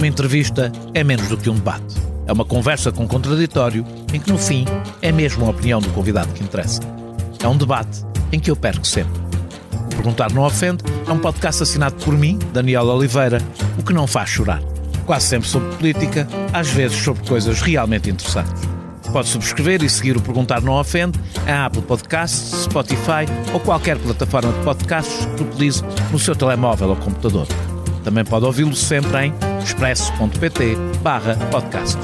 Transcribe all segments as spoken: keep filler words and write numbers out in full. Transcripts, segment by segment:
Uma entrevista é menos do que um debate. É uma conversa com contraditório em que, no fim, é mesmo a opinião do convidado que interessa. É um debate em que eu perco sempre. O Perguntar Não Ofende é um podcast assinado por mim, Daniel Oliveira, o que não faz chorar. Quase sempre sobre política, às vezes sobre coisas realmente interessantes. Pode subscrever e seguir o Perguntar Não Ofende em Apple Podcasts, Spotify ou qualquer plataforma de podcasts que utilize no seu telemóvel ou computador. Também pode ouvi-lo sempre em expresso.pt barra podcasts.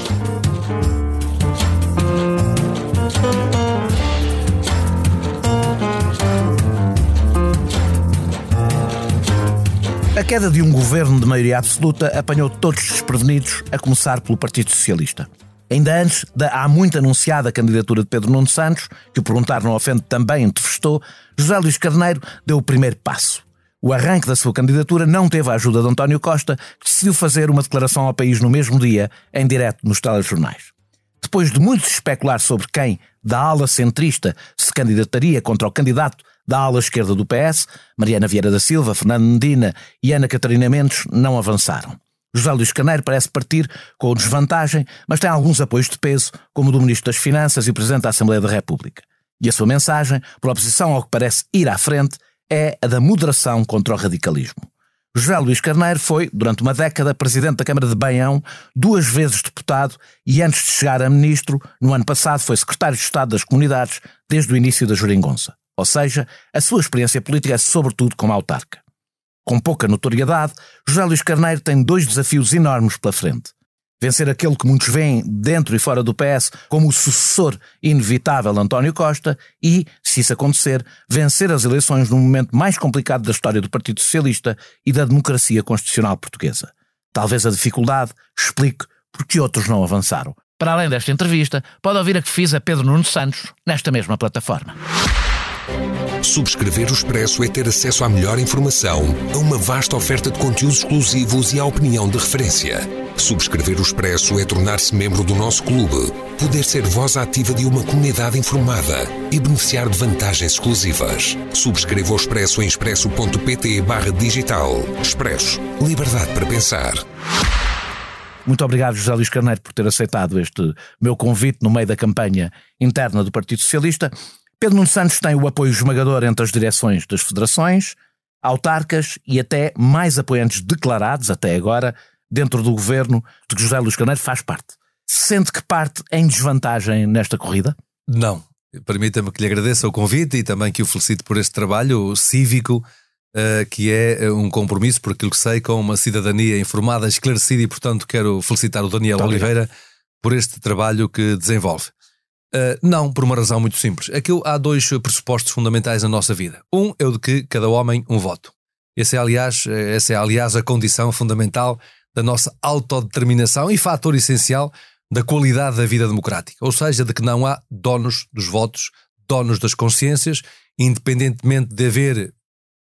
A queda de um governo de maioria absoluta apanhou todos desprevenidos, a começar pelo Partido Socialista. Ainda antes da há muito anunciada candidatura de Pedro Nuno Santos, que o Perguntar Não Ofende também entrevistou, José Luís Carneiro deu o primeiro passo. O arranque da sua candidatura não teve a ajuda de António Costa, que decidiu fazer uma declaração ao país no mesmo dia, em direto nos telejornais. Depois de muito se especular sobre quem, da ala centrista, se candidataria contra o candidato da ala esquerda do P S, Mariana Vieira da Silva, Fernando Medina e Ana Catarina Mendes não avançaram. José Luís Carneiro parece partir com desvantagem, mas tem alguns apoios de peso, como o do Ministro das Finanças e Presidente da Assembleia da República. E a sua mensagem, por oposição ao que parece ir à frente, é a da moderação contra o radicalismo. José Luís Carneiro foi, durante uma década, Presidente da Câmara de Baião, duas vezes deputado e, antes de chegar a Ministro, no ano passado foi Secretário de Estado das Comunidades desde o início da Geringonça. Ou seja, a sua experiência política é sobretudo como autarca. Com pouca notoriedade, José Luís Carneiro tem dois desafios enormes pela frente. Vencer aquele que muitos veem, dentro e fora do P S, como o sucessor inevitável de António Costa e, se isso acontecer, vencer as eleições num momento mais complicado da história do Partido Socialista e da democracia constitucional portuguesa. Talvez a dificuldade explique porque outros não avançaram. Para além desta entrevista, pode ouvir a que fiz a Pedro Nuno Santos nesta mesma plataforma. Subscrever o Expresso é ter acesso à melhor informação, a uma vasta oferta de conteúdos exclusivos e à opinião de referência. Subscrever o Expresso é tornar-se membro do nosso clube, poder ser voz ativa de uma comunidade informada e beneficiar de vantagens exclusivas. Subscreva o Expresso em expresso.pt barra digital. Expresso. Liberdade para pensar. Muito obrigado, José Luís Carneiro, por ter aceitado este meu convite no meio da campanha interna do Partido Socialista. Pedro Nuno Santos tem o apoio esmagador entre as direções das federações, autarcas e até mais apoiantes declarados, até agora, dentro do governo de que José Luís Carneiro faz parte. Sente que parte em desvantagem nesta corrida? Não. Permita-me que lhe agradeça o convite e também que o felicite por este trabalho cívico, uh, que é um compromisso, por aquilo que sei, com uma cidadania informada, esclarecida, e portanto quero felicitar o Daniel Muito Oliveira obrigado. por este trabalho que desenvolve. Uh, não, por uma razão muito simples. É que há dois pressupostos fundamentais na nossa vida. Um é o de que cada homem um voto. Esse é, aliás, essa é, aliás, a condição fundamental da nossa autodeterminação e fator essencial da qualidade da vida democrática. Ou seja, de que não há donos dos votos, donos das consciências, independentemente de haver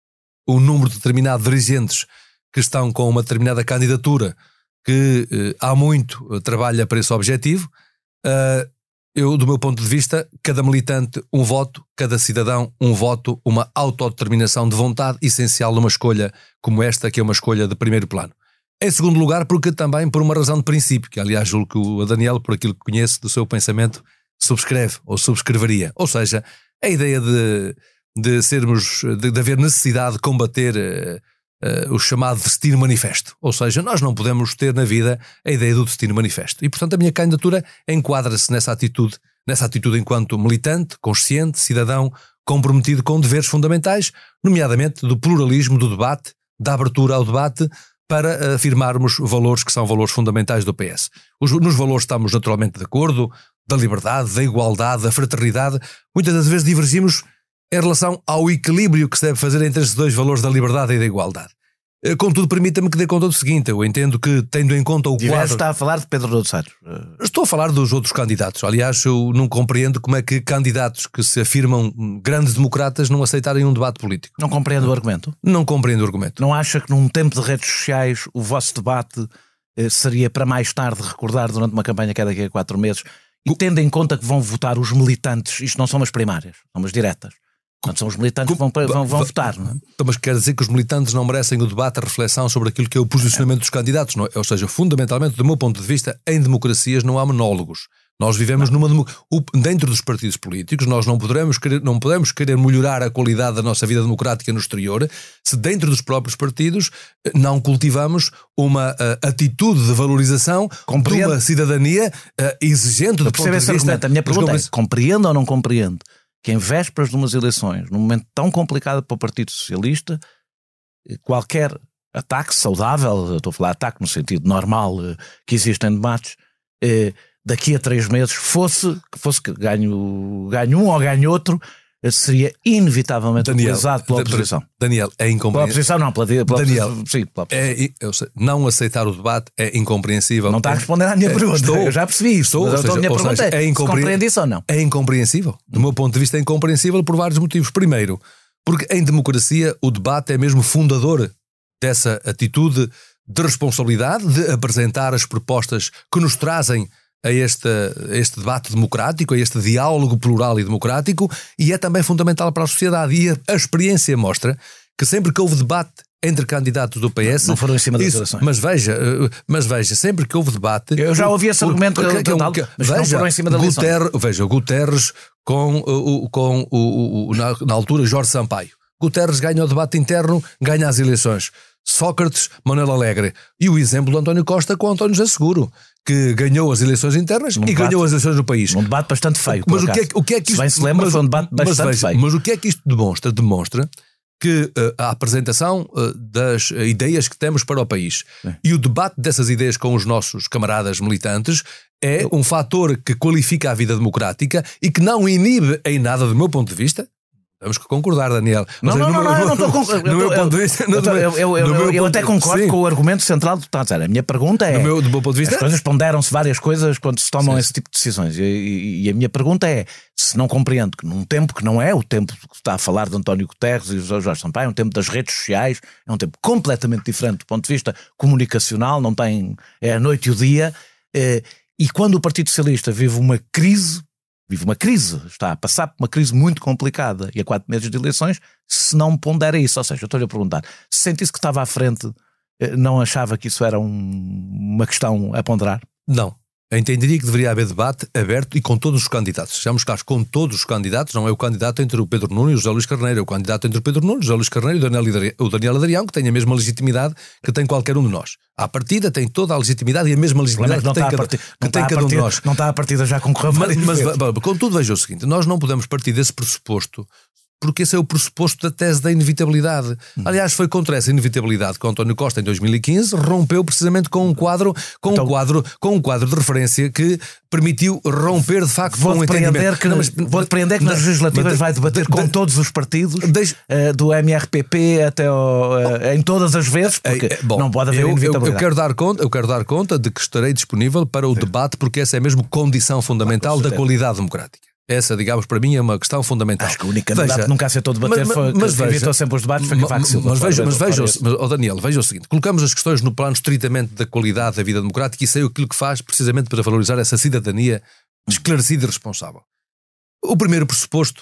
um número determinado de dirigentes que estão com uma determinada candidatura que uh, há muito uh, trabalha para esse objetivo. Uh, Eu, do meu ponto de vista, cada militante um voto, cada cidadão um voto, uma autodeterminação de vontade essencial numa escolha como esta, que é uma escolha de primeiro plano. Em segundo lugar, porque também por uma razão de princípio, que aliás julgo que o Daniel, por aquilo que conhece do seu pensamento, subscreve ou subscreveria. Ou seja, a ideia de, de sermos, de, de haver necessidade de combater uh, uh, o chamado destino manifesto. Ou seja, nós não podemos ter na vida a ideia do destino manifesto. E portanto a minha candidatura enquadra-se nessa atitude, nessa atitude enquanto militante, consciente, cidadão, comprometido com deveres fundamentais, nomeadamente do pluralismo, do debate, da abertura ao debate, para afirmarmos valores que são valores fundamentais do P S. Os, nos valores estamos naturalmente de acordo, da liberdade, da igualdade, da fraternidade. Muitas das vezes divergimos em relação ao equilíbrio que se deve fazer entre esses dois valores da liberdade e da igualdade. Contudo, permita-me que dê conta do seguinte: eu entendo que, tendo em conta o Diverso quadro... está a falar de Pedro Nuno Santos. Estou a falar dos outros candidatos. Aliás, eu não compreendo como é que candidatos que se afirmam grandes democratas não aceitarem um debate político. Não compreende o argumento? Não compreendo o argumento. Não acha que num tempo de redes sociais o vosso debate eh, seria para mais tarde recordar durante uma campanha que é daqui a quatro meses? E tendo em conta que vão votar os militantes, isto não são umas primárias, são umas diretas, Portanto, são os militantes que vão, vão, vão votar, não é? Mas quer dizer que os militantes não merecem o debate, a reflexão sobre aquilo que é o posicionamento dos candidatos, não é? Ou seja, fundamentalmente, do meu ponto de vista, em democracias não há monólogos. Nós vivemos não. numa dentro dos partidos políticos, nós não poderemos querer, não podemos querer melhorar a qualidade da nossa vida democrática no exterior se dentro dos próprios partidos não cultivamos uma uh, atitude de valorização compreendo. de uma cidadania uh, exigente do ponto de vista. Argumento. A minha pergunta é, compreende ou não compreende que em vésperas de umas eleições, num momento tão complicado para o Partido Socialista, qualquer ataque saudável, estou a falar ataque no sentido normal que existe em debates, eh, daqui a três meses, fosse que fosse que ganho, ganho um ou ganho outro, seria inevitavelmente Daniel, utilizado pela oposição. Daniel, é incompreensível. Pela oposição não, pela, pela Daniel, oposição, sim, pela oposição. É, eu sei, não aceitar o debate é incompreensível. Não está a responder à minha é, pergunta, estou, eu já percebi isso. Estou, mas ou seja, a minha pergunta seja, é, é compreende isso ou não? É incompreensível. Do meu ponto de vista é incompreensível por vários motivos. Primeiro, porque em democracia o debate é mesmo fundador dessa atitude de responsabilidade, de apresentar as propostas que nos trazem a este, a este debate democrático, a este diálogo plural e democrático, e é também fundamental para a sociedade. E a, a experiência mostra que sempre que houve debate entre candidatos do P S... Não foram em cima das eleições. Mas veja, mas veja, sempre que houve debate... Eu já ouvi esse argumento, que, que, que, mas veja, não foram em cima das eleições. Veja, Guterres com, o, com o, o, na, na altura, Jorge Sampaio. Guterres ganha o debate interno, ganha as eleições. Sócrates, Manuel Alegre. E o exemplo do António Costa com o António José Seguro, que ganhou as eleições internas um e debate, ganhou as eleições do país. Um debate bastante feio. Mas o que, é, o que é que isto... Se bem se lembra, mas, foi um debate bastante mas, feio. Mas o que é que isto demonstra? Demonstra que uh, a apresentação uh, das uh, ideias que temos para o país é. e o debate dessas ideias com os nossos camaradas militantes é um fator que qualifica a vida democrática e que não inibe em nada, do meu ponto de vista. Temos que concordar, Daniel. Não, não, não, não, eu não estou concordando. No meu ponto de vista... Eu até concordo sim. com o argumento central do que está a dizer. A minha pergunta é... Do meu, do meu ponto de vista... As coisas ponderam-se várias coisas quando se tomam sim. esse tipo de decisões. E, e, e a minha pergunta é, se não compreendo que num tempo que não é o tempo que está a falar de António Guterres e Jorge Sampaio, é um tempo das redes sociais, é um tempo completamente diferente do ponto de vista comunicacional, não tem... É a noite e o dia. É, e quando o Partido Socialista vive uma crise... Vive uma crise, está a passar por uma crise muito complicada e a quatro meses de eleições, se não pondera isso. Ou seja, eu estou-lhe a perguntar, se sentisse que estava à frente, não achava que isso era um, uma questão a ponderar? Não. Eu entenderia que deveria haver debate aberto e com todos os candidatos. Sejamos claros, com todos os candidatos, não é o candidato entre o Pedro Nuno e o José Luís Carneiro, é o candidato entre o Pedro Nuno, o José Luís Carneiro e o Daniel Adrião, que tem a mesma legitimidade que tem qualquer um de nós. À partida tem toda a legitimidade e a mesma legitimidade que, que tem cada, partida, que tem cada partida, um de nós. Não está a partida já concorreu mas, mas, mas contudo, veja o seguinte, nós não podemos partir desse pressuposto, porque esse é o pressuposto da tese da inevitabilidade. Hum. Aliás, foi contra essa inevitabilidade que o António Costa, em dois mil e quinze, rompeu precisamente com um quadro, com então, um quadro, com um quadro de referência que permitiu romper, de facto, com um entendimento. Que, não, mas, vou depreender que nas legislativas vai debater de, com de, todos os partidos, deixe, uh, do M R P P até ao, uh, em todas as vezes, porque é, é, bom, não pode haver eu, inevitabilidade. Eu, eu, quero dar conta, eu quero dar conta de que estarei disponível para o Sim. debate, porque essa é mesmo condição fundamental da qualidade democrática. Essa, digamos, para mim é uma questão fundamental. Acho que o único candidato que nunca aceitou debater mas, foi mas que evitou sempre os debates foi Cavaco Silva. Mas veja, mas veja, mas, oh Daniel, veja o seguinte, colocamos as questões no plano estritamente da qualidade da vida democrática e isso é aquilo que faz precisamente para valorizar essa cidadania esclarecida e responsável. O primeiro pressuposto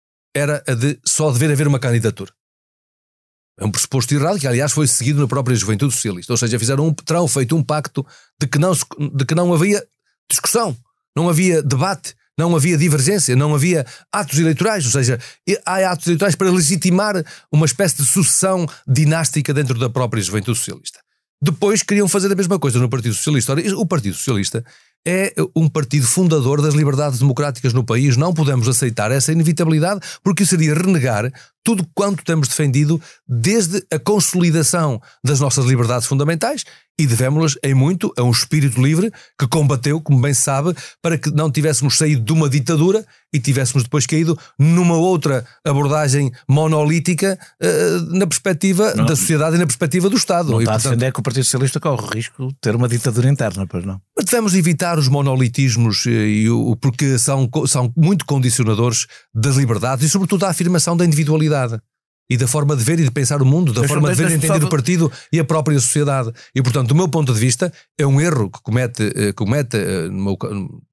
era a de só dever haver uma candidatura. É um pressuposto errado que, aliás, foi seguido na própria Juventude Socialista. Ou seja, fizeram um, terão feito um pacto de que não, de que não havia discussão, não havia debate, não havia divergência, não havia atos eleitorais, ou seja, há atos eleitorais para legitimar uma espécie de sucessão dinástica dentro da própria Juventude Socialista. Depois queriam fazer a mesma coisa no Partido Socialista. O Partido Socialista é um partido fundador das liberdades democráticas no país. Não podemos aceitar essa inevitabilidade porque seria renegar tudo quanto temos defendido desde a consolidação das nossas liberdades fundamentais e devemos-las em muito a um espírito livre que combateu, como bem se sabe, para que não tivéssemos saído de uma ditadura e tivéssemos depois caído numa outra abordagem monolítica uh, na perspectiva não, da sociedade e na perspectiva do Estado. Não e, está portanto, a defender que o Partido Socialista corre o risco de ter uma ditadura interna, pois não? Mas devemos evitar os monolitismos e o, porque são, são muito condicionadores das liberdades e sobretudo da afirmação da individualidade e da forma de ver e de pensar o mundo, da deixa, forma de ver e entender só... o partido e a própria sociedade. E, portanto, do meu ponto de vista, é um erro que comete, comete no, meu,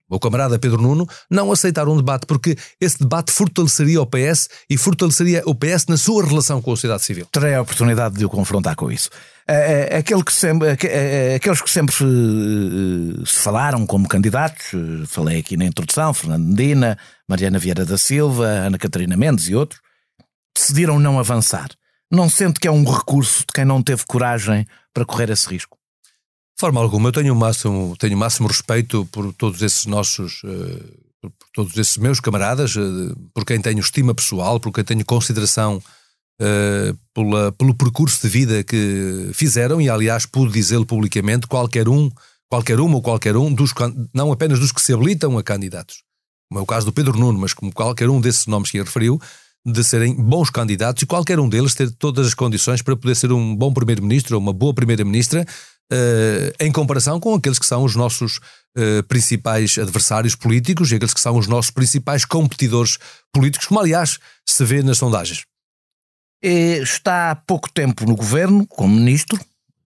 o camarada Pedro Nuno, não aceitar um debate, porque esse debate fortaleceria o P S e fortaleceria o P S na sua relação com a sociedade civil. Terei a oportunidade de o confrontar com isso. Aquele que sempre, aqueles que sempre se falaram como candidatos, falei aqui na introdução, Fernando Medina, Mariana Vieira da Silva, Ana Catarina Mendes e outros, decidiram não avançar. Não sente que é um recurso de quem não teve coragem para correr esse risco? De forma alguma, eu tenho o máximo, tenho o máximo respeito por todos esses nossos, por todos esses meus camaradas, por quem tenho estima pessoal, por quem tenho consideração Uh, pela, pelo percurso de vida que fizeram, e aliás pude dizê-lo publicamente, qualquer um, qualquer uma ou qualquer um, dos, não apenas dos que se habilitam a candidatos, como é o caso do Pedro Nuno, mas como qualquer um desses nomes que ele referiu, de serem bons candidatos e qualquer um deles ter todas as condições para poder ser um bom primeiro-ministro ou uma boa primeira-ministra, uh, em comparação com aqueles que são os nossos uh, principais adversários políticos e aqueles que são os nossos principais competidores políticos, como aliás se vê nas sondagens. Está há pouco tempo no governo, como ministro,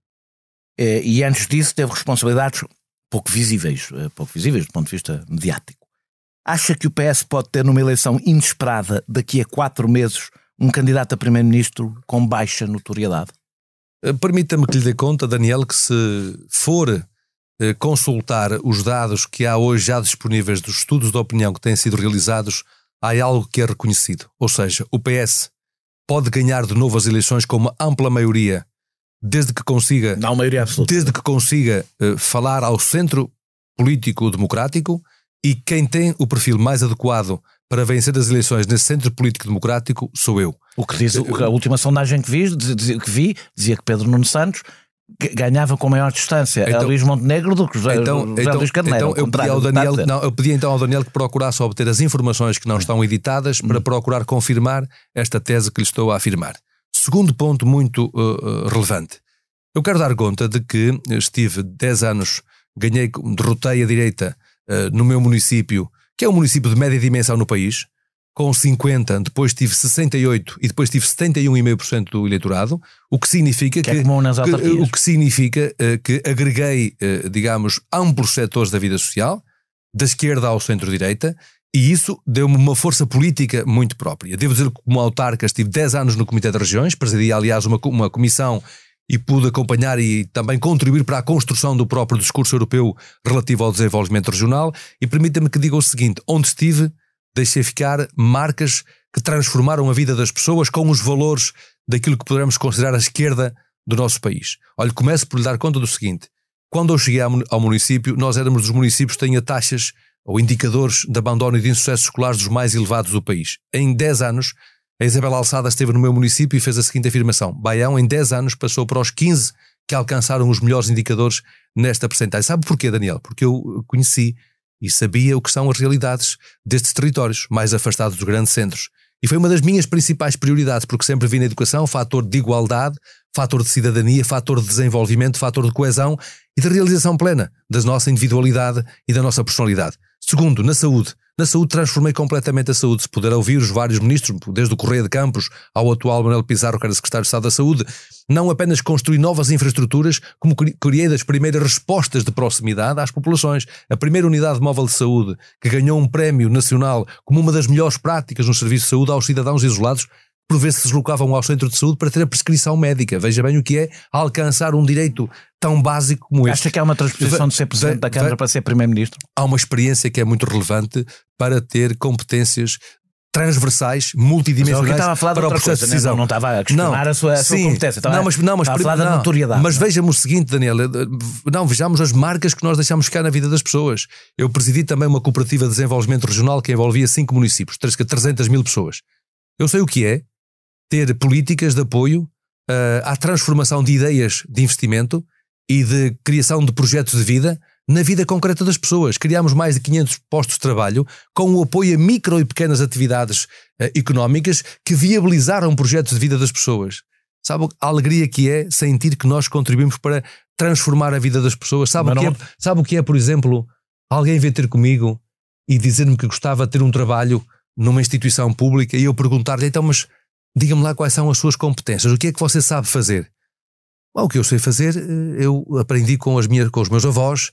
e antes disso teve responsabilidades pouco visíveis, pouco visíveis do ponto de vista mediático. Acha que o P S pode ter numa eleição inesperada, daqui a quatro meses, um candidato a primeiro-ministro com baixa notoriedade? Permita-me que lhe dê conta, Daniel, que se for consultar os dados que há hoje já disponíveis dos estudos de opinião que têm sido realizados, há algo que é reconhecido. Ou seja, o P S pode ganhar de novo as eleições com uma ampla maioria, desde que consiga, não maioria absoluta, desde que consiga uh, falar ao centro político democrático, e quem tem o perfil mais adequado para vencer as eleições nesse centro político democrático sou eu. O que diz, a última sondagem que vi, dizia, que vi dizia que Pedro Nuno Santos ganhava com maior distância então, a Luís Montenegro do que José, então, José então, Luís Carneiro. Então eu pedi, ao Daniel, não, eu pedi então ao Daniel que procurasse obter as informações que não estão editadas para hum. procurar confirmar esta tese que lhe estou a afirmar. Segundo ponto muito uh, relevante. Eu quero dar conta de que estive dez anos, ganhei, derrotei a direita uh, no meu município, que é um município de média dimensão no país, com cinquenta, depois tive sessenta e oito e depois tive setenta e um vírgula cinco por cento do eleitorado, o que significa que, que, é comum nas que o que significa uh, que agreguei, uh, digamos, amplos setores da vida social, da esquerda ao centro-direita, e isso deu-me uma força política muito própria. Devo dizer que como autarca estive dez anos no Comitê de Regiões, presidi aliás uma, uma comissão e pude acompanhar e também contribuir para a construção do próprio discurso europeu relativo ao desenvolvimento regional, e permita-me que diga o seguinte: onde estive, deixei ficar marcas que transformaram a vida das pessoas com os valores daquilo que poderemos considerar a esquerda do nosso país. Olha, começo por lhe dar conta do seguinte: quando eu cheguei ao município, nós éramos dos municípios que têm taxas ou indicadores de abandono e de insucesso escolares dos mais elevados do país. Em dez anos, a Isabel Alçada esteve no meu município e fez a seguinte afirmação: Baião em dez anos passou para os quinze que alcançaram os melhores indicadores nesta percentagem. Sabe porquê, Daniel? Porque eu conheci e sabia o que são as realidades destes territórios mais afastados dos grandes centros. E foi uma das minhas principais prioridades, porque sempre vi na educação fator de igualdade, fator de cidadania, fator de desenvolvimento, fator de coesão e de realização plena da nossa individualidade e da nossa personalidade. Segundo, na saúde. Na saúde transformei completamente a saúde. Se puder ouvir os vários ministros, desde o Correia de Campos ao atual Manuel Pizarro, que era secretário de Estado da Saúde, não apenas construí novas infraestruturas, como criei das primeiras respostas de proximidade às populações. A primeira unidade móvel de saúde, que ganhou um prémio nacional como uma das melhores práticas no serviço de saúde aos cidadãos isolados, por vezes se deslocavam ao centro de saúde para ter a prescrição médica. Veja bem o que é alcançar um direito tão básico como este. Acha que há uma transposição de ser Presidente da Câmara para ser Primeiro-Ministro? Há uma experiência que é muito relevante para ter competências transversais, multidimensionais estava a falar para de o processo coisa, de decisão. Não, não estava a questionar não, a sua, a sua sim, competência. Estava, não, mas, não, mas, estava a falar não, da notoriedade. Mas veja-me o seguinte, Daniel, não, vejamos as marcas que nós deixamos ficar na vida das pessoas. Eu presidi também uma cooperativa de desenvolvimento regional que envolvia cinco municípios, trezentas mil pessoas. Eu sei o que é ter políticas de apoio uh, à transformação de ideias de investimento e de criação de projetos de vida na vida concreta das pessoas. Criámos mais de quinhentos postos de trabalho com o apoio a micro e pequenas atividades uh, económicas que viabilizaram projetos de vida das pessoas. Sabe a alegria que é sentir que nós contribuímos para transformar a vida das pessoas? Sabe, o que, não... é, sabe o que é, por exemplo, alguém vir ter comigo e dizer-me que gostava de ter um trabalho numa instituição pública e eu perguntar-lhe, então, mas diga-me lá quais são as suas competências, o que é que você sabe fazer? Bom, o que eu sei fazer, eu aprendi com, as minhas, com os meus avós,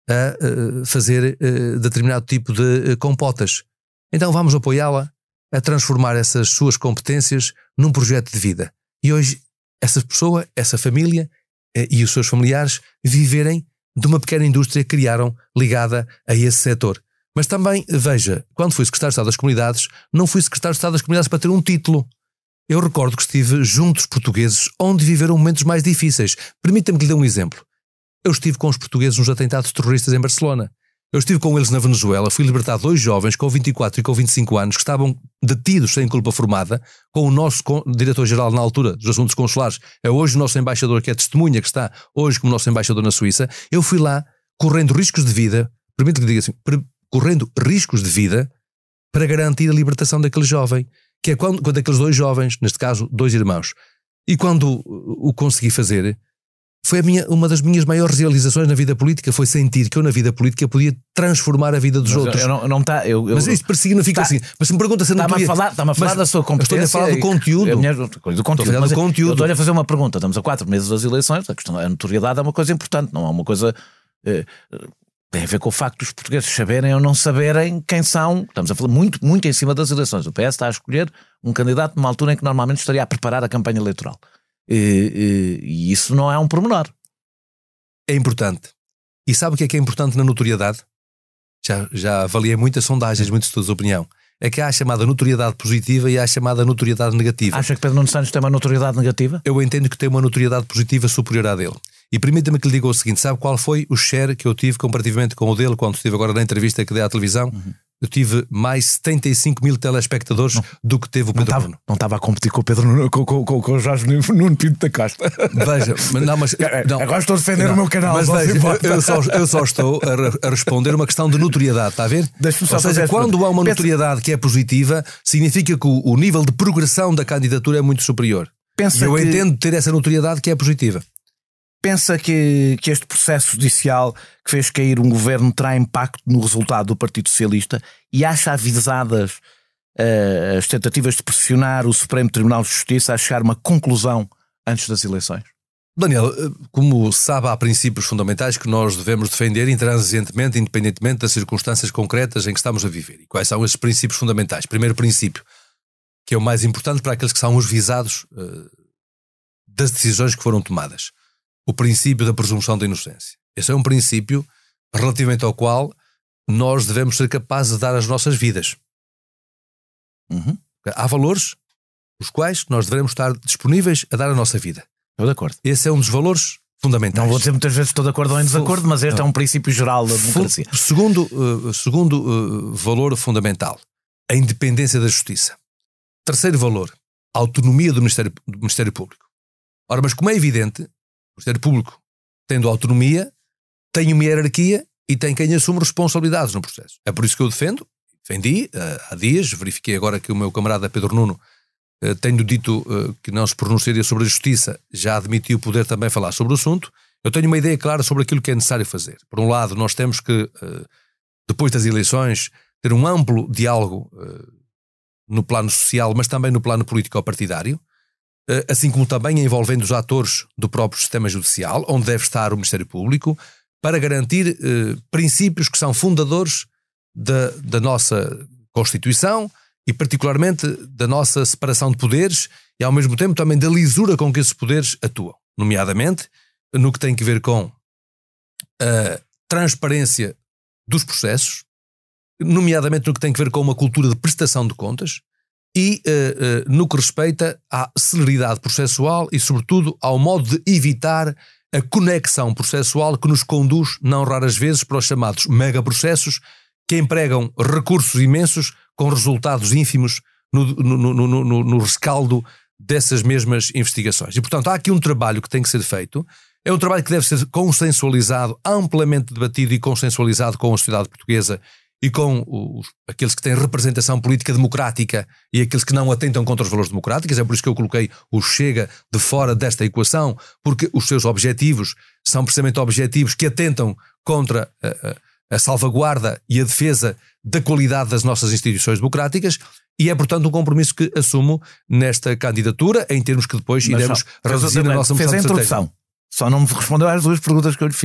a uh, fazer uh, determinado tipo de uh, compotas. Então vamos apoiá-la a transformar essas suas competências num projeto de vida. E hoje essa pessoa, essa família uh, e os seus familiares viverem de uma pequena indústria que criaram ligada a esse setor. Mas também, veja, quando fui secretário de Estado das Comunidades, não fui secretário de Estado das Comunidades para ter um título. Eu recordo que estive junto dos portugueses onde viveram momentos mais difíceis. Permita-me que lhe dê um exemplo. Eu estive com os portugueses nos atentados terroristas em Barcelona. Eu estive com eles na Venezuela, fui libertar dois jovens com vinte e quatro e com vinte e cinco anos que estavam detidos sem culpa formada, com o nosso diretor-geral na altura dos assuntos consulares, é hoje o nosso embaixador, que é testemunha, que está hoje como nosso embaixador na Suíça. Eu fui lá correndo riscos de vida, permite que diga assim, correndo riscos de vida para garantir a libertação daquele jovem, que é quando, quando aqueles dois jovens, neste caso dois irmãos, e quando o consegui fazer, foi a minha, uma das minhas maiores realizações na vida política, foi sentir que eu na vida política podia transformar a vida dos mas outros. Eu não, não tá, eu, eu, mas isto significa tá, assim, mas se me pergunta se não está-me a falar, está-me a falar da sua competência. Estou a falar do conteúdo. Minha, do conteúdo. Estou a falar do conteúdo. Eu estou-lhe a fazer uma pergunta, estamos a quatro meses das eleições, a questão a notoriedade é uma coisa importante, não é uma coisa... Eh, tem a ver com o facto dos portugueses saberem ou não saberem quem são. Estamos a falar muito, muito em cima das eleições. O P S está a escolher um candidato numa altura em que normalmente estaria a preparar a campanha eleitoral. E, e, e isso não é um pormenor. É importante. E sabe o que é que é importante na notoriedade? Já, já avaliei muitas sondagens, muitos estudos de opinião. É que há a chamada notoriedade positiva e há a chamada notoriedade negativa. Acha que Pedro Nuno Santos tem uma notoriedade negativa? Eu entendo que tem uma notoriedade positiva superior à dele. E permita-me que lhe diga o seguinte, sabe qual foi o share que eu tive comparativamente com o dele quando estive agora na entrevista que dei à televisão? Uhum. Eu tive mais setenta e cinco mil telespectadores não, do que teve o Pedro não Nuno. Não estava a competir com o Pedro Nuno, com, com, com, com o Jorge Nuno Pinto da Costa. Veja, não, mas... Não, agora estou a defender não, o meu canal. Mas veja, eu, só, eu só estou a, a responder uma questão de notoriedade, está a ver? Deixa-me só Ou seja, quando há uma notoriedade que é positiva, significa que o, o nível de progressão da candidatura é muito superior. Pensa eu que... entendo ter essa notoriedade que é positiva. Pensa que, que este processo judicial que fez cair um governo terá impacto no resultado do Partido Socialista e acha avisadas uh, as tentativas de pressionar o Supremo Tribunal de Justiça a chegar a uma conclusão antes das eleições? Daniel, como sabe, há princípios fundamentais que nós devemos defender intransigentemente, independentemente das circunstâncias concretas em que estamos a viver. E quais são esses princípios fundamentais? Primeiro princípio, que é o mais importante para aqueles que são os visados uh, das decisões que foram tomadas. O princípio da presunção da inocência. Esse é um princípio relativamente ao qual nós devemos ser capazes de dar as nossas vidas. Uhum. Há valores os quais nós devemos estar disponíveis a dar a nossa vida. Estou de acordo. Esse é um dos valores fundamentais. Não vou dizer muitas vezes estou de acordo ou em desacordo, mas este é um princípio geral da democracia. Segundo, uh, segundo uh, valor fundamental, a independência da justiça. Terceiro valor, a autonomia do Ministério, do Ministério Público. Ora, mas como é evidente, o Ministério Público, tendo autonomia, tem uma hierarquia e tem quem assume responsabilidades no processo. É por isso que eu defendo, defendi uh, há dias, verifiquei agora que o meu camarada Pedro Nuno, uh, tendo dito uh, que não se pronunciaria sobre a justiça, já admitiu poder também falar sobre o assunto. Eu tenho uma ideia clara sobre aquilo que é necessário fazer. Por um lado, nós temos que, uh, depois das eleições, ter um amplo diálogo uh, no plano social, mas também no plano político-partidário, assim como também envolvendo os atores do próprio sistema judicial, onde deve estar o Ministério Público, para garantir eh, princípios que são fundadores da, da nossa Constituição e particularmente da nossa separação de poderes e ao mesmo tempo também da lisura com que esses poderes atuam, nomeadamente no que tem que ver com a transparência dos processos, nomeadamente no que tem que ver com uma cultura de prestação de contas, e uh, uh, no que respeita à celeridade processual e, sobretudo, ao modo de evitar a conexão processual que nos conduz, não raras vezes, para os chamados megaprocessos que empregam recursos imensos com resultados ínfimos no, no, no, no, no rescaldo dessas mesmas investigações. E, portanto, há aqui um trabalho que tem que ser feito. É um trabalho que deve ser consensualizado, amplamente debatido e consensualizado com a sociedade portuguesa e com os, aqueles que têm representação política democrática e aqueles que não atentam contra os valores democráticos. É por isso que eu coloquei o Chega de fora desta equação, porque os seus objetivos são precisamente objetivos que atentam contra a, a, a salvaguarda e a defesa da qualidade das nossas instituições democráticas, e é, portanto, um compromisso que assumo nesta candidatura, em termos que depois Mas iremos só, reduzir a nossa moção de estratégia. Só não me respondeu às duas perguntas que eu lhe fiz.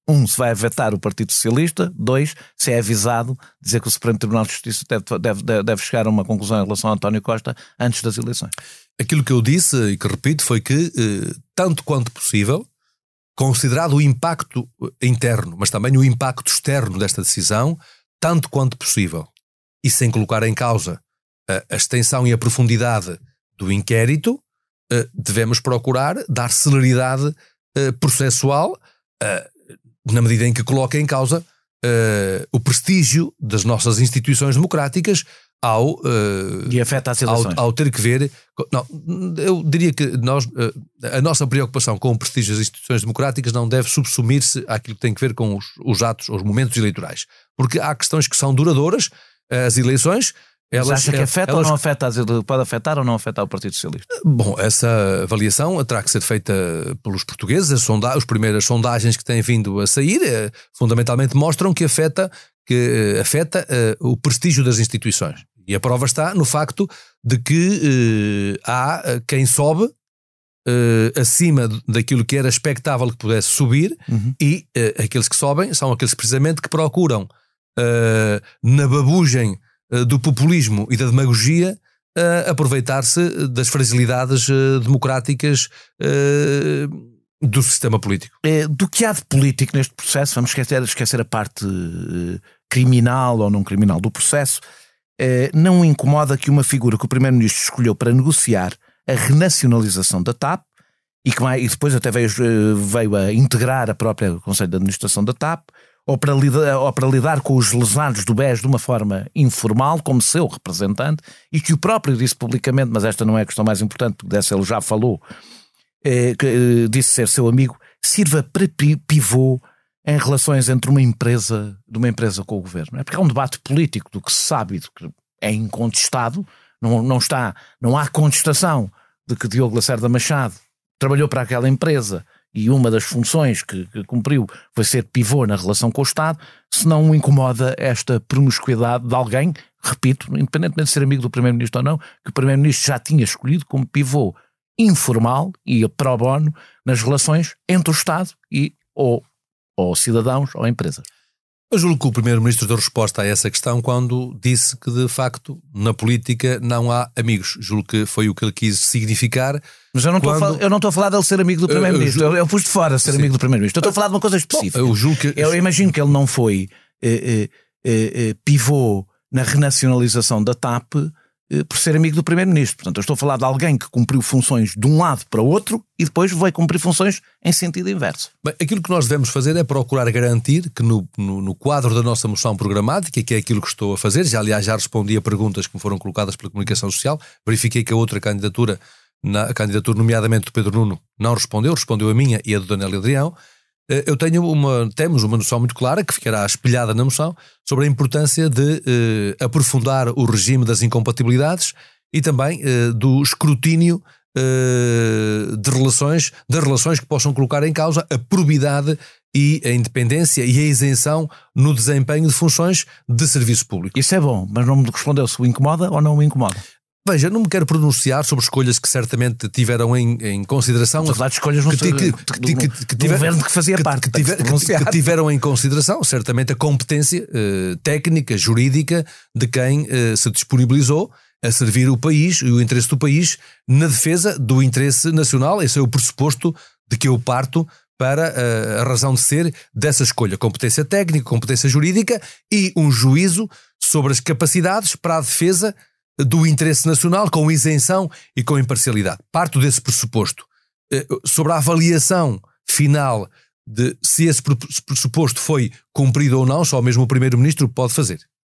Um, se vai vetar o Partido Socialista. Dois, se é avisado, dizer que o Supremo Tribunal de Justiça deve, deve, deve chegar a uma conclusão em relação a António Costa antes das eleições. Aquilo que eu disse e que repito foi que, eh, tanto quanto possível, considerado o impacto interno, mas também o impacto externo desta decisão, tanto quanto possível, e sem colocar em causa a, a extensão e a profundidade do inquérito, eh, devemos procurar dar celeridade eh, processual, eh, na medida em que coloca em causa uh, o prestígio das nossas instituições democráticas ao, uh, e afeta as eleições. Ao, ao ter que ver... Não, eu diria que nós, uh, a nossa preocupação com o prestígio das instituições democráticas não deve subsumir-se àquilo que tem que ver com os, os atos, os momentos eleitorais. Porque há questões que são duradouras, as eleições... Elas, Mas acha que afeta elas, ou não afeta, pode afetar ou não afetar o Partido Socialista? Bom, essa avaliação terá que ser feita pelos portugueses. As, sonda- as primeiras sondagens que têm vindo a sair eh, fundamentalmente mostram que afeta, que, afeta eh, o prestígio das instituições. E a prova está no facto de que eh, há quem sobe eh, acima daquilo que era expectável que pudesse subir, uhum. e eh, aqueles que sobem são aqueles precisamente que procuram eh, na babugem do populismo e da demagogia uh, aproveitar-se das fragilidades uh, democráticas uh, do sistema político. É, do que há de político neste processo, vamos esquecer, esquecer a parte uh, criminal ou não criminal do processo, uh, não incomoda que uma figura que o Primeiro-Ministro escolheu para negociar a renacionalização da T A P e que e depois até veio, veio a integrar a própria Conselho de Administração da T A P, ou para, lidar, ou para lidar com os lesados do B E S de uma forma informal, como seu representante, e que o próprio disse publicamente, mas esta não é a questão mais importante, porque dessa ele já falou, eh, que, eh, disse ser seu amigo, sirva para pivô em relações entre uma empresa, de uma empresa com o governo. É porque há um debate político do que se sabe e do que é incontestado, não, não, está, não há contestação de que Diogo Lacerda Machado trabalhou para aquela empresa e uma das funções que, que cumpriu foi ser pivô na relação com o Estado, se não incomoda esta promiscuidade de alguém, repito, independentemente de ser amigo do Primeiro-Ministro ou não, que o Primeiro-Ministro já tinha escolhido como pivô informal e pro bono nas relações entre o Estado e ou, ou cidadãos ou empresas. Eu julgo que o Primeiro-Ministro deu resposta a essa questão quando disse que, de facto, na política não há amigos. Julgo que foi o que ele quis significar. Mas eu não, quando... estou, a, eu não estou a falar dele ser amigo do Primeiro-Ministro. Eu, eu, eu pus de fora ser Sim. amigo do Primeiro-Ministro. Eu estou a falar de uma coisa específica. Bom, eu, julgo que... eu imagino que ele não foi eh, eh, eh, pivô na renacionalização da T A P eh, por ser amigo do Primeiro-Ministro. Portanto, eu estou a falar de alguém que cumpriu funções de um lado para o outro e depois vai cumprir funções em sentido inverso. Bem, aquilo que nós devemos fazer é procurar garantir que no, no, no quadro da nossa moção programática, que é aquilo que estou a fazer, já aliás já respondi a perguntas que me foram colocadas pela comunicação social, verifiquei que a outra candidatura, na, a candidatura nomeadamente do Pedro Nuno, não respondeu, respondeu a minha e a do Daniel Adrião. Eu tenho uma, temos uma noção muito clara, que ficará espelhada na moção, sobre a importância de eh, aprofundar o regime das incompatibilidades e também eh, do escrutínio eh, de relações, das relações que possam colocar em causa a probidade e a independência e a isenção no desempenho de funções de serviço público. Isso é bom, mas não me respondeu se o incomoda ou não o incomoda. Veja, não me quero pronunciar sobre escolhas que certamente tiveram em, em consideração. Mas, de escolhas que, que, que, que, que, que, tiver, governo que fazia que, parte. Que, tiver, que, que tiveram em consideração, certamente, a competência eh, técnica, jurídica de quem eh, se disponibilizou a servir o país e o interesse do país na defesa do interesse nacional. Esse é o pressuposto de que eu parto para uh, a razão de ser dessa escolha. Competência técnica, competência jurídica e um juízo sobre as capacidades para a defesa do interesse nacional, com isenção e com imparcialidade. Parto desse pressuposto. Sobre a avaliação final de se esse pressuposto foi cumprido ou não, só mesmo o Primeiro-Ministro pode fazer.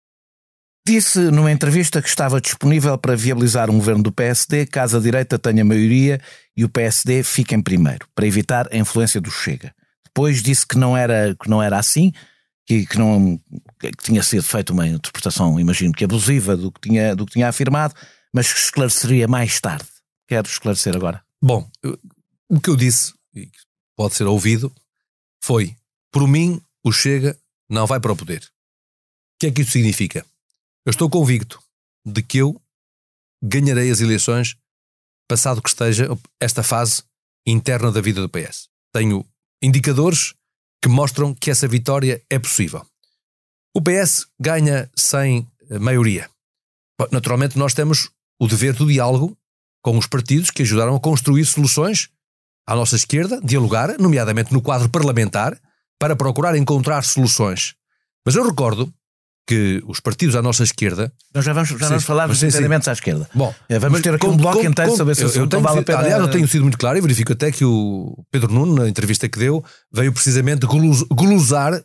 Disse numa entrevista que estava disponível para viabilizar um governo do P S D caso a direita tenha maioria e o P S D fique em primeiro, para evitar a influência do Chega. Depois disse que não era, que não era assim, que, que, não, que tinha sido feita uma interpretação, imagino que abusiva do que, tinha, do que tinha afirmado, mas que esclareceria mais tarde. Quero esclarecer agora. Bom, o que eu disse, e pode ser ouvido, foi, por mim, o Chega não vai para o poder. O que é que isso significa? Eu estou convicto de que eu ganharei as eleições passado que esteja esta fase interna da vida do P S. Tenho indicadores que mostram que essa vitória é possível. O P S ganha sem maioria. Naturalmente nós temos o dever do diálogo com os partidos que ajudaram a construir soluções à nossa esquerda, dialogar, nomeadamente no quadro parlamentar, para procurar encontrar soluções. Mas eu recordo que os partidos à nossa esquerda... Nós já vamos, já sim, vamos falar dos entendimentos à esquerda. Bom, vamos ter aqui um bloco com, inteiro com, sobre esse assunto. Eu tenho, vale a pena... Aliás, eu tenho sido muito claro e verifico até que o Pedro Nuno, na entrevista que deu, veio precisamente glosar,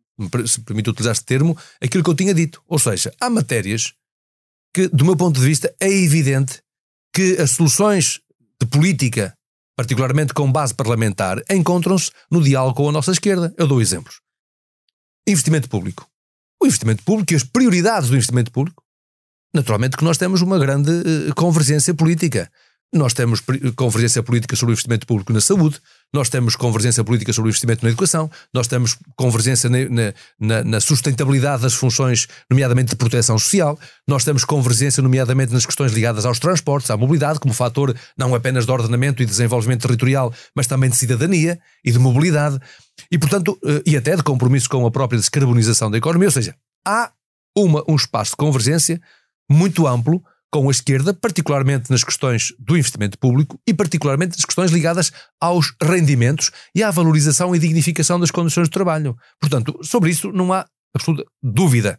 se me permite utilizar este termo, aquilo que eu tinha dito. Ou seja, há matérias que, do meu ponto de vista, é evidente que as soluções de política, particularmente com base parlamentar, encontram-se no diálogo com a nossa esquerda. Eu dou exemplos. Investimento público. O investimento público e as prioridades do investimento público. Naturalmente que nós temos uma grande uh, convergência política. Nós temos convergência política sobre o investimento público na saúde, nós temos convergência política sobre o investimento na educação, nós temos convergência na, na, na sustentabilidade das funções, nomeadamente de proteção social, nós temos convergência, nomeadamente nas questões ligadas aos transportes, à mobilidade, como fator não apenas de ordenamento e desenvolvimento territorial, mas também de cidadania e de mobilidade, e portanto, e até de compromisso com a própria descarbonização da economia, ou seja, há uma, um espaço de convergência muito amplo com a esquerda, particularmente nas questões do investimento público e particularmente nas questões ligadas aos rendimentos e à valorização e dignificação das condições de trabalho. Portanto, sobre isso não há absoluta dúvida.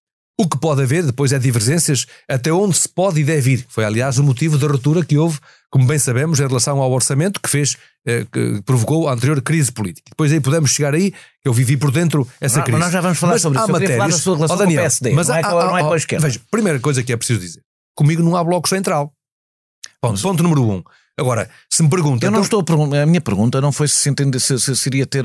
O que pode haver depois é divergências até onde se pode e deve ir. Foi, aliás, o motivo da ruptura que houve, como bem sabemos, em relação ao orçamento que fez, eh, que provocou a anterior crise política. Depois aí podemos chegar aí, que eu vivi por dentro essa não, crise. Mas nós já vamos falar mas sobre isso. Eu matérias, falar da sua relação oh, Daniel, com o P S D, mas não, há, é, há, não é com a esquerda. Veja, primeira coisa que é preciso dizer. Comigo não há bloco central. Ponto, ponto número um. Agora, se me pergunta... Eu não então... estou a, a minha pergunta não foi se, se, entende, se, se seria ter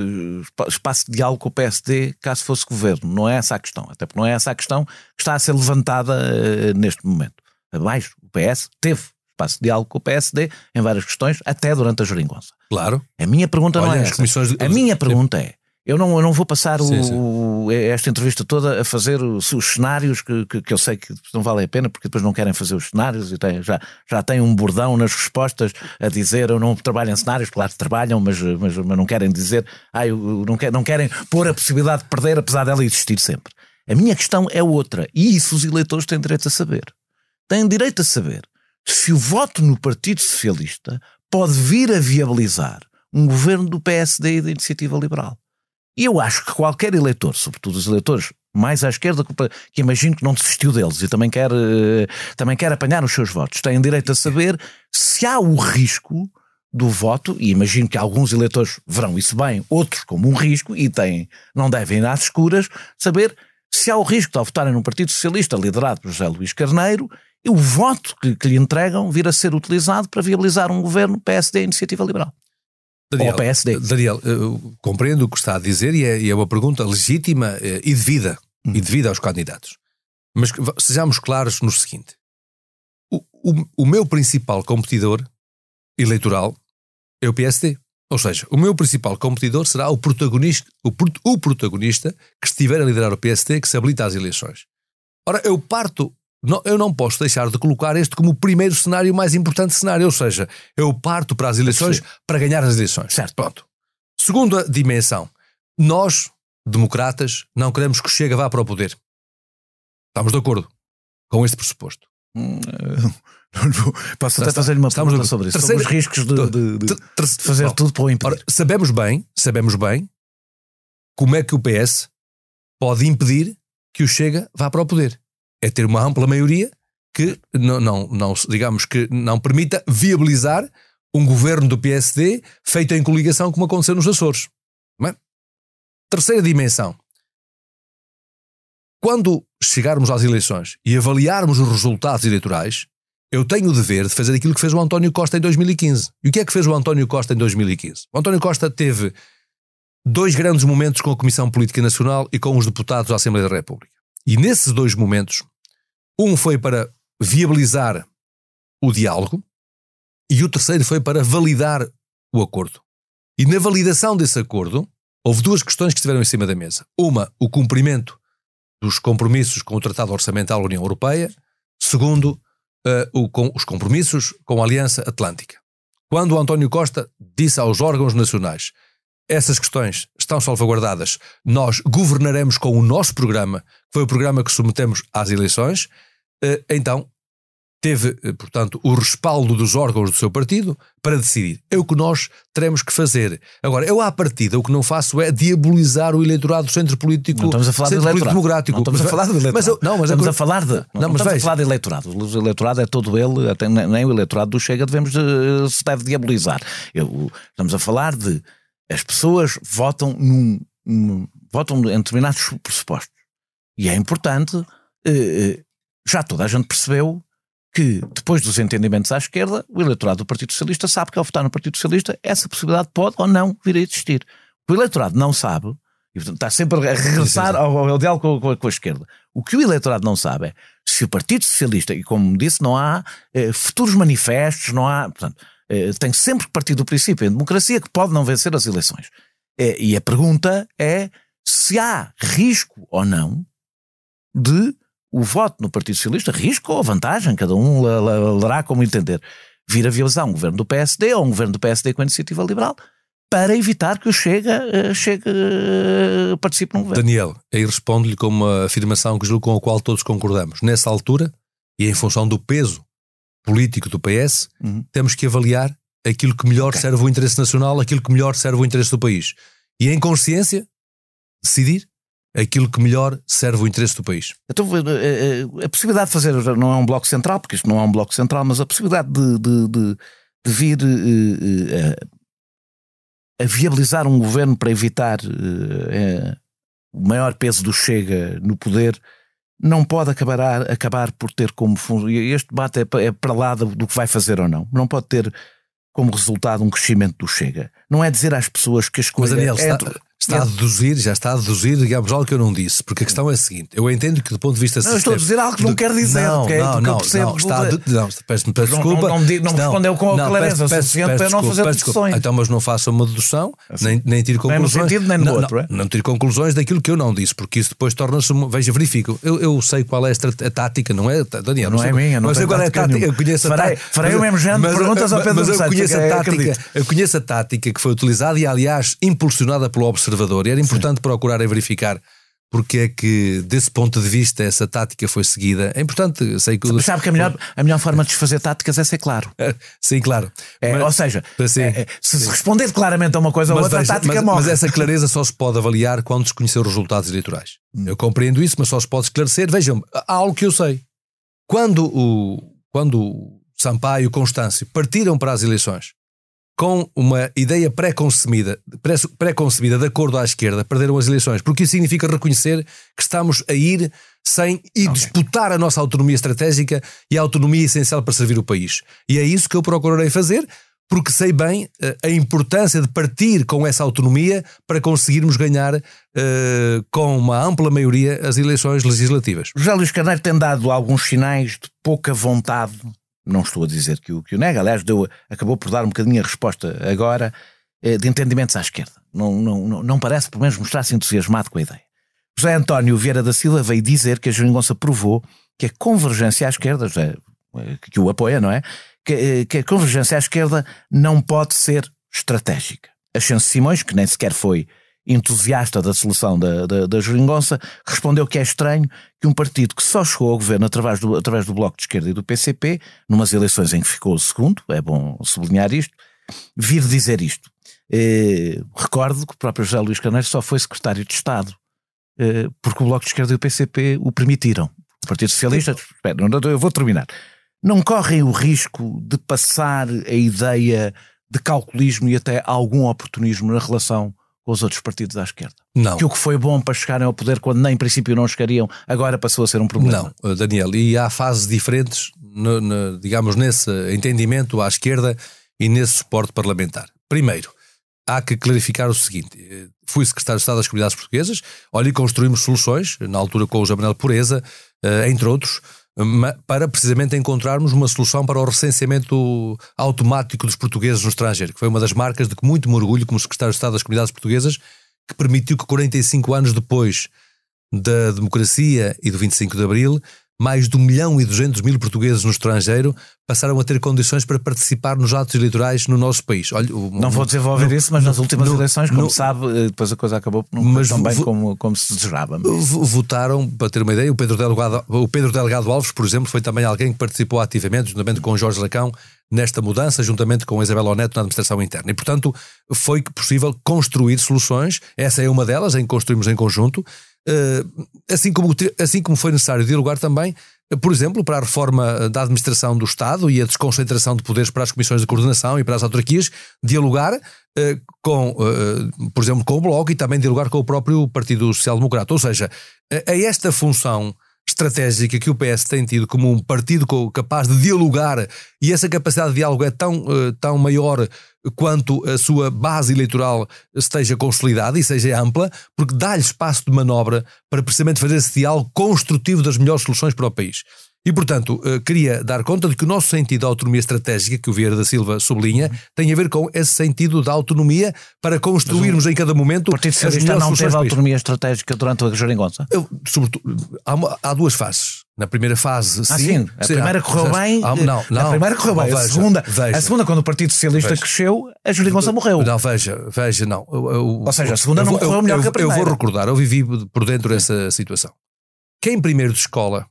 uh, espaço de diálogo com o P S D caso fosse governo. Não é essa a questão. Até porque não é essa a questão que está a ser levantada uh, neste momento. Abaixo, o P S teve espaço de diálogo com o P S D em várias questões, até durante a geringonça. Claro. A minha pergunta Olha, não é essa. De... A minha pergunta é... Eu não, eu não vou passar sim, o, sim. esta entrevista toda a fazer os, os cenários que, que, que eu sei que não valem a pena, porque depois não querem fazer os cenários e tem, já, já têm um bordão nas respostas a dizer eu não trabalho em cenários, claro que trabalham, mas, mas, mas não querem dizer, ah, eu, não, quer, não querem pôr a possibilidade de perder, apesar dela existir sempre. A minha questão é outra, e isso os eleitores têm direito a saber. Têm direito a saber se o voto no Partido Socialista pode vir a viabilizar um governo do P S D e da Iniciativa Liberal. E eu acho que qualquer eleitor, sobretudo os eleitores mais à esquerda, que imagino que não desistiu deles e também quer, também quer apanhar os seus votos, têm direito a saber se há o risco do voto, e imagino que alguns eleitores verão isso bem, outros como um risco, e têm, não devem ir às escuras, saber se há o risco de, ao votarem num Partido Socialista liderado por José Luís Carneiro, e o voto que, que lhe entregam vir a ser utilizado para viabilizar um governo P S D e Iniciativa Liberal. Daniel, ou P S D. Daniel, eu compreendo o que está a dizer e é, e é uma pergunta legítima e devida, hum. e devida aos candidatos. Mas sejamos claros no seguinte. O, o, o meu principal competidor eleitoral é o P S D. Ou seja, o meu principal competidor será o protagonista, o, o protagonista que estiver a liderar o P S D, que se habilita às eleições. Ora, eu parto... Não, eu não posso deixar de colocar este como o primeiro cenário, o mais importante cenário, ou seja, eu parto para as eleições para ganhar as eleições. Certo. Pronto. Segunda dimensão. Nós, democratas, não queremos que o Chega vá para o poder. Estamos de acordo com este pressuposto? Hum, posso até fazer-lhe uma pergunta sobre isso, Terceiro, sobre os riscos de, de, de, de fazer bom, tudo para o impedir. Ora, sabemos bem, sabemos bem como é que o P S pode impedir que o Chega vá para o poder. É ter uma ampla maioria que não, não, não, digamos que não permita viabilizar um governo do P S D feito em coligação como aconteceu nos Açores. Não é? Terceira dimensão. Quando chegarmos às eleições e avaliarmos os resultados eleitorais, eu tenho o dever de fazer aquilo que fez o António Costa em dois mil e quinze. E o que é que fez o António Costa em dois mil e quinze? O António Costa teve dois grandes momentos com a Comissão Política Nacional e com os deputados da Assembleia da República. E nesses dois momentos, um foi para viabilizar o diálogo e o terceiro foi para validar o acordo. E na validação desse acordo, houve duas questões que estiveram em cima da mesa. Uma, o cumprimento dos compromissos com o Tratado Orçamental da União Europeia. Segundo, uh, o, com os compromissos com a Aliança Atlântica. Quando o António Costa disse aos órgãos nacionais essas questões estão salvaguardadas. Nós governaremos com o nosso programa, que foi o programa que submetemos às eleições. Então, teve, portanto, o respaldo dos órgãos do seu partido para decidir. É o que nós teremos que fazer. Agora, eu à partida o que não faço é diabolizar o eleitorado do centro político, não estamos a falar centro de político democrático. Não estamos a falar de eleitorado. Mas eu, não, mas estamos a, a falar de... Não, não, não estamos vejo. a falar de eleitorado. O eleitorado é todo ele, até nem o eleitorado do Chega devemos de, se deve diabolizar. Eu, estamos a falar de... As pessoas votam, num, num, votam em determinados pressupostos. E é importante... Eh, já toda a gente percebeu que, depois dos entendimentos à esquerda, o eleitorado do Partido Socialista sabe que, ao votar no Partido Socialista, essa possibilidade pode ou não vir a existir. O eleitorado não sabe, e portanto, está sempre a regressar ao, ao diálogo com, com a esquerda. O que o eleitorado não sabe é se o Partido Socialista, e como disse, não há eh, futuros manifestos, não há... Portanto, eh, tem sempre que partir do princípio, em democracia, que pode não vencer as eleições. Eh, e a pergunta é se há risco ou não de... o voto no Partido Socialista, risco ou vantagem, cada um lerá como entender, vir a viabilizar um governo do P S D ou um governo do P S D com a iniciativa liberal para evitar que o Chega, Chega participe num governo. Daniel, aí responde-lhe com uma afirmação que julgo com a qual todos concordamos. Nessa altura, e em função do peso político do P S, uhum. temos que avaliar aquilo que melhor okay. serve o interesse nacional, aquilo que melhor serve o interesse do país. E em consciência, decidir aquilo que melhor serve o interesse do país. Então, a possibilidade de fazer, não é um bloco central, porque isto não é um bloco central, mas a possibilidade de, de, de, de vir a, a viabilizar um governo para evitar a, o maior peso do Chega no poder, não pode acabar, a, acabar por ter como... Este debate é, é para lá do que vai fazer ou não. Não pode ter como resultado um crescimento do Chega. Não é dizer às pessoas que a escolha... Mas, Daniel, é está... Está a deduzir, já está a deduzir, digamos, algo que eu não disse, porque a questão é a seguinte: eu entendo que do ponto de vista não, estou a dizer algo que não quero dizer, não, porque não, é não, eu percebo. Não, está a de... não, peço-me peço desculpa. Não, não, não, não respondeu com a clareza suficiente para não fazer deduções. Então, mas não faça uma dedução, assim, nem, nem tire conclusões. Nem no sentido, nem no não, outro. Não, é? não tire conclusões daquilo que eu não disse, porque isso depois torna-se. Veja, verifico. Eu, eu sei qual é a, a tática, não é, Daniel? Não, não é minha, não mas agora é tática. Eu conheço a tática. Farei o mesmo género de perguntas ao Pedro Santos. Mas eu conheço a tática, eu conheço a tática que foi utilizada e, aliás, impulsionada pelo Observador. E era importante procurar e verificar porque é que, desse ponto de vista, essa tática foi seguida. É importante, sei que... Sabe que a melhor, a melhor forma de desfazer táticas é ser claro. Sim, claro. É, mas, ou seja, assim, é, se se responder claramente a uma coisa ou outra, a tática mas, morre. Mas essa clareza só se pode avaliar quando se conhecer os resultados eleitorais. Hum. Eu compreendo isso, mas só se pode esclarecer. Vejam, há algo que eu sei. Quando o, quando o Sampaio e o Constâncio partiram para as eleições com uma ideia pré-concebida, pré-concebida de acordo à esquerda, perderam as eleições, porque isso significa reconhecer que estamos a ir sem e okay. disputar a nossa autonomia estratégica e a autonomia essencial para servir o país. E é isso que eu procurarei fazer, porque sei bem a importância de partir com essa autonomia para conseguirmos ganhar uh, com uma ampla maioria as eleições legislativas. José Luís Carneiro tem dado alguns sinais de pouca vontade. Não estou a dizer que o, que o nega, aliás, deu, acabou por dar um bocadinho a resposta agora, de entendimentos à esquerda. Não, não, não parece, pelo menos, mostrar-se entusiasmado com a ideia. José António Vieira da Silva veio dizer que a Geringonça provou que a convergência à esquerda, que o apoia, não é? Que, que a convergência à esquerda não pode ser estratégica. Ascenso Simões, que nem sequer foi entusiasta da solução da, da, da Geringonça, respondeu que é estranho que um partido que só chegou ao governo através do, através do Bloco de Esquerda e do P C P, numas eleições em que ficou o segundo, é bom sublinhar isto, vir dizer isto. Eh, recordo que o próprio José Luís Carneiro só foi secretário de Estado eh, porque o Bloco de Esquerda e o P C P o permitiram. O Partido Socialista, espera, eu vou terminar, não correm o risco de passar a ideia de calculismo e até algum oportunismo na relação com os outros partidos à esquerda? Não. Que o que foi bom para chegarem ao poder quando nem em princípio não chegariam, agora passou a ser um problema? Não, Daniel, e há fases diferentes, no, no, digamos, nesse entendimento à esquerda e nesse suporte parlamentar. Primeiro, há que clarificar o seguinte: fui secretário de Estado das Comunidades Portuguesas, olha, e construímos soluções, na altura com o Jamanel Pureza, entre outros, para precisamente encontrarmos uma solução para o recenseamento automático dos portugueses no estrangeiro, que foi uma das marcas de que muito me orgulho como secretário de Estado das Comunidades Portuguesas, que permitiu que quarenta e cinco anos depois da democracia e do vinte e cinco de Abril mais de um milhão e duzentos mil portugueses no estrangeiro passaram a ter condições para participar nos atos eleitorais no nosso país. Olha, o, não vou desenvolver no, isso, mas nas últimas no, eleições, como no, sabe, depois a coisa acabou não mas tão bem vo, como, como se desejava. Votaram, para ter uma ideia, o Pedro, Delegado, o Pedro Delegado Alves, por exemplo, foi também alguém que participou ativamente, juntamente com o Jorge Lacão, nesta mudança, juntamente com a Isabela Oneto na administração interna. E, portanto, foi possível construir soluções. Essa é uma delas, em que construímos em conjunto. Assim como, assim como foi necessário dialogar também, por exemplo, para a reforma da administração do Estado e a desconcentração de poderes para as comissões de coordenação e para as autarquias, dialogar uh, com, uh, por exemplo, com o Bloco e também dialogar com o próprio Partido Social Democrata. Ou seja, a, a esta função estratégica que o P S tem tido como um partido capaz de dialogar, e essa capacidade de diálogo é tão, uh, tão maior quanto a sua base eleitoral esteja consolidada e seja ampla, porque dá-lhe espaço de manobra para precisamente fazer esse diálogo construtivo das melhores soluções para o país. E, portanto, queria dar conta de que o nosso sentido de autonomia estratégica, que o Vieira da Silva sublinha, tem a ver com esse sentido da autonomia para construirmos em cada momento. O Partido Socialista não teve autonomia estratégica durante a geringonça? Eu, sobretudo, há, uma, há duas fases. Na primeira fase, sim. Ah, sim. A sim, primeira correu há, bem. Há, não, não. A primeira correu bem. Veja, a, segunda, veja, a segunda, quando o Partido Socialista veja, cresceu, a geringonça morreu. Não, veja, veja, não. Eu, eu, Ou seja, a segunda eu, não correu eu, melhor eu, que a primeira. Eu vou recordar, eu vivi por dentro dessa situação. Quem primeiro de escola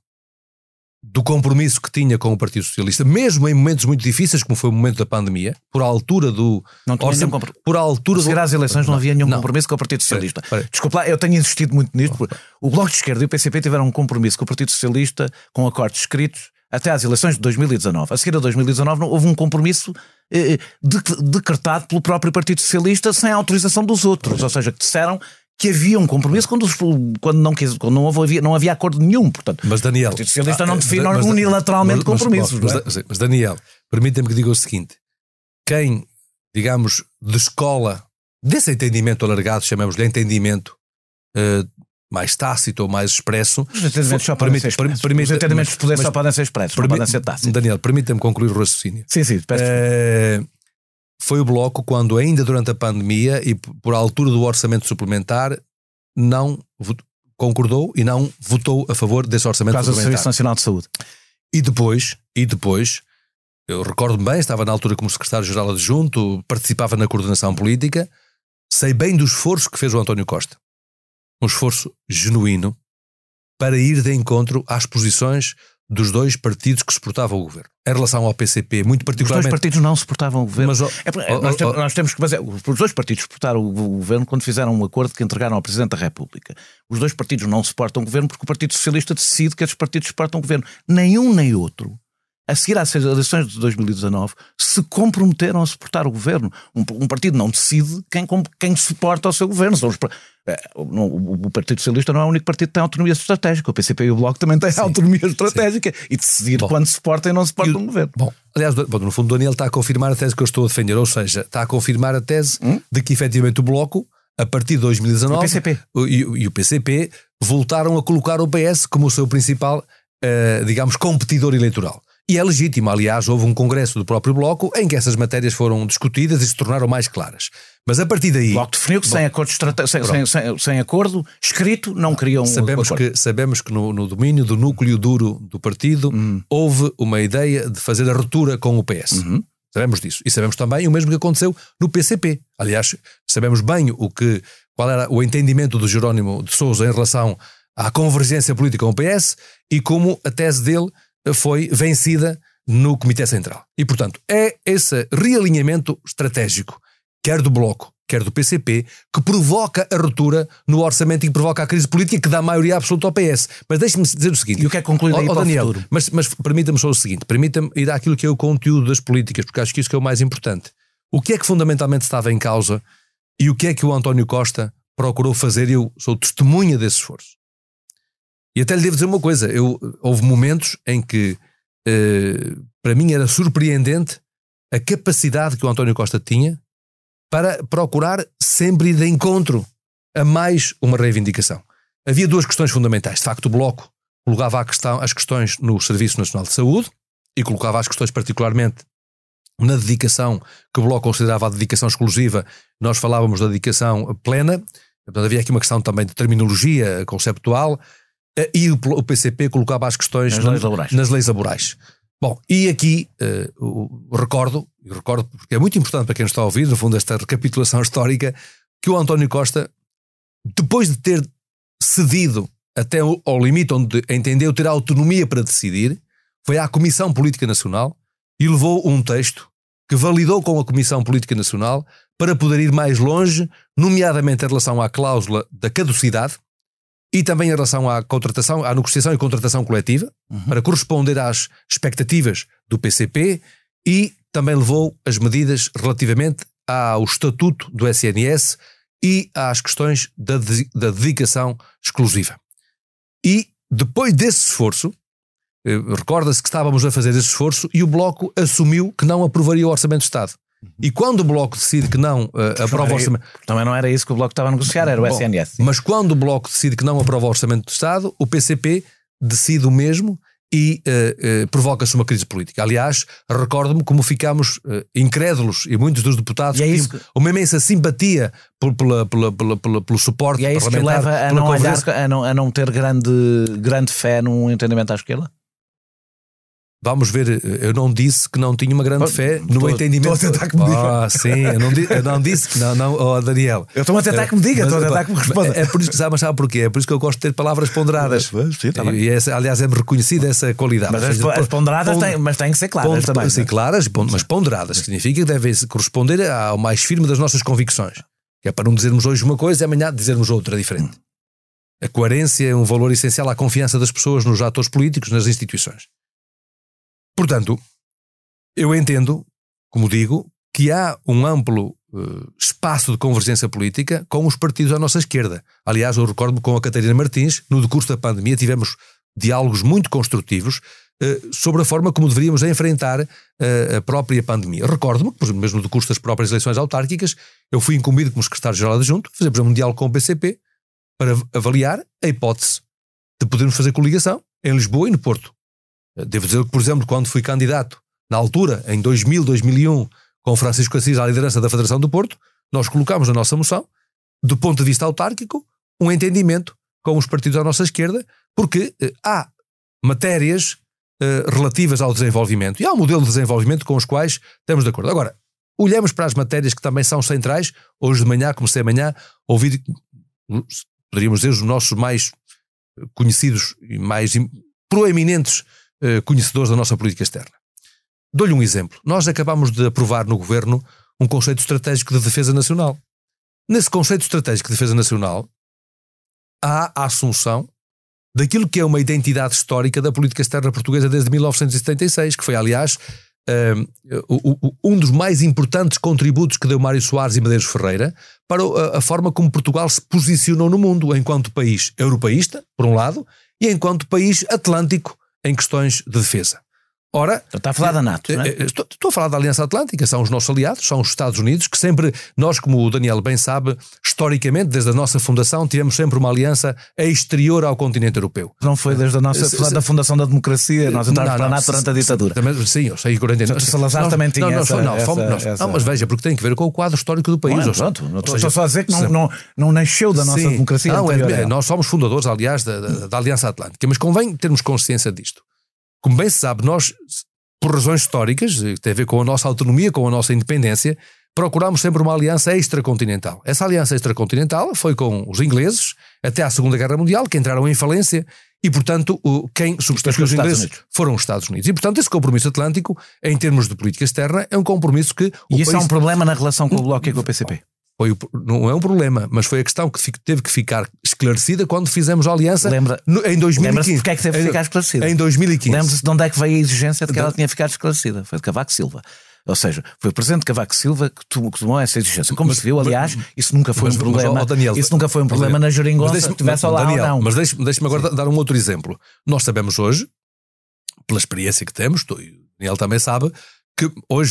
do compromisso que tinha com o Partido Socialista, mesmo em momentos muito difíceis, como foi o momento da pandemia, por altura do... Não tinha orçam, nenhum compr... por altura do... às eleições não, não havia nenhum não. compromisso com o Partido Socialista. Peraí, peraí. Desculpa lá, eu tenho insistido muito nisto. Porque o Bloco de Esquerda e o P C P tiveram um compromisso com o Partido Socialista, com acordos escritos, até às eleições de dois mil e dezanove. A seguir a dois mil e dezanove não, houve um compromisso eh, de, decretado pelo próprio Partido Socialista sem a autorização dos outros. Ou seja, que disseram que havia um compromisso quando, quando, não, quis, quando não, havia, não havia acordo nenhum. Portanto, mas Daniel, o Partido Socialista ah, não define mas, unilateralmente mas, compromissos. Mas, não é? mas, mas Daniel, permita-me que diga o seguinte: quem, digamos, de escola, desse entendimento alargado, chamamos-lhe entendimento uh, mais tácito ou mais expresso. Os entendimentos só podem ser expressos. Os entendimentos de poder só podem ser expressos, não podem ser tácitos. Daniel, permita-me concluir o raciocínio. Sim, sim, peço uh, Foi o Bloco quando, ainda durante a pandemia e por altura do orçamento suplementar, não concordou e não votou a favor desse orçamento suplementar. Por causa do Serviço Nacional de Saúde. E depois, e depois, eu recordo-me bem, estava na altura como secretário-geral adjunto, participava na coordenação política, sei bem do esforço que fez o António Costa. Um esforço genuíno para ir de encontro às posições dos dois partidos que suportavam o governo. Em relação ao P C P, muito particularmente... Os dois partidos não suportavam o governo. Mas, oh, é, oh, nós, oh, temos, nós temos que fazer... Os dois partidos suportaram o governo quando fizeram um acordo que entregaram ao Presidente da República. Os dois partidos não suportam o governo porque o Partido Socialista decide que esses partidos suportam o governo. Nem um nem outro, a seguir às eleições de dois mil e dezanove, se comprometeram a suportar o governo. Um, um partido não decide quem, quem suporta o seu governo. São os, o, o Partido Socialista não é o único partido que tem autonomia estratégica. O P C P e o Bloco também têm sim, autonomia estratégica sim. e decidir bom, quando suportam e não suportam o governo. Bom, aliás, bom, no fundo, o Daniel está a confirmar a tese que eu estou a defender, ou seja, está a confirmar a tese hum? de que efetivamente o Bloco, a partir de dois mil e dezanove, o P C P. E, e o P C P voltaram a colocar o P S como o seu principal, uh, digamos, competidor eleitoral. E é legítimo, aliás, houve um congresso do próprio Bloco em que essas matérias foram discutidas e se tornaram mais claras. Mas a partir daí... O Bloco definiu que bom, sem, acordo estrate... sem, sem, sem, sem acordo escrito não queriam... Sabemos um que, sabemos que no, no domínio do núcleo duro do partido hum. houve uma ideia de fazer a ruptura com o P S. Uhum. Sabemos disso. E sabemos também o mesmo que aconteceu no P C P. Aliás, sabemos bem o que, qual era o entendimento do Jerónimo de Sousa em relação à convergência política com o P S e como a tese dele foi vencida no Comitê Central. E, portanto, é esse realinhamento estratégico, quer do Bloco, quer do P C P, que provoca a ruptura no orçamento e que provoca a crise política que dá maioria absoluta ao P S. Mas deixe-me dizer o seguinte... E o que é concluir daí oh, para Daniel, o futuro? Mas, mas permita-me só o seguinte, permita-me ir àquilo que é o conteúdo das políticas, porque acho que isso que é o mais importante. O que é que fundamentalmente estava em causa e o que é que o António Costa procurou fazer? Eu sou testemunha desse esforço. E até lhe devo dizer uma coisa, eu, houve momentos em que, eh, para mim, era surpreendente a capacidade que o António Costa tinha para procurar sempre ir de encontro a mais uma reivindicação. Havia duas questões fundamentais. De facto, o Bloco colocava a questão, as questões no Serviço Nacional de Saúde e colocava as questões particularmente na dedicação que o Bloco considerava a dedicação exclusiva. Nós falávamos da dedicação plena. Portanto, havia aqui uma questão também de terminologia conceptual. e o P C P colocava as questões nas leis laborais. Nas leis laborais. Bom, e aqui uh, recordo, recordo, porque é muito importante para quem nos está a ouvir, no fundo, esta recapitulação histórica, que o António Costa, depois de ter cedido até ao limite onde entendeu ter autonomia para decidir, foi à Comissão Política Nacional e levou um texto que validou com a Comissão Política Nacional para poder ir mais longe, nomeadamente em relação à cláusula da caducidade e também em relação à contratação, à negociação e contratação coletiva, uhum. para corresponder às expectativas do P C P, e também levou as medidas relativamente ao estatuto do S N S e às questões da, de, da dedicação exclusiva. E depois desse esforço, eh, recorda-se que estávamos a fazer esse esforço e o Bloco assumiu que não aprovaria o Orçamento de Estado. E quando o Bloco decide que não uh, aprova o orçamento... Também não era isso que o Bloco estava a negociar, era o Bom, S N S. Sim. Mas quando o Bloco decide que não aprova o Orçamento do Estado, o P C P decide o mesmo e uh, uh, provoca-se uma crise política. Aliás, recordo-me como ficámos uh, incrédulos, e muitos dos deputados é tinham que... uma imensa simpatia por, pela, pela, pela, pela, pelo suporte e é isso parlamentar. Que leva a não, olhar, a, não, a não ter grande, grande fé num entendimento à esquerda? Vamos ver, eu não disse que não tinha uma grande fé no tô, entendimento. Estou a tentar que me diga. Ah, sim, eu não, eu não disse que não, não, oh, Daniel. Eu estou a tentar que me diga, estou a tentar que me responda. É, é por isso que sabe, sabe porquê? É por isso que eu gosto de ter palavras ponderadas. Mas, sim, tá e, e essa, aliás, é-me reconhecida essa qualidade. Mas as, as ponderadas pond... têm, mas têm que ser claras pond... também. Sim, claras, mas ponderadas, que significa que devem corresponder ao mais firme das nossas convicções. Que é para não dizermos hoje uma coisa e amanhã dizermos outra diferente. A coerência é um valor essencial à confiança das pessoas nos atores políticos, nas instituições. Portanto, eu entendo, como digo, que há um amplo uh, espaço de convergência política com os partidos à nossa esquerda. Aliás, eu recordo-me com a Catarina Martins, no decurso da pandemia, tivemos diálogos muito construtivos uh, sobre a forma como deveríamos enfrentar uh, a própria pandemia. Recordo-me que, por exemplo, mesmo no decurso das próprias eleições autárquicas, eu fui incumbido como secretário-geral adjunto, fazer, por exemplo, um diálogo com o P C P para avaliar a hipótese de podermos fazer coligação em Lisboa e no Porto. Devo dizer que, por exemplo, quando fui candidato, na altura, em dois mil, dois mil e um, com Francisco Assis à liderança da Federação do Porto, nós colocámos na nossa moção, do ponto de vista autárquico, um entendimento com os partidos à nossa esquerda, porque eh, há matérias eh, relativas ao desenvolvimento e há um modelo de desenvolvimento com os quais estamos de acordo. Agora, olhamos para as matérias que também são centrais. Hoje de manhã, comecei amanhã, a ouvir, poderíamos dizer, os nossos mais conhecidos e mais proeminentes conhecedores da nossa política externa. Dou-lhe um exemplo. Nós acabamos de aprovar no Governo um conceito estratégico de defesa nacional. Nesse conceito estratégico de defesa nacional há a assunção daquilo que é uma identidade histórica da política externa portuguesa desde mil novecentos e setenta e seis, que foi, aliás, um, um dos mais importantes contributos que deu Mário Soares e Medeiros Ferreira para a, a forma como Portugal se posicionou no mundo enquanto país europeísta, por um lado, e enquanto país atlântico em questões de defesa. Ora, está a falar da NATO, não é? Estou, estou a falar da Aliança Atlântica, são os nossos aliados, são os Estados Unidos, que sempre, nós, como o Daniel bem sabe, historicamente, desde a nossa fundação, tivemos sempre uma aliança exterior ao continente europeu. Não foi desde a nossa se, se, da fundação da democracia, nós entramos para a NATO durante a ditadura. Também, sim, eu sei que o Salazar nós, também tinha não, essa, não, essa, essa, essa... não, mas veja, porque tem que ver com o quadro histórico do país. Não, é, pronto, não estou, estou só a dizer que não, não, não nasceu da nossa sim, democracia. Não, é, nós somos fundadores, aliás, da, da, da Aliança Atlântica, mas convém termos consciência disto. Como bem se sabe, nós, por razões históricas, que tem a ver com a nossa autonomia, com a nossa independência, procurámos sempre uma aliança extracontinental. Essa aliança extracontinental foi com os ingleses até à Segunda Guerra Mundial, que entraram em falência, e, portanto, quem substituiu os ingleses Unidos. foram os Estados Unidos. E, portanto, esse compromisso atlântico, em termos de política externa, é um compromisso que... E isso país... é um problema na relação com o Bloco e com o P C P? Foi, não é um problema, mas foi a questão que teve que ficar esclarecida quando fizemos a aliança Lembra, no, em dois mil e quinze. Lembra-se porque é que teve que ficar esclarecida? Em dois mil e quinze. Lembra-se de onde é que veio a exigência de que ela tinha ficado esclarecida? Foi de Cavaco Silva. Ou seja, foi o presidente Cavaco Silva que tomou essa exigência. Como mas, se viu, aliás, isso nunca foi mas, um problema. Mas, oh, Daniel, isso nunca foi um problema na geringonça se tivesse lá Daniel, ou não. Mas deixe-me deixe agora Sim. dar um outro exemplo. Nós sabemos hoje, pela experiência que temos, e o Daniel também sabe, que hoje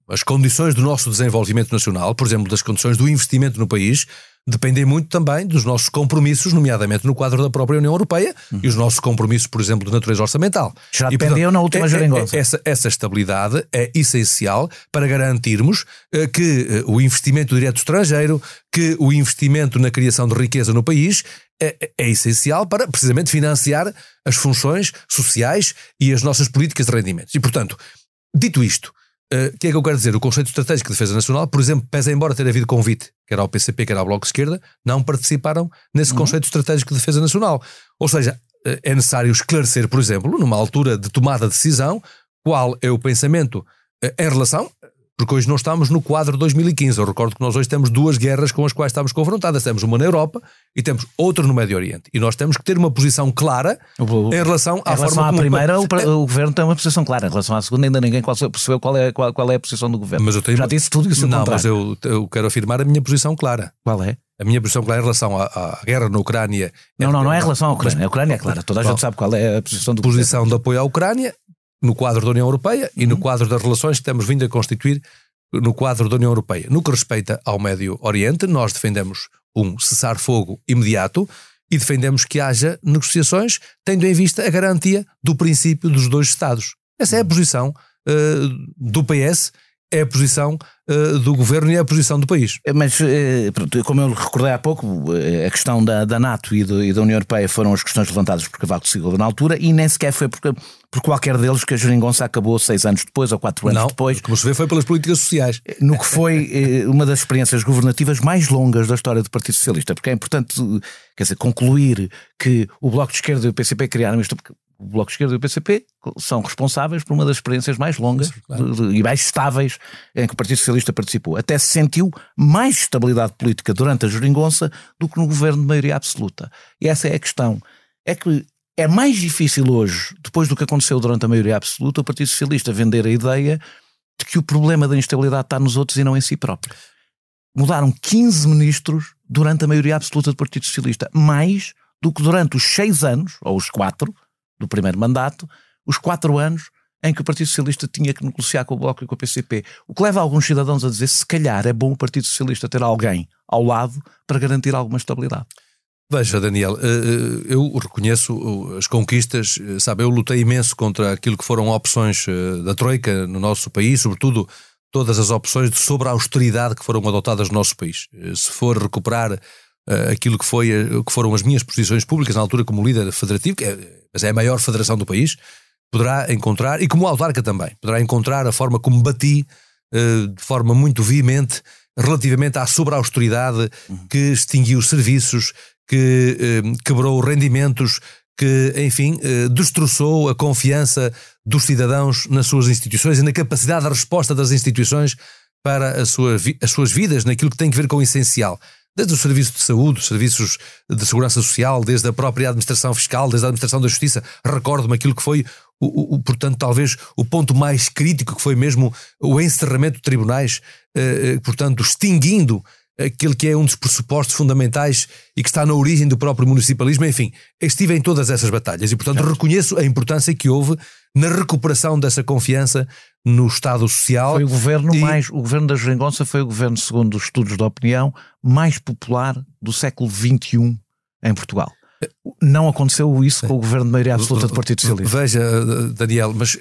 as condições do nosso desenvolvimento nacional, por exemplo, das condições do investimento no país, dependem muito também dos nossos compromissos, nomeadamente no quadro da própria União Europeia, uhum. e os nossos compromissos, por exemplo, de natureza orçamental. Já dependiam na última geringonça. É, é, essa, essa estabilidade é essencial para garantirmos uh, que uh, o investimento direto estrangeiro, que o investimento na criação de riqueza no país é, é essencial para precisamente financiar as funções sociais e as nossas políticas de rendimentos. E, portanto, dito isto, o uh, que é que eu quero dizer? O conceito estratégico de defesa nacional, por exemplo, pese embora ter havido convite, quer ao P C P, quer ao Bloco de Esquerda, não participaram nesse uhum. conceito estratégico de defesa nacional. Ou seja, uh, é necessário esclarecer, por exemplo, numa altura de tomada de decisão, qual é o pensamento uh, em relação... Porque hoje não estamos no quadro de dois mil e quinze. Eu recordo que nós hoje temos duas guerras com as quais estamos confrontadas. Temos uma na Europa e temos outra no Médio Oriente. E nós temos que ter uma posição clara o, em relação à em relação forma à como... primeira, o, o Governo tem uma posição clara. Em relação à segunda, ainda ninguém percebeu qual é, qual, qual é a posição do Governo. Mas eu tenho... Já disse tudo isso. Não, mas eu, eu quero afirmar a minha posição clara. Qual é? A minha posição clara em relação à, à guerra na Ucrânia... Não, não, não é em relação à Ucrânia. A Ucrânia é clara. Toda a gente sabe qual é a posição do Governo. Posição de apoio à Ucrânia no quadro da União Europeia e no quadro das relações que temos vindo a constituir no quadro da União Europeia. No que respeita ao Médio Oriente, nós defendemos um cessar-fogo imediato e defendemos que haja negociações tendo em vista a garantia do princípio dos dois Estados. Essa é a posição uh, do P S, é a posição uh, do Governo e é a posição do país. Mas, pronto, como eu recordei há pouco, a questão da, da NATO e, do, e da União Europeia foram as questões levantadas por Cavaco Silva na altura e nem sequer foi por, por qualquer deles que a geringonça acabou seis anos depois ou quatro anos Não, depois. Como se vê, foi pelas políticas sociais. No que foi uma das experiências governativas mais longas da história do Partido Socialista, porque é importante, quer dizer, concluir que o Bloco de Esquerda e o P C P criaram isto, porque o Bloco de Esquerda e o P C P são responsáveis por uma das experiências mais longas claro. de, de, e mais estáveis em que o Partido Socialista participou. Até se sentiu mais estabilidade política durante a geringonça do que no governo de maioria absoluta. E essa é a questão. É que é mais difícil hoje, depois do que aconteceu durante a maioria absoluta, o Partido Socialista vender a ideia de que o problema da instabilidade está nos outros e não em si próprio. Mudaram quinze ministros durante a maioria absoluta do Partido Socialista, mais do que durante os seis anos, ou os quatro, do primeiro mandato, os quatro anos em que o Partido Socialista tinha que negociar com o Bloco e com o P C P. O que leva alguns cidadãos a dizer se calhar é bom o Partido Socialista ter alguém ao lado para garantir alguma estabilidade. Veja, Daniel, eu reconheço as conquistas, sabe, eu lutei imenso contra aquilo que foram opções da Troika no nosso país, sobretudo todas as opções de sobre a austeridade que foram adotadas no nosso país. Se for recuperar aquilo que, foi, que foram as minhas posições públicas na altura como líder federativo, que é, mas é a maior federação do país, poderá encontrar, e como autarca também, poderá encontrar a forma como bati de forma muito veemente relativamente à sobre-austeridade que extinguiu serviços, que eh, quebrou rendimentos, que, enfim, eh, destroçou a confiança dos cidadãos nas suas instituições e na capacidade de resposta das instituições para a sua vi- as suas vidas, naquilo que tem que ver com o essencial. Desde o serviço de saúde, os serviços de segurança social, desde a própria administração fiscal, desde a administração da justiça. Recordo-me aquilo que foi, o, o, portanto, talvez o ponto mais crítico, que foi mesmo o encerramento de tribunais, eh, portanto, extinguindo aquele que é um dos pressupostos fundamentais e que está na origem do próprio municipalismo. Enfim, estive em todas essas batalhas e, portanto, reconheço a importância que houve na recuperação dessa confiança no Estado Social. Foi o governo e... mais, o governo da geringonça foi o governo, segundo os estudos de opinião, mais popular do século vinte e um em Portugal. Não aconteceu isso com o governo de maioria absoluta do Partido Socialista. Veja, Daniel, mas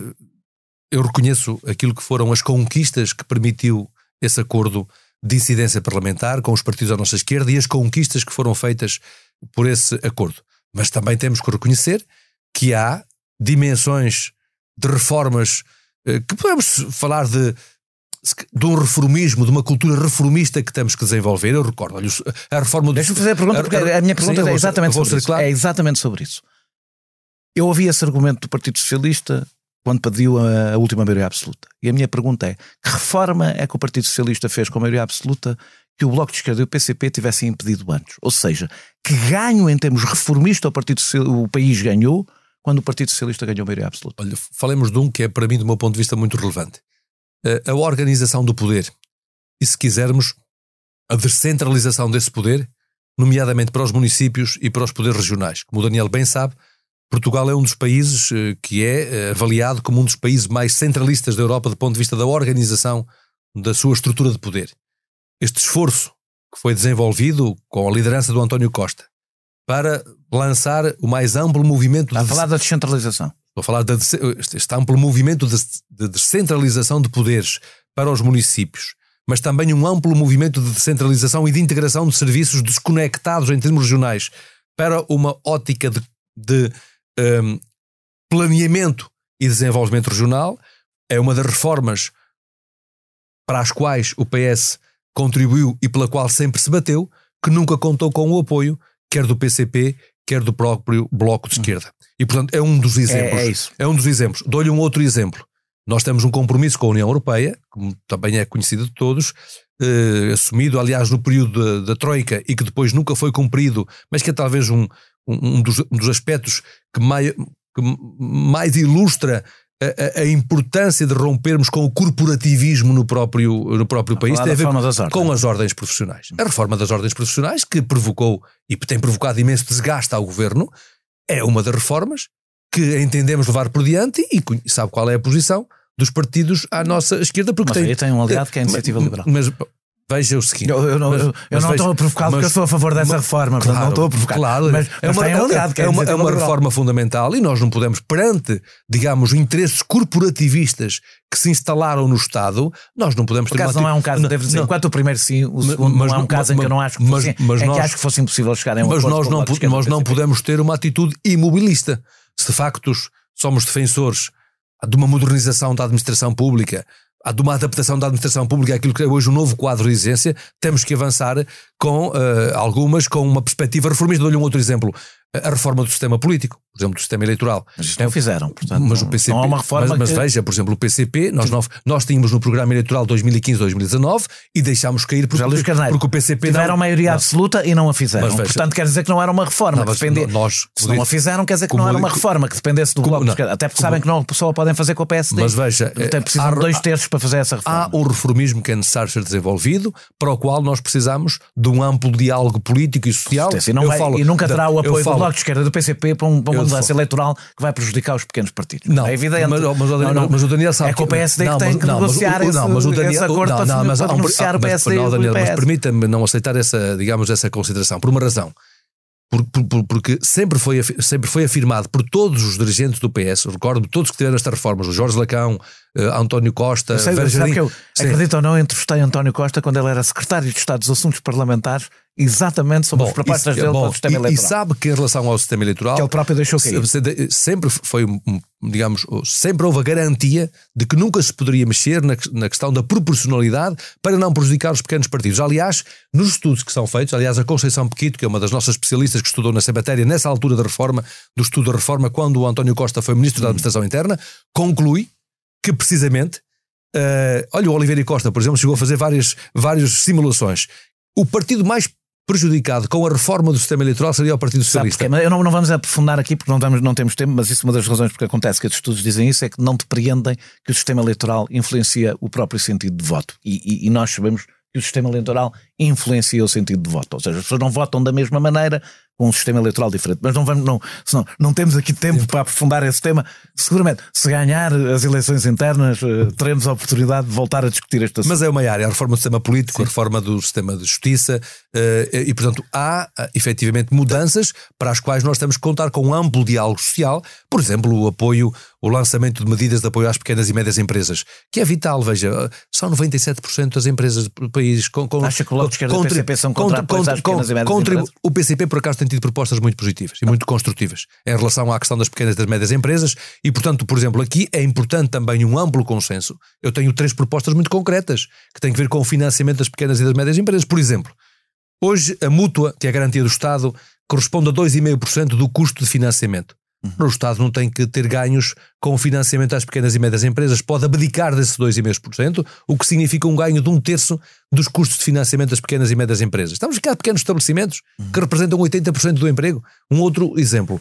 eu reconheço aquilo que foram as conquistas que permitiu esse acordo de incidência parlamentar com os partidos à nossa esquerda e as conquistas que foram feitas por esse acordo. Mas também temos que reconhecer que há dimensões de reformas eh, que podemos falar de, de um reformismo, de uma cultura reformista que temos que desenvolver. Eu recordo, olha, a reforma do... Deixa-me fazer a pergunta, porque a, a minha pergunta sim, é, exatamente vou, sobre vou claro. é exatamente sobre isso. Eu ouvi esse argumento do Partido Socialista quando pediu a, a última maioria absoluta. E a minha pergunta é, que reforma é que o Partido Socialista fez com a maioria absoluta que o Bloco de Esquerda e o P C P tivessem impedido antes? Ou seja, que ganho em termos reformistas o, Partido o país ganhou quando o Partido Socialista ganhou a maioria absoluta? Olha, falemos de um que é, para mim, do meu ponto de vista, muito relevante. A, a organização do poder. E, se quisermos, a descentralização desse poder, nomeadamente para os municípios e para os poderes regionais. Como o Daniel bem sabe, Portugal é um dos países que é avaliado como um dos países mais centralistas da Europa do ponto de vista da organização da sua estrutura de poder. Este esforço que foi desenvolvido com a liderança do António Costa para lançar o mais amplo movimento... Está de... a falar da descentralização. Estou a falar de, este amplo movimento de, de descentralização de poderes para os municípios, mas também um amplo movimento de descentralização e de integração de serviços desconectados em termos regionais para uma ótica de, de um, planeamento e desenvolvimento regional. É uma das reformas para as quais o P S contribuiu e pela qual sempre se bateu, que nunca contou com o apoio, quer do P C P, quer do próprio Bloco de Esquerda. E, portanto, é um dos exemplos. É, é, isso. é um dos exemplos. Dou-lhe um outro exemplo. Nós temos um compromisso com a União Europeia, como também é conhecido de todos, eh, assumido, aliás, no período da, da Troika e que depois nunca foi cumprido, mas que é talvez um, um, um, dos, um dos aspectos que mais, que mais ilustra a, a importância de rompermos com o corporativismo no próprio, no próprio país. Tem a ver com as ordens profissionais. A reforma das ordens profissionais, que provocou e tem provocado imenso desgaste ao governo, é uma das reformas que entendemos levar por diante e sabe qual é a posição dos partidos à nossa esquerda. Porque mas tem, aí tem um aliado que é a Iniciativa mas, Liberal. Mas veja o seguinte... Eu, eu não, mas, eu, eu não veja, estou a provocar porque eu sou a favor dessa mas, reforma. Claro, não estou a provocar. Claro, mas, é mas uma, tem um aliado que é, é uma, é uma liberal. reforma fundamental e nós não podemos, perante, digamos, interesses corporativistas que se instalaram no Estado, nós não podemos Por ter... Por acaso não é um caso, não, devo dizer, enquanto o primeiro sim, o segundo mas, não é um caso mas, em que eu não acho que fosse, mas, mas em nós, que acho que fosse impossível chegar a um mas acordo. Mas nós não, nós não podemos ter uma atitude imobilista. Se de facto somos defensores de uma modernização da administração pública, de uma adaptação da administração pública àquilo que é hoje um novo quadro de exigência, temos que avançar com uh, algumas, com uma perspectiva reformista. Dou-lhe um outro exemplo, a reforma do sistema político, por exemplo, do sistema eleitoral. Mas isto não fizeram, portanto, mas não, o P C P, não há uma reforma mas, mas que... veja, por exemplo, o P C P, nós, não, nós tínhamos no programa eleitoral dois mil e quinze a dois mil e dezanove e deixámos cair porque, Luís Carneiro, porque o P C P tiveram não, maioria não. absoluta e não a fizeram. Mas, veja, portanto, quer dizer que não era uma reforma. Não, que dependia... nós, Se não a fizeram, quer dizer que não era uma reforma que dependesse do Bloco de Esquerda. Até porque como, sabem que não só a podem fazer com o P S D. Mas veja, até precisam de dois terços para fazer essa reforma. Há um reformismo que é necessário ser desenvolvido, para o qual nós precisamos de um amplo diálogo político e social. E, não vai, falo, e nunca terá o apoio do Bloco de Esquerda do P C P para, um, para uma mudança eleitoral que vai prejudicar os pequenos partidos. Não, é evidente. Mas, mas, não, não, mas o Daniel sabe é que o P S D não, que tem mas, que não, negociar mas, esse, não, mas o Daniel, esse acordo não, para, não, mas, para não, negociar mas, o P S D não, Daniel, e o P S. Mas permita-me não aceitar essa, digamos, essa consideração, por uma razão. Por, por, porque sempre foi, sempre foi afirmado por todos os dirigentes do P S, recordo todos que tiveram estas reformas, o Jorge Lacão, uh, António Costa, eu sei, sabe que eu, acredito ou não, entrevistei António Costa quando ele era secretário de Estado dos Assuntos Parlamentares, exatamente sobre bom, as propostas isso, dele bom, para o sistema e, eleitoral. E sabe que em relação ao sistema eleitoral, que ele próprio deixou cair, sempre foi, digamos, sempre houve a garantia de que nunca se poderia mexer na, na questão da proporcionalidade para não prejudicar os pequenos partidos. Aliás, nos estudos que são feitos, aliás, a Conceição Pequito, que é uma das nossas especialistas que estudou nessa matéria, nessa altura da reforma, do estudo da reforma, quando o António Costa foi Ministro da Administração Interna, conclui que precisamente, uh, olha, o Oliveira Costa, por exemplo, chegou a fazer várias, várias simulações. O partido mais prejudicado com a reforma do sistema eleitoral seria o Partido Socialista. Sabe, eu não, não vamos aprofundar aqui porque não, estamos, não temos tempo, mas isso é uma das razões porque acontece que os estudos dizem isso, é que não depreendem que o sistema eleitoral influencia o próprio sentido de voto. E, e, e nós sabemos que o sistema eleitoral influencia o sentido de voto. Ou seja, as pessoas não votam da mesma maneira com um sistema eleitoral diferente. Mas não vamos, não, senão, não temos aqui tempo Sim. para aprofundar esse tema. Seguramente, se ganhar as eleições internas, teremos a oportunidade de voltar a discutir este assunto. Mas é uma área, a reforma do sistema político, Sim. a reforma do sistema de justiça, e portanto há efetivamente mudanças para as quais nós temos que contar com um amplo diálogo social, por exemplo, o apoio, o lançamento de medidas de apoio às pequenas e médias empresas, que é vital, veja, são noventa e sete por cento das empresas do país. Com, com, Acha que o Bloco de Esquerda e o P C P são contra apoios às pequenas e médias empresas? O P C P, por acaso, tem tido propostas muito positivas e muito construtivas em relação à questão das pequenas e das médias empresas e, portanto, por exemplo, aqui é importante também um amplo consenso. Eu tenho três propostas muito concretas que têm a ver com o financiamento das pequenas e das médias empresas. Por exemplo, hoje a mútua, que é a garantia do Estado, corresponde a dois vírgula cinco por cento do custo de financiamento. Uhum. O Estado não tem que ter ganhos com o financiamento às pequenas e médias empresas, pode abdicar desse dois vírgula cinco por cento, o que significa um ganho de um terço dos custos de financiamento das pequenas e médias empresas. Estamos a ficar pequenos estabelecimentos uhum. que representam oitenta por cento do emprego. Um outro exemplo,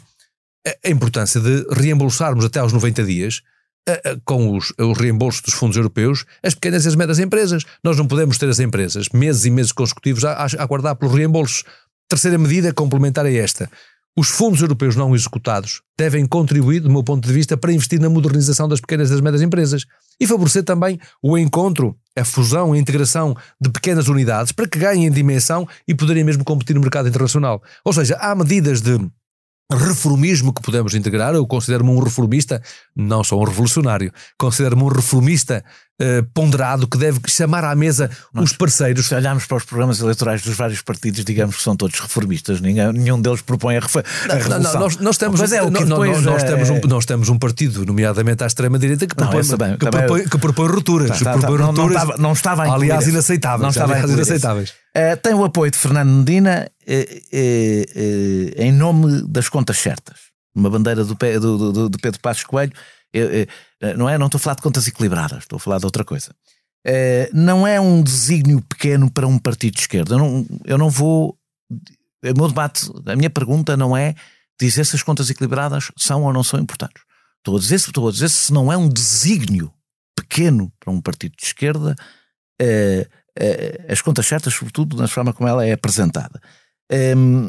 a importância de reembolsarmos até aos noventa dias, a, a, com os, os reembolsos dos fundos europeus, as pequenas e as médias empresas. Nós não podemos ter as empresas meses e meses consecutivos a, a aguardar pelos reembolsos. Terceira medida complementar a esta. os fundos europeus não executados devem contribuir, do meu ponto de vista, para investir na modernização das pequenas e das médias empresas e favorecer também o encontro, a fusão, a integração de pequenas unidades para que ganhem dimensão e poderem mesmo competir no mercado internacional. Ou seja, há medidas de reformismo que podemos integrar. Eu considero-me um reformista, não sou um revolucionário, considero-me um reformista uh, ponderado que deve chamar à mesa Nós, os parceiros. Se olharmos para os programas eleitorais dos vários partidos, digamos que são todos reformistas, ninguém, nenhum deles propõe a, refa- a revolução. Não, não, nós, nós temos, Mas é o que não, depois, não, nós, é... temos um, nós temos um partido, nomeadamente à extrema-direita, que propõe, não, bem, que propõe, que propõe rupturas. Tá, tá, que propõe tá, rupturas não, não, estava, não estava a aliás, inaceitáveis. Não estava aliás, inaceitáveis. Uh, tem o apoio de Fernando Medina uh, uh, uh, em nome das contas certas. Uma bandeira do, do, do, do Pedro Passos Coelho, uh, uh, não é? Não estou a falar de contas equilibradas, estou a falar de outra coisa. Uh, não é um desígnio pequeno para um partido de esquerda. Eu não, eu não vou. O meu debate, a minha pergunta não é dizer se as contas equilibradas são ou não são importantes. Estou a dizer, estou a dizer se não é um desígnio pequeno para um partido de esquerda. Uh, Uh, as contas certas, sobretudo na forma como ela é apresentada. Um,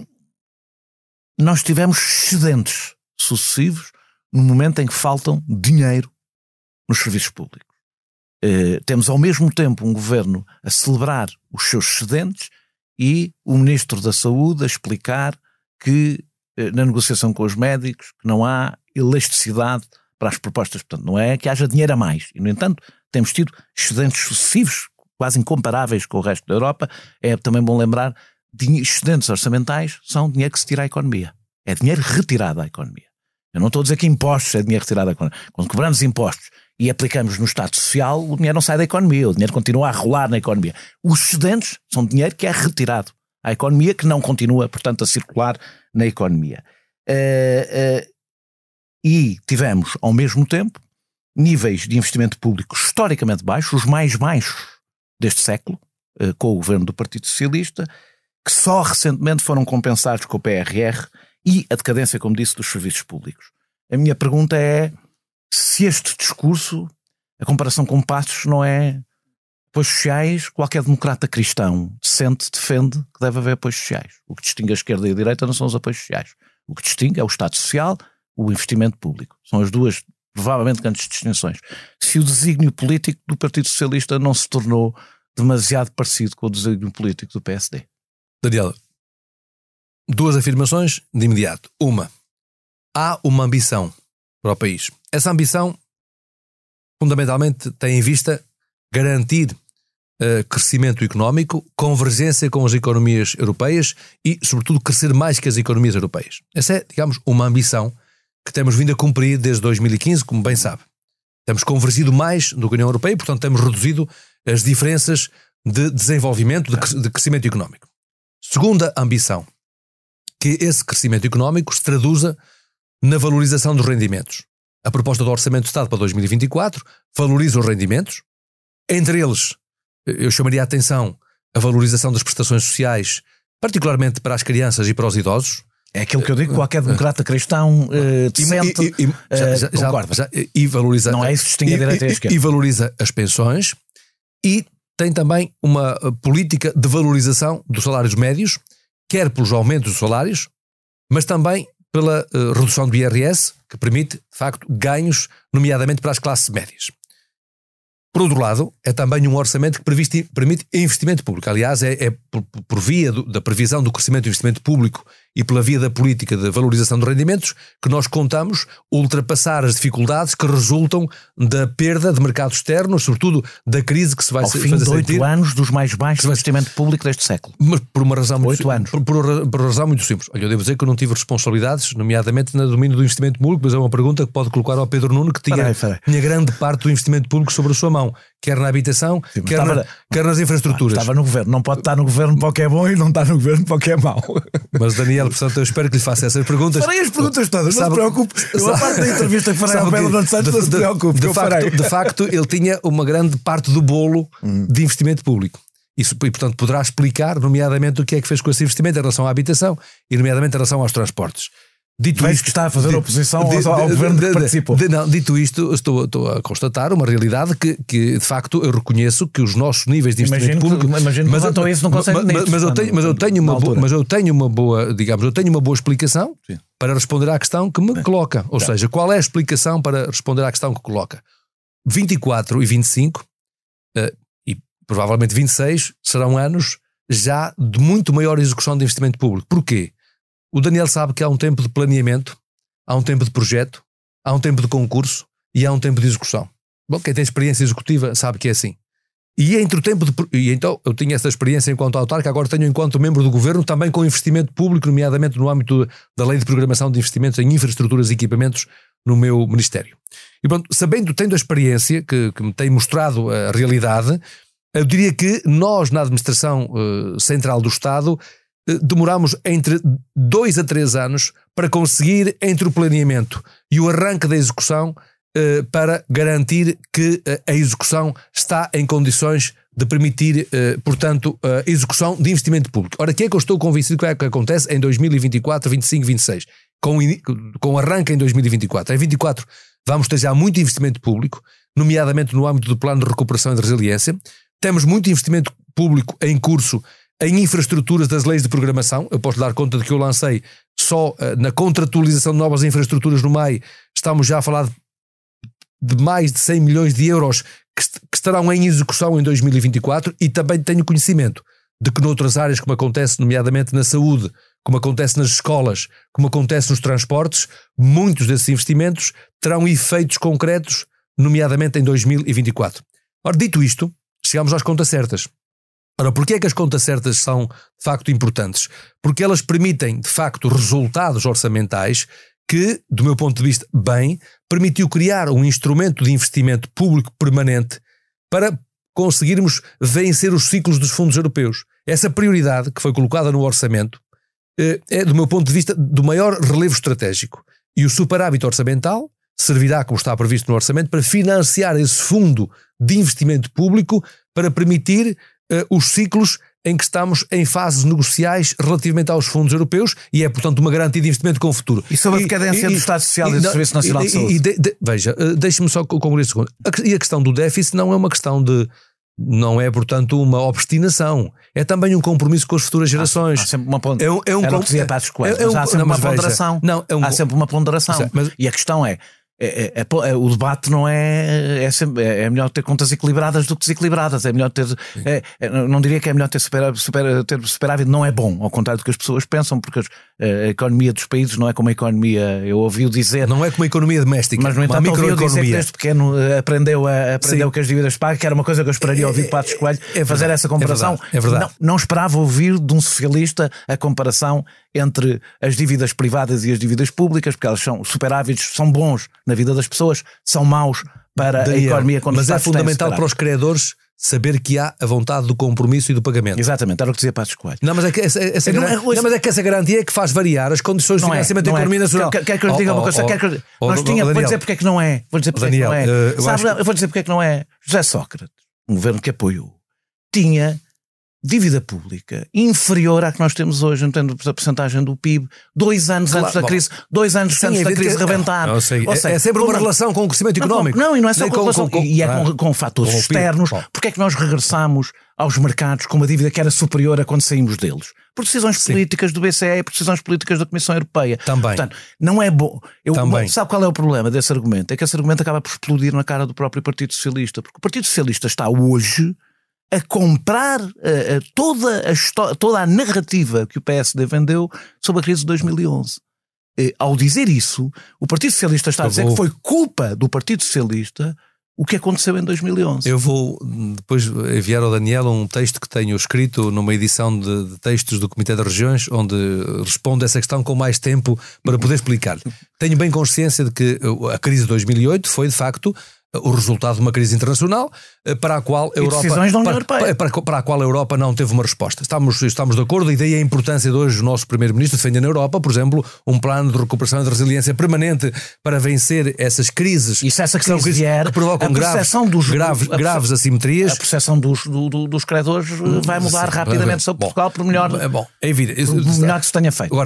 nós tivemos excedentes sucessivos no momento em que faltam dinheiro nos serviços públicos. Uh, temos ao mesmo tempo um governo a celebrar os seus excedentes e o Ministro da Saúde a explicar que uh, na negociação com os médicos que não há elasticidade para as propostas. Portanto, não é que haja dinheiro a mais. E, no entanto, temos tido excedentes sucessivos quase incomparáveis com o resto da Europa. É também bom lembrar, excedentes orçamentais são dinheiro que se tira à economia. É dinheiro retirado à economia. Eu não estou a dizer que impostos é dinheiro retirado à economia. Quando cobramos impostos e aplicamos no Estado Social, o dinheiro não sai da economia, o dinheiro continua a rolar na economia. Os excedentes são dinheiro que é retirado à economia, que não continua, portanto, a circular na economia. Uh, uh, e tivemos, ao mesmo tempo, níveis de investimento público historicamente baixos, os mais baixos deste século, com o governo do Partido Socialista, que só recentemente foram compensados com o P R R e a decadência, como disse, dos serviços públicos. A minha pergunta é se este discurso, a comparação com Passos, não é apoios sociais. Qualquer democrata cristão decente defende que deve haver apoios sociais. O que distingue a esquerda e a direita não são os apoios sociais. O que distingue é o Estado Social, o investimento público. São as duas, provavelmente, grandes distinções. Se o desígnio político do Partido Socialista não se tornou demasiado parecido com o desígnio político do P S D. Daniela, duas afirmações de imediato. Uma, há uma ambição para o país. Essa ambição, fundamentalmente, tem em vista garantir uh, crescimento económico, convergência com as economias europeias e, sobretudo, crescer mais que as economias europeias. Essa é, digamos, uma ambição que temos vindo a cumprir desde dois mil e quinze, como bem sabe. Temos convergido mais do que a União Europeia e, portanto, temos reduzido as diferenças de desenvolvimento, de, de crescimento económico. Segunda ambição, que esse crescimento económico se traduza na valorização dos rendimentos. A proposta do Orçamento do Estado para dois mil e vinte e quatro valoriza os rendimentos, entre eles, eu chamaria a atenção a valorização das prestações sociais, particularmente para as crianças e para os idosos. É aquilo que eu digo, qualquer democrata cristão uh, decente e, e, e, já, já, concorda. Já, já, e valoriza, não é isso que distingue a direita e a esquerda. E valoriza as pensões e tem também uma política de valorização dos salários médios, quer pelos aumentos dos salários, mas também pela uh, redução do I R S, que permite, de facto, ganhos, nomeadamente para as classes médias. Por outro lado, é também um orçamento que previste, permite investimento público. Aliás, é, é por, por via do, da previsão do crescimento do investimento público e pela via da política de valorização dos rendimentos que nós contamos ultrapassar as dificuldades que resultam da perda de mercado externo, sobretudo da crise que se vai Ao se, fim fazer de oito sentir. anos dos mais baixos do investimento público deste século. Mas por uma razão muito, oito anos. Por, por, por uma razão muito simples. Olha, eu devo dizer que eu não tive responsabilidades, nomeadamente no domínio do investimento público, mas é uma pergunta que pode colocar ao Pedro Nuno, que tinha, Peraí, peraí. tinha grande parte do investimento público sobre a sua mão, quer na habitação, Sim, quer, estava, na, quer nas infraestruturas. Estava no governo, não pode estar no governo para o que é bom e não estar no governo para o que é mau. Mas Daniel, portanto, eu espero que lhe faça essas perguntas. Farei as perguntas todas, não sabe, se preocupe. Eu, a parte da entrevista que farei ao Pedro Nuno Santos, não se de, preocupe. De, de, facto, de facto, ele tinha uma grande parte do bolo hum. de investimento público. Isso, e, portanto, poderá explicar, nomeadamente, o que é que fez com esse investimento em relação à habitação e, nomeadamente, em relação aos transportes. Dito Vejo isto, que está a fazer de, oposição de, ao, ao de, governo de, que participou. De, não, dito isto, estou, estou a constatar uma realidade que, que, de facto, eu reconheço que os nossos níveis de investimento imagino público... Que, imagino mas, que isso não consegue mas, mas, mas, eu tenho, mas, eu tenho uma boa, mas eu tenho uma boa, digamos, eu tenho uma boa explicação Sim. para responder à questão que me Bem, coloca. Ou tá. seja, qual é a explicação para responder à questão que coloca? vinte e quatro e vinte e cinco, uh, e provavelmente vinte e seis, serão anos já de muito maior execução de investimento público. Porquê? O Daniel sabe que há um tempo de planeamento, há um tempo de projeto, há um tempo de concurso e há um tempo de execução. Bom, quem tem experiência executiva sabe que é assim. E entre o tempo de... E então eu tinha essa experiência enquanto autarca, agora tenho enquanto membro do governo também com investimento público, nomeadamente no âmbito da Lei de Programação de Investimentos em Infraestruturas e Equipamentos no meu Ministério. E pronto, sabendo, tendo a experiência que, que me tem mostrado a realidade, eu diria que nós na administração uh, central do Estado demoramos entre dois a três anos para conseguir, entre o planeamento e o arranque da execução, eh, para garantir que eh, a execução está em condições de permitir, eh, portanto, a execução de investimento público. Ora, o que é que eu estou convencido que é que acontece em dois mil e vinte e quatro, vinte e cinco, vinte e seis? Com, com arranque em dois mil e vinte e quatro. Em vinte e quatro vamos ter já muito investimento público, nomeadamente no âmbito do Plano de Recuperação e de Resiliência. Temos muito investimento público em curso em infraestruturas das leis de programação. Eu posso dar conta de que eu lancei só uh, na contratualização de novas infraestruturas no M A I, estamos já a falar de, de mais de cem milhões de euros que, est que estarão em execução em dois mil e vinte e quatro, e também tenho conhecimento de que noutras áreas, como acontece nomeadamente na saúde, como acontece nas escolas, como acontece nos transportes, muitos desses investimentos terão efeitos concretos, nomeadamente em dois mil e vinte e quatro. Ora, dito isto, chegamos às contas certas. Ora, porquê é que as contas certas são de facto importantes? Porque elas permitem de facto resultados orçamentais que, do meu ponto de vista, bem, permitiu criar um instrumento de investimento público permanente para conseguirmos vencer os ciclos dos fundos europeus. Essa prioridade que foi colocada no orçamento é, do meu ponto de vista, do maior relevo estratégico. E o superávit orçamental servirá, como está previsto no orçamento, para financiar esse fundo de investimento público para permitir Uh, os ciclos em que estamos em fases negociais relativamente aos fundos europeus, e é, portanto, uma garantia de investimento com o futuro. E sobre a decadência do Estado Social e, e do Serviço Nacional e, de Saúde? E, e de, de, veja, uh, deixe-me só concluir um segundo. A, e a questão do déficit não é uma questão de... Não é, portanto, uma obstinação. É também um compromisso com as futuras gerações. Há, há sempre uma ponderação. É um, é um, é um, dizia Passos Coelho, é um, há sempre não, uma veja, ponderação. Não, é um, há sempre uma ponderação. Mas, e a questão é... É, é, é, o debate não é, é, sempre, é melhor ter contas equilibradas do que desequilibradas. É melhor ter, é, é, não diria que é melhor ter, super, super, ter superávit, não é bom, ao contrário do que as pessoas pensam, porque a economia dos países não é como a economia, eu ouvi dizer, não é como a economia doméstica, mas no entanto ouvi dizer que desde pequeno aprendeu, a, aprendeu que as dívidas pagam, que era uma coisa que eu esperaria ouvir de Passos Coelho, é, é fazer verdade, essa comparação. É verdade, é verdade. Não, não esperava ouvir de um socialista a comparação entre as dívidas privadas e as dívidas públicas, porque elas são superávites, são bons na vida das pessoas, são maus para Daí, a economia. Quando mas é fundamental para os credores saber que há a vontade do compromisso e do pagamento. Exatamente, era o que dizia Passos Coelho. Não, mas é que essa, essa, não, é, não, mas é que essa garantia é que faz variar as condições de financiamento da economia nacional. Quer, quer que eu lhe diga uma coisa? Quer que eu, oh, nós oh, tinha, oh, vou dizer porque é que não é. Vou dizer porque Daniel, é que não é. Uh, Sabe, eu, eu vou dizer porque é que não é. José Sócrates, um governo que apoiou, tinha dívida pública inferior à que nós temos hoje, não tendo a porcentagem do P I B, dois anos claro, antes da bom, crise, dois anos sim, antes da crise que, rebentar. Não, sei, Ou seja, é sempre uma como, relação com o crescimento não, económico. Não, e não é só com, com relação, com, com, e é com, com fatores com externos. Porque é que nós regressamos aos mercados com uma dívida que era superior a quando saímos deles? Por decisões sim. políticas do B C E, por decisões políticas da Comissão Europeia. Também. Portanto, não é bom. Eu, Também. Sabe qual é o problema desse argumento? É que esse argumento acaba por explodir na cara do próprio Partido Socialista. Porque o Partido Socialista está hoje a comprar uh, toda, a história, toda a narrativa que o P S D vendeu sobre a crise de dois mil e onze. Uh, ao dizer isso, o Partido Socialista está a dizer que foi culpa do Partido Socialista o que aconteceu em dois mil e onze. Eu vou depois enviar ao Daniel um texto que tenho escrito numa edição de, de textos do Comitê das Regiões, onde respondo essa questão com mais tempo para poder explicar. Tenho bem consciência de que a crise de dois mil e oito foi, de facto, o resultado de uma crise internacional para a qual a Europa, decisões da União Europeia. Para, para, para a qual a Europa não teve uma resposta. Estamos, estamos de acordo, e daí a importância de hoje o nosso Primeiro-Ministro defender na Europa, por exemplo, um plano de recuperação e de resiliência permanente para vencer essas crises. E se essa crise crises vier, que provocam graves, dos, graves, a, graves assimetrias. A percepção dos, do, do, dos credores vai mudar sim, rapidamente sobre Portugal, por melhor, é bom, é evidente. Por melhor que se tenha feito. Agora, in,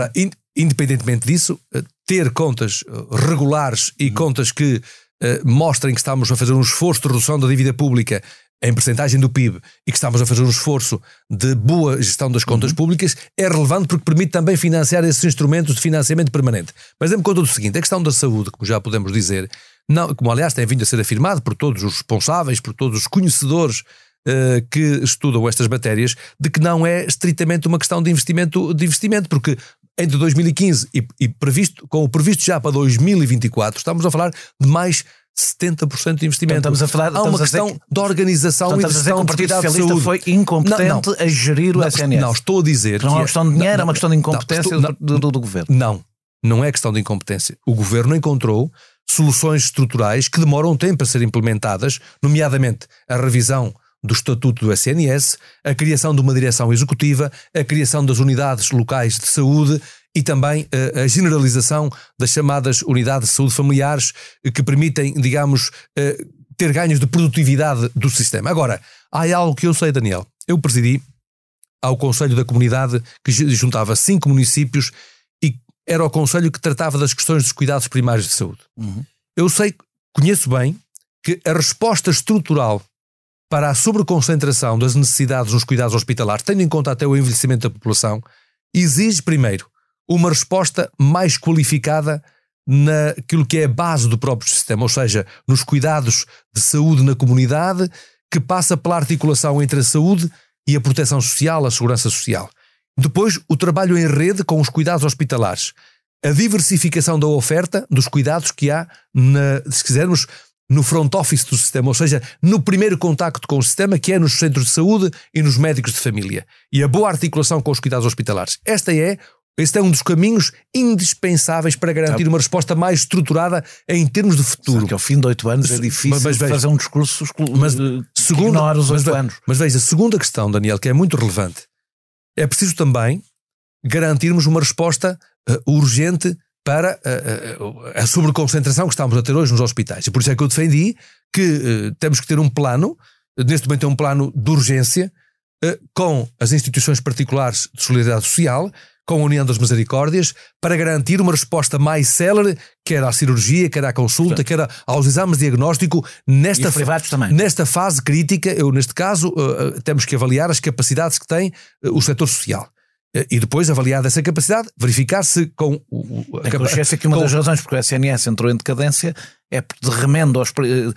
independentemente disso, ter contas regulares e contas que uh, mostrem que estamos a fazer um esforço de redução da dívida pública em percentagem do P I B e que estamos a fazer um esforço de boa gestão das contas uhum. públicas, é relevante porque permite também financiar esses instrumentos de financiamento permanente. Mas dê-me conta do seguinte, a questão da saúde, como já podemos dizer, não, como aliás tem vindo a ser afirmado por todos os responsáveis, por todos os conhecedores uh, que estudam estas matérias, de que não é estritamente uma questão de investimento, de investimento porque entre dois mil e quinze e, e previsto, com o previsto já para dois mil e vinte e quatro, estamos a falar de mais setenta por cento de investimento. Então, estamos a falar, Há uma questão que, de organização então, e de gestão de atividade de saúde. Foi incompetente não, não, a gerir o não, S N S. Não, estou a dizer... Não é uma questão de dinheiro, não, é uma questão de incompetência não, do, do, do governo. Não, não é questão de incompetência. O governo encontrou soluções estruturais que demoram tempo a ser implementadas, nomeadamente a revisão do Estatuto do S N S, a criação de uma direção executiva, a criação das unidades locais de saúde e também a, a generalização das chamadas unidades de saúde familiares que permitem, digamos, ter ganhos de produtividade do sistema. Agora, há algo que eu sei, Daniel. Eu presidi ao Conselho da Comunidade que juntava cinco municípios e era o Conselho que tratava das questões dos cuidados primários de saúde. Uhum. Eu sei, conheço bem, que a resposta estrutural para a sobreconcentração das necessidades nos cuidados hospitalares, tendo em conta até o envelhecimento da população, exige primeiro uma resposta mais qualificada naquilo que é a base do próprio sistema, ou seja, nos cuidados de saúde na comunidade, que passa pela articulação entre a saúde e a proteção social, a segurança social. Depois, o trabalho em rede com os cuidados hospitalares, a diversificação da oferta dos cuidados que há, na, se quisermos, no front office do sistema, ou seja, no primeiro contacto com o sistema, que é nos centros de saúde e nos médicos de família. E a boa articulação com os cuidados hospitalares. Esta é, este é um dos caminhos indispensáveis para garantir uma resposta mais estruturada em termos de futuro. Só que ao fim de oito anos é difícil mas, mas veja, fazer um discurso exclu- mas, de segunda, ignorar os oito mas, anos. Mas veja, a segunda questão, Daniel, que é muito relevante, é preciso também garantirmos uma resposta uh, urgente para uh, a sobreconcentração que estamos a ter hoje nos hospitais. E por isso é que eu defendi que uh, temos que ter um plano, neste momento é um plano de urgência, uh, com as instituições particulares de solidariedade social, com a União das Misericórdias, para garantir uma resposta mais célere, quer à cirurgia, quer à consulta, Sim. quer aos exames de diagnóstico, nesta, e privados também. Nesta fase crítica, eu neste caso, uh, temos que avaliar as capacidades que tem uh, o setor social. E depois, avaliada essa capacidade, verificar se com o... A Tem consciência que uma com... das razões porque o S N S entrou em decadência é de remendo aos... De,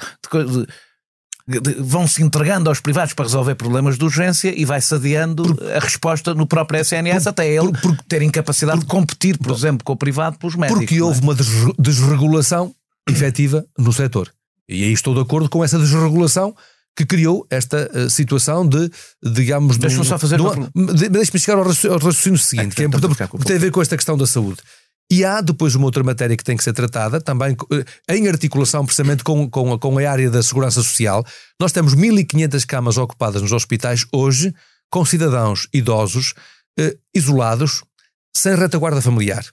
de, de, vão-se entregando aos privados para resolver problemas de urgência e vai-se adiando por, a resposta no próprio S N S por, até ele por, por, ter incapacidade por, de competir, por, por exemplo, com o privado pelos médicos. Porque houve é? uma desregulação efetiva no setor. E aí estou de acordo com essa desregulação que criou esta uh, situação de, digamos... Deixa-me só fazer... uma... De, Deixa-me chegar ao raciocínio, ao raciocínio seguinte, é, que, é importante, que tem a ver com esta questão da saúde. E há depois uma outra matéria que tem que ser tratada, também uh, em articulação precisamente com, com, com a área da segurança social. Nós temos mil e quinhentas camas ocupadas nos hospitais hoje, com cidadãos idosos, uh, isolados, sem retaguarda familiar.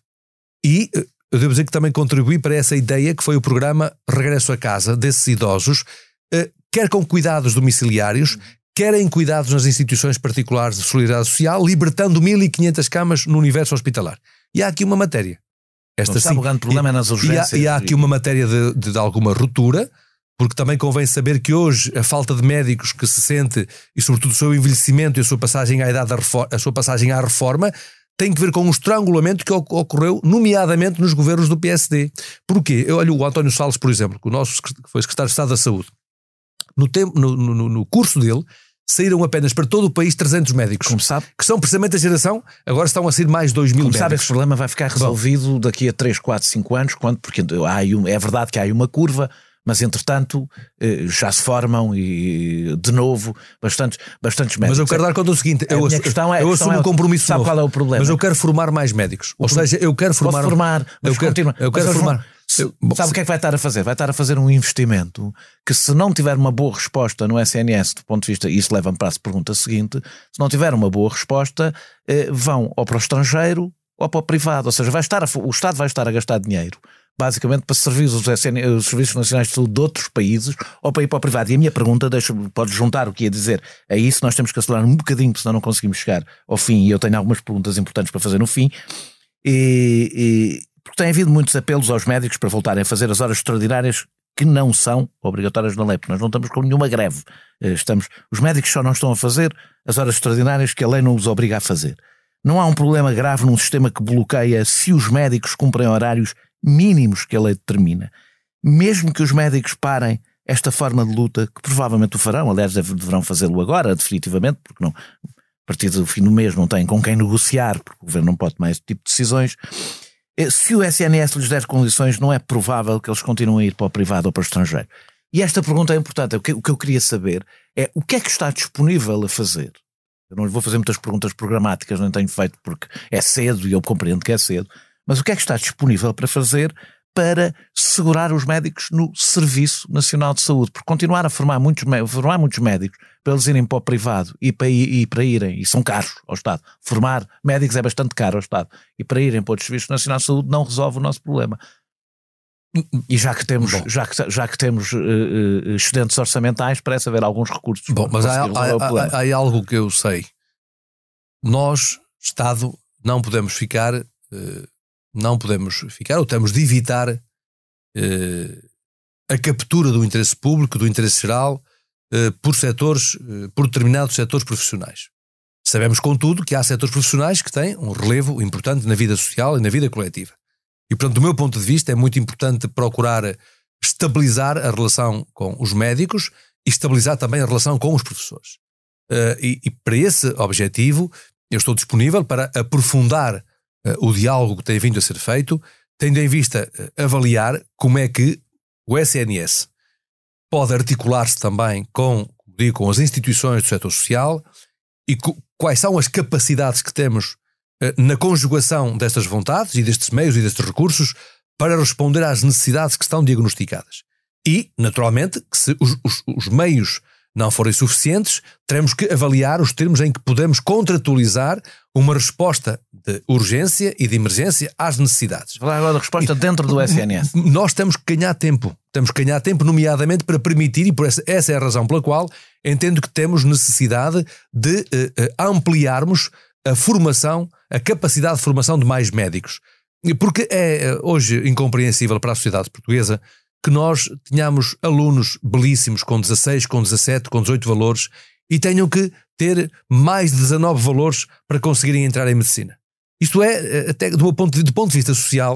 E uh, eu devo dizer que também contribuí para essa ideia que foi o programa Regresso a Casa desses idosos, uh, quer com cuidados domiciliários, quer em cuidados nas instituições particulares de solidariedade social, libertando mil e quinhentas camas no universo hospitalar. E há aqui uma matéria. Esta Não, sim, o grande problema e, é nas urgências. E há, e há aqui uma matéria de, de, de alguma ruptura, porque também convém saber que hoje a falta de médicos que se sente, e sobretudo o seu envelhecimento e a sua passagem à idade da reforma, a sua passagem à reforma, tem que ver com um estrangulamento que ocorreu, nomeadamente nos governos do P S D. Porquê? Eu olho o António Salles, por exemplo, que o nosso que foi secretário de Estado da Saúde. No, tempo, no, no, no curso dele, saíram apenas para todo o país trezentos médicos. Como sabe, que são precisamente a geração, agora estão a sair mais dois mil Como médicos. sabe, esse problema vai ficar resolvido Bom. daqui a três, quatro, cinco anos, quando, porque há, é verdade que há aí uma curva, mas entretanto já se formam e de novo bastantes, bastantes médicos. Mas eu quero dar conta do seguinte, eu, a questão é, eu a assumo é, um compromisso sabe novo, qual é o problema? Mas eu quero formar mais médicos. Ou seja, eu quero formar... Posso formar, mas eu quero, continua. eu quero mas formar... Eu, sabe o que é que vai estar a fazer? Vai estar a fazer um investimento que, se não tiver uma boa resposta no S N S do ponto de vista, e isso leva-me para a pergunta seguinte, se não tiver uma boa resposta, eh, vão ou para o estrangeiro ou para o privado, ou seja, vai estar a, o Estado vai estar a gastar dinheiro basicamente para servir os, S N, os Serviços Nacionais de Saúde de outros países ou para ir para o privado. E a minha pergunta, deixa, pode juntar o que ia dizer a isso, nós temos que acelerar um bocadinho, senão não conseguimos chegar ao fim, e eu tenho algumas perguntas importantes para fazer no fim. E, e porque tem havido muitos apelos aos médicos para voltarem a fazer as horas extraordinárias que não são obrigatórias na lei, porque nós não estamos com nenhuma greve. Estamos, os médicos só não estão a fazer as horas extraordinárias que a lei não os obriga a fazer. Não há um problema grave num sistema que bloqueia se os médicos cumprem horários mínimos que a lei determina. Mesmo que os médicos parem esta forma de luta, que provavelmente o farão, aliás deverão fazê-lo agora, definitivamente, porque não, a partir do fim do mês não têm com quem negociar, porque o governo não pode tomar esse tipo de decisões. Se o S N S lhes der condições, não é provável que eles continuem a ir para o privado ou para o estrangeiro. E esta pergunta é importante. O que, o que eu queria saber é o que é que está disponível a fazer. Eu não lhe vou fazer muitas perguntas programáticas, não tenho feito porque é cedo e eu compreendo que é cedo, mas o que é que está disponível para fazer para segurar os médicos no Serviço Nacional de Saúde? Porque continuar a formar muitos, formar muitos médicos para eles irem para o privado e para, e para irem, e são caros ao Estado, formar médicos é bastante caro ao Estado, e para irem para o Serviço Nacional de Saúde não resolve o nosso problema. E já que temos, já que, já que temos uh, uh, excedentes orçamentais, parece haver alguns recursos. Bom, mas há, há, há, há algo que eu sei. Nós, Estado, não podemos ficar, uh, não podemos ficar, ou temos de evitar uh, a captura do interesse público, do interesse geral, uh, por setores, uh, por determinados setores profissionais. Sabemos, contudo, que há setores profissionais que têm um relevo importante na vida social e na vida coletiva. E, portanto, do meu ponto de vista, é muito importante procurar estabilizar a relação com os médicos e estabilizar também a relação com os professores. Uh, e, e para esse objetivo, eu estou disponível para aprofundar uh, o diálogo que tem vindo a ser feito, tendo em vista uh, avaliar como é que o S N S pode articular-se também com, como digo, com as instituições do setor social e co- quais são as capacidades que temos na conjugação destas vontades e destes meios e destes recursos para responder às necessidades que estão diagnosticadas. E, naturalmente, que se os, os, os meios não forem suficientes, teremos que avaliar os termos em que podemos contratualizar uma resposta de urgência e de emergência às necessidades. Falar agora da resposta e, dentro do S N S. Nós temos que ganhar tempo. Temos que ganhar tempo, nomeadamente, para permitir, e por essa, essa é a razão pela qual entendo que temos necessidade de uh, uh, ampliarmos a formação, a capacidade de formação de mais médicos. Porque é hoje incompreensível para a sociedade portuguesa que nós tenhamos alunos belíssimos com dezasseis, com dezassete, com dezoito valores e tenham que ter mais de dezanove valores para conseguirem entrar em medicina. Isto é, até do ponto de, do ponto de vista social,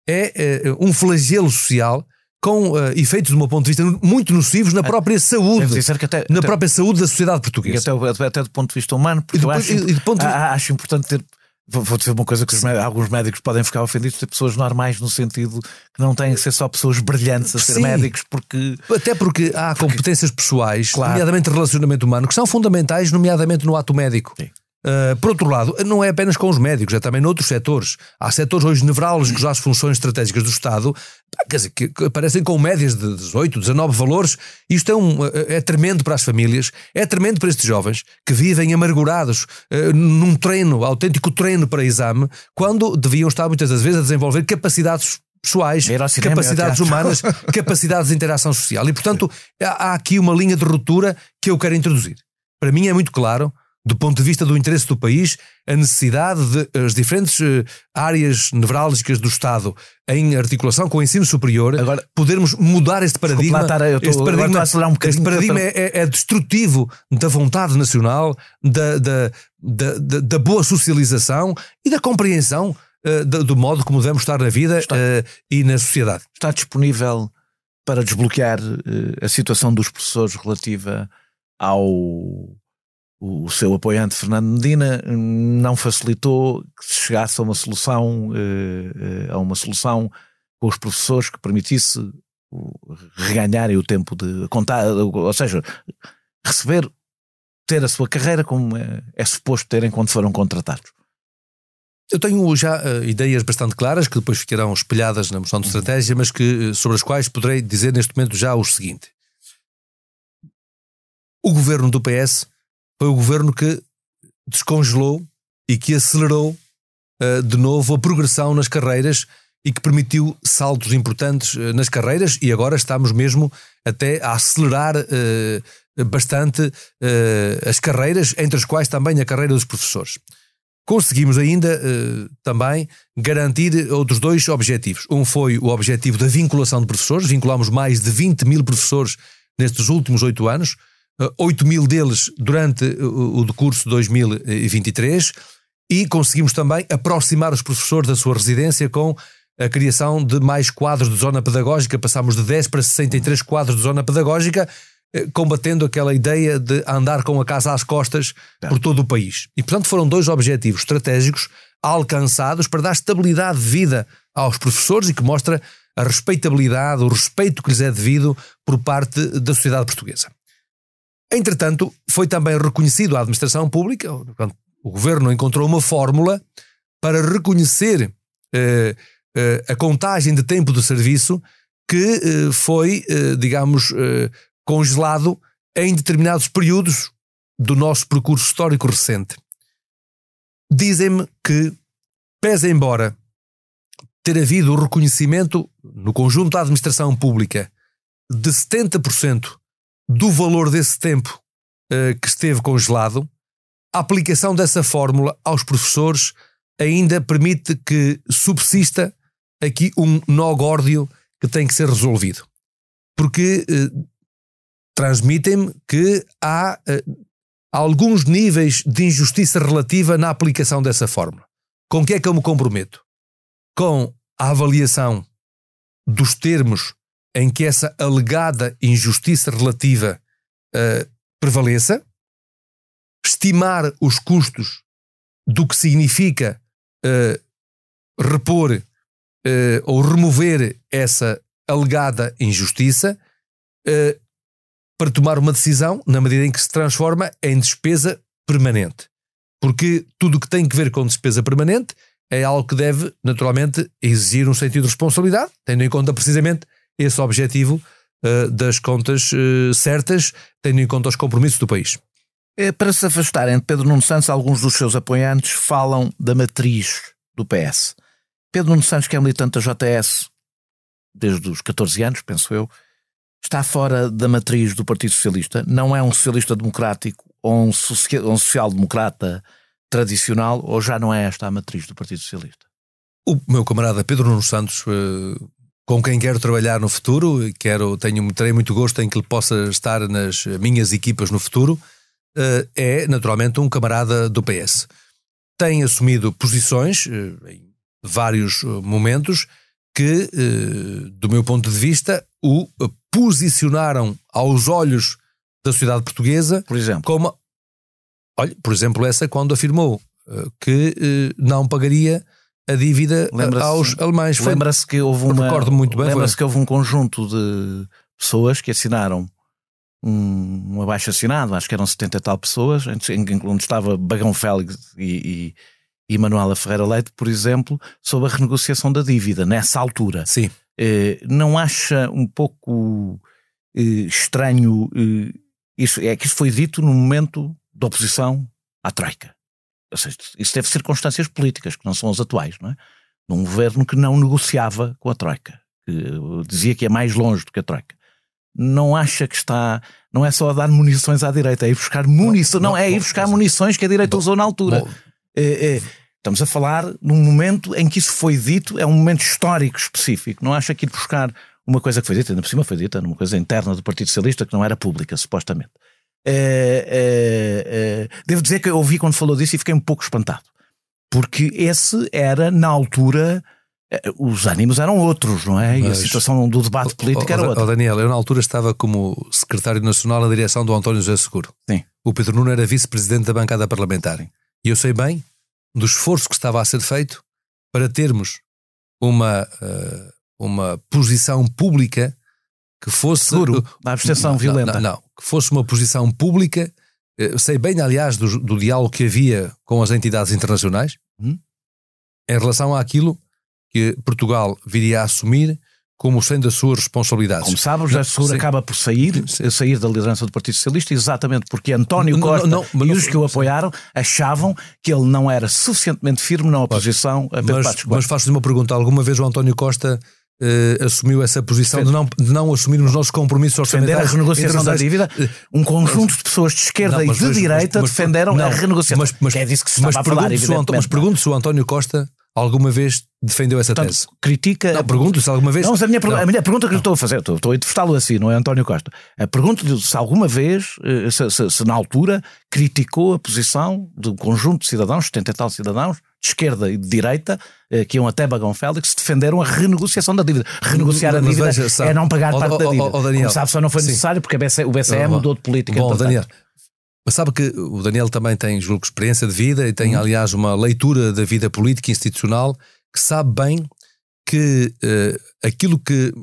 é, é um flagelo social com uh, efeitos, do meu ponto de vista, muito nocivos na própria saúde, até, na até, própria saúde da sociedade portuguesa. E até, até do ponto de vista humano, porque depois, eu acho, e, ponto de... acho importante ter, vou dizer uma coisa que os, alguns médicos podem ficar ofendidos, ter pessoas normais no sentido que não têm que ser só pessoas brilhantes a ser Sim. médicos, porque... Até porque há porque, competências pessoais, claro. nomeadamente relacionamento humano, que são fundamentais, nomeadamente no ato médico. Sim. Uh, por outro lado, não é apenas com os médicos, é também noutros setores. Há setores hoje nevrálgicos às funções estratégicas do Estado, quer dizer, que, que aparecem com médias de dezoito, dezanove valores. Isto é, um, é tremendo para as famílias, é tremendo para estes jovens que vivem amargurados uh, num treino, autêntico treino para exame, quando deviam estar muitas das vezes a desenvolver capacidades pessoais, cinema, capacidades humanas, capacidades de interação social. E, portanto, há, há aqui uma linha de ruptura que eu quero introduzir. Para mim é muito claro, do ponto de vista do interesse do país, a necessidade de as diferentes uh, áreas nevrálgicas do Estado em articulação com o ensino superior, agora, podermos mudar este paradigma. Desculpa, eu tô, este paradigma, um este paradigma é, é, é destrutivo da vontade nacional, da, da, da, da, da boa socialização e da compreensão uh, do, do modo como devemos estar na vida está, uh, e na sociedade. Está disponível para desbloquear uh, a situação dos professores relativa ao... O seu apoiante Fernando Medina não facilitou que se chegasse a uma solução, a uma solução com os professores que permitisse reganharem o tempo de contar, ou seja, receber, ter a sua carreira como é, é suposto terem quando foram contratados. Eu tenho já uh, ideias bastante claras que depois ficarão espelhadas na moção de estratégia, mas que, sobre as quais poderei dizer neste momento já o seguinte. O governo do P S foi o governo que descongelou e que acelerou uh, de novo a progressão nas carreiras e que permitiu saltos importantes uh, nas carreiras, e agora estamos mesmo até a acelerar uh, bastante uh, as carreiras, entre as quais também a carreira dos professores. conseguimos ainda uh, também garantir outros dois objetivos. Um foi o objetivo da vinculação de professores, vinculamos mais de vinte mil professores nestes últimos oito anos, uh, oito mil deles durante o, o decurso de dois mil e vinte e três, e conseguimos também aproximar os professores da sua residência com a criação de mais quadros de zona pedagógica. Passámos de dez para sessenta e três quadros de zona pedagógica, combatendo aquela ideia de andar com a casa às costas por todo o país. E, portanto, foram dois objetivos estratégicos alcançados para dar estabilidade de vida aos professores e que mostra a respeitabilidade, o respeito que lhes é devido por parte da sociedade portuguesa. Entretanto, foi também reconhecido à administração pública, o governo encontrou uma fórmula para reconhecer eh, eh, a contagem de tempo de serviço que eh, foi, eh, digamos, eh, congelado em determinados períodos do nosso percurso histórico recente. Dizem-me que, pese embora ter havido o reconhecimento no conjunto da administração pública de setenta por cento do valor desse tempo uh, que esteve congelado, a aplicação dessa fórmula aos professores ainda permite que subsista aqui um nó górdio que tem que ser resolvido. Porque uh, transmitem-me que há uh, alguns níveis de injustiça relativa na aplicação dessa fórmula. Com que é que eu me comprometo? Com a avaliação dos termos em que essa alegada injustiça relativa uh, prevaleça, estimar os custos do que significa uh, repor uh, ou remover essa alegada injustiça, uh, para tomar uma decisão na medida em que se transforma em despesa permanente. Porque tudo o que tem que ver com despesa permanente é algo que deve, naturalmente, exigir um sentido de responsabilidade, tendo em conta precisamente esse objetivo uh, das contas uh, certas, tendo em conta os compromissos do país. Para se afastarem de Pedro Nuno Santos, alguns dos seus apoiantes falam da matriz do P S. Pedro Nuno Santos, que é militante da J S desde os catorze anos, penso eu, está fora da matriz do Partido Socialista, não é um socialista democrático ou um social-democrata tradicional, ou já não é esta a matriz do Partido Socialista? O meu camarada Pedro Nuno Santos, com quem quero trabalhar no futuro, quero, tenho, terei muito gosto em que ele possa estar nas minhas equipas no futuro, é naturalmente um camarada do P S. Tem assumido posições em vários momentos que, do meu ponto de vista, o posicionaram aos olhos da sociedade portuguesa, por exemplo, como, olha, por exemplo, essa quando afirmou uh, que uh, não pagaria a dívida aos alemães. Lembra-se que houve uma, recordo muito bem, lembra-se que houve um conjunto de pessoas que assinaram um, um abaixo-assinado, acho que eram setenta e tal pessoas, onde estava Bagão Félix e, e, e Manuela Ferreira Leite, por exemplo, sobre a renegociação da dívida, nessa altura. Sim. Eh, não acha um pouco eh, estranho eh, isso? É que isso foi dito no momento da oposição à Troika. Ou seja, isso deve ser circunstâncias políticas, que não são as atuais, não é? De um governo que não negociava com a Troika, que dizia que é mais longe do que a Troika. Não acha que está... Não é só a dar munições à direita, é ir buscar munições, não, não, não é ir buscar bom, munições que a direita bom, usou na altura. É, é, estamos a falar num momento em que isso foi dito, é um momento histórico específico. Não acha que ir buscar uma coisa que foi dita, ainda por cima foi dita numa coisa interna do Partido Socialista que não era pública, supostamente. É, é, é, devo dizer que eu ouvi quando falou disso e fiquei um pouco espantado. Porque esse era, na altura, os ânimos eram outros, não é? E Mas, a situação do debate político oh, era outra. Oh Daniel, eu na altura estava como secretário nacional na direção do António José Seguro. Sim. O Pedro Nuno era vice-presidente da bancada parlamentar. E eu sei bem do esforço que estava a ser feito para termos uma, uh, uma posição pública que fosse... Seguro, da abstenção não, violenta. Não, não, não, que fosse uma posição pública. Eu sei bem, aliás, do, do diálogo que havia com as entidades internacionais, hum? em relação àquilo que Portugal viria a assumir como sendo as suas responsabilidades. Como sabes, José Seguro acaba por sair, sair da liderança do Partido Socialista exatamente porque António Costa não, não, não, e os que o apoiaram achavam que ele não era suficientemente firme na oposição a Pedro Mas, Passos Coelho. Mas faço-lhe uma pergunta. Alguma vez o António Costa uh, assumiu essa posição de não, de não assumir os nossos compromissos orçamentais. Defender a renegociação da dívida. Um conjunto de pessoas de esquerda não, mas, e de mas, direita mas, mas, defenderam não, a renegociação. Mas, mas, é disso que se estava a falar, evidentemente. Mas pergunto se o António Costa alguma vez defendeu essa Portanto, tese. Critica... Não, pergunto se alguma vez... Não, mas a minha, não. a minha pergunta que eu estou a fazer, estou, estou a entrevistá-lo assim, não é António Costa. A pergunta de se alguma vez, se, se, se na altura, criticou a posição de um conjunto de cidadãos, setenta e tal cidadãos, de esquerda e de direita, que iam até Bagão Félix, defenderam a renegociação da dívida. Renegociar a dívida veja, sabe, é não pagar ó, parte ó, da dívida. Ó, ó, Daniel, como sabe, só não foi necessário, sim, porque a B C E, o B C E mudou de política. Bom, Daniel, mas sabe que o Daniel também tem, julgo, experiência de vida e tem, hum. aliás, uma leitura da vida política e institucional que sabe bem que uh, aquilo que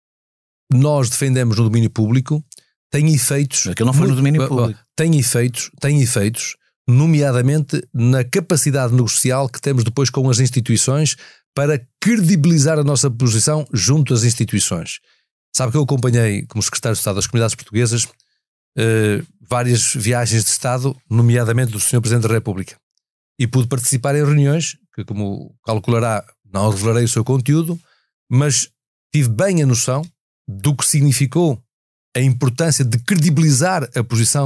nós defendemos no domínio público tem efeitos... Aquilo não foi no domínio público. Tem efeitos, tem efeitos, nomeadamente na capacidade negocial que temos depois com as instituições para credibilizar a nossa posição junto às instituições. Sabe que eu acompanhei, como secretário de Estado das Comunidades Portuguesas, uh, várias viagens de Estado, nomeadamente do senhor Presidente da República. E pude participar em reuniões, que como calculará, não revelarei o seu conteúdo, mas tive bem a noção do que significou a importância de credibilizar a posição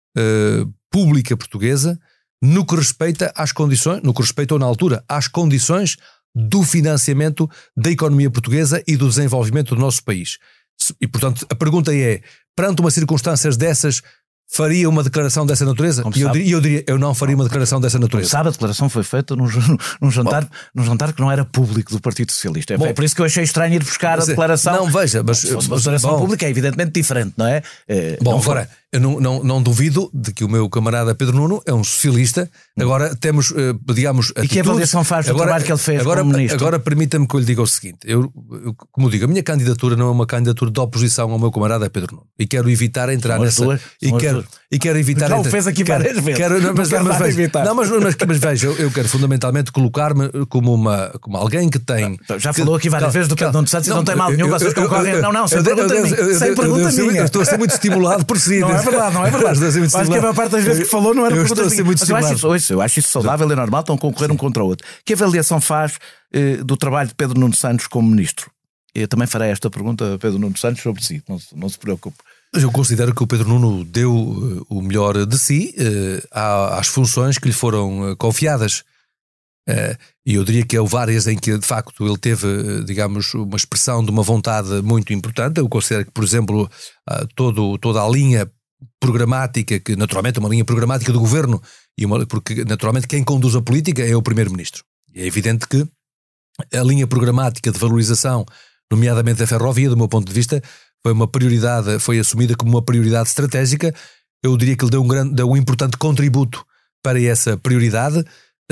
uh, pública portuguesa no que respeita às condições, no que respeitou na altura, às condições do financiamento da economia portuguesa e do desenvolvimento do nosso país. E, portanto, a pergunta é, perante uma circunstâncias dessas, faria uma declaração dessa natureza? E eu, eu diria, eu não faria uma declaração dessa natureza. Como sabe, a declaração foi feita num, num, jantar, num jantar que não era público do Partido Socialista. É, bom, é por isso que eu achei estranho ir buscar a declaração. Não, veja, mas... Se fosse uma declaração bom, pública é evidentemente diferente, não é? é bom, não agora, eu não, não, não duvido de que o meu camarada Pedro Nuno é um socialista. Agora temos, digamos... E que avaliação faz do agora, trabalho que ele fez agora, como ministro? Agora permita-me que eu lhe diga o seguinte. Eu, eu, como digo, a minha candidatura não é uma candidatura de oposição ao meu camarada Pedro Nuno. E quero evitar entrar são nessa... Duas, e, quero, e quero evitar... Já o fez aqui quero, várias vezes. Quero, não, mas, não, mas, mas, evitar. não, mas, mas, mas veja, eu, eu quero fundamentalmente colocar-me como, uma, como alguém que tem... Já que, falou aqui várias não, vezes do Pedro Nuno Santos e não tem mal nenhum. Vocês concorrem... Não, não, sem pergunta minha. Sem pergunta minha. Eu estou a ser muito estimulado por si. Não é verdade, não é verdade. Acho que a maior parte das vezes que falou não era eu pergunta minha. Mas eu acho, isso, ouço, eu acho isso saudável e normal, estão a concorrer um contra o outro. Que avaliação faz eh, do trabalho de Pedro Nuno Santos como ministro? Eu também farei esta pergunta a Pedro Nuno Santos sobre si, não, não se preocupe. Eu considero que o Pedro Nuno deu uh, o melhor de si uh, às funções que lhe foram uh, confiadas. Uh, e eu diria que houve várias em que, de facto, ele teve, uh, digamos, uma expressão de uma vontade muito importante. Eu considero que, por exemplo, uh, todo, toda a linha programática, que naturalmente é uma linha programática do governo, e uma, porque naturalmente quem conduz a política é o primeiro-ministro. É evidente que a linha programática de valorização, nomeadamente da ferrovia, do meu ponto de vista, foi uma prioridade, foi assumida como uma prioridade estratégica. Eu diria que ele deu um, grande, deu um importante contributo para essa prioridade, uh,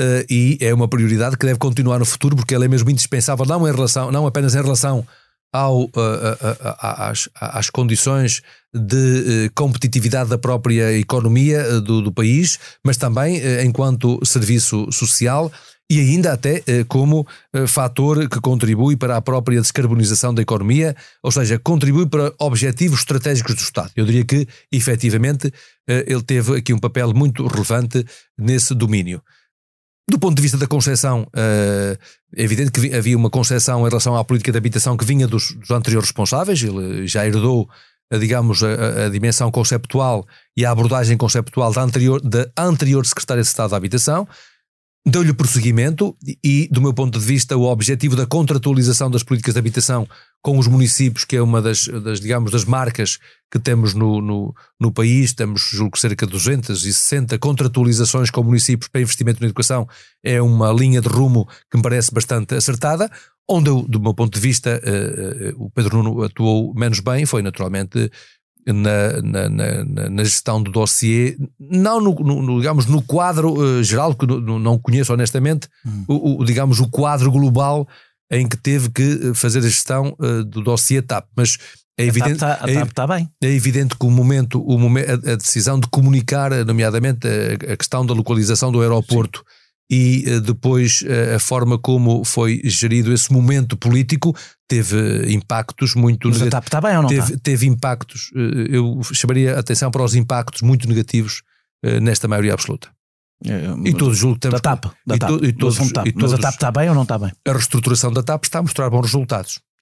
e é uma prioridade que deve continuar no futuro, porque ela é mesmo indispensável, não, em relação, não apenas em relação ao, uh, uh, uh, às, às condições de uh, competitividade da própria economia uh, do, do país, mas também uh, enquanto serviço social, e ainda até eh, como eh, fator que contribui para a própria descarbonização da economia, ou seja, contribui para objetivos estratégicos do Estado. Eu diria que, efetivamente, eh, ele teve aqui um papel muito relevante nesse domínio. Do ponto de vista da concepção, eh, é evidente que havia uma concepção em relação à política de habitação que vinha dos, dos anteriores responsáveis. Ele já herdou, digamos, a, a dimensão conceptual e a abordagem conceptual da anterior, da anterior Secretária de Estado da Habitação. Deu-lhe prosseguimento e, do meu ponto de vista, o objetivo da contratualização das políticas de habitação com os municípios, que é uma das, das digamos, das marcas que temos no, no, no país. Temos, julgo, cerca de duzentas e sessenta contratualizações com municípios para investimento na educação. É uma linha de rumo que me parece bastante acertada. Onde, eu, do meu ponto de vista, uh, uh, o Pedro Nuno atuou menos bem foi, naturalmente, Na, na, na, na gestão do dossiê, não no, no, digamos, no quadro uh, geral, que no, não conheço honestamente, hum. o, o, digamos, o quadro global em que teve que fazer a gestão uh, do dossiê T A P, mas é evidente, a TAP está, a TAP está bem. É evidente que o momento, o momento a, a decisão de comunicar, nomeadamente a, a questão da localização do aeroporto, sim, e uh, depois uh, a forma como foi gerido esse momento político teve impactos muito negativos. Mas a TAP está bem ou não teve, está? Teve impactos, uh, eu chamaria a atenção para os impactos muito negativos uh, nesta maioria absoluta. É, e todos julgo que temos... Da TAP. Da e TAP. To, e todos, TAP. E todos, mas a TAP está bem ou não está bem? A reestruturação da TAP está a mostrar bons resultados.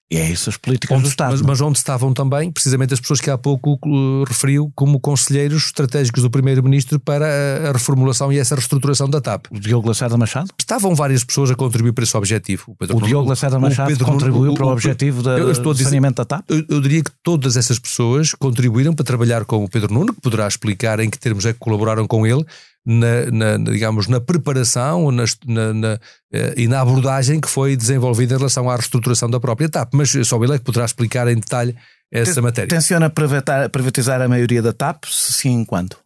E é isso as políticas onde, do Estado. Mas, mas onde estavam também, precisamente, as pessoas que há pouco uh, referiu como conselheiros estratégicos do Primeiro-Ministro para a, a reformulação e essa reestruturação da TAP. O Diogo Lacerda Machado? Estavam várias pessoas a contribuir para esse objetivo. O, Pedro, o Diogo Lacerda Machado Pedro, contribuiu o, o, para o objetivo da, eu estou a dizer, do saneamento da TAP? Eu, eu diria que todas essas pessoas contribuíram para trabalhar com o Pedro Nuno, que poderá explicar em que termos é que colaboraram com ele, Na, na, digamos, na preparação na, na, na, e na abordagem que foi desenvolvida em relação à reestruturação da própria TAP. Mas só ele é que poderá explicar em detalhe essa Ten, matéria. Tenciona privatizar a maioria da TAP? Sim, quando?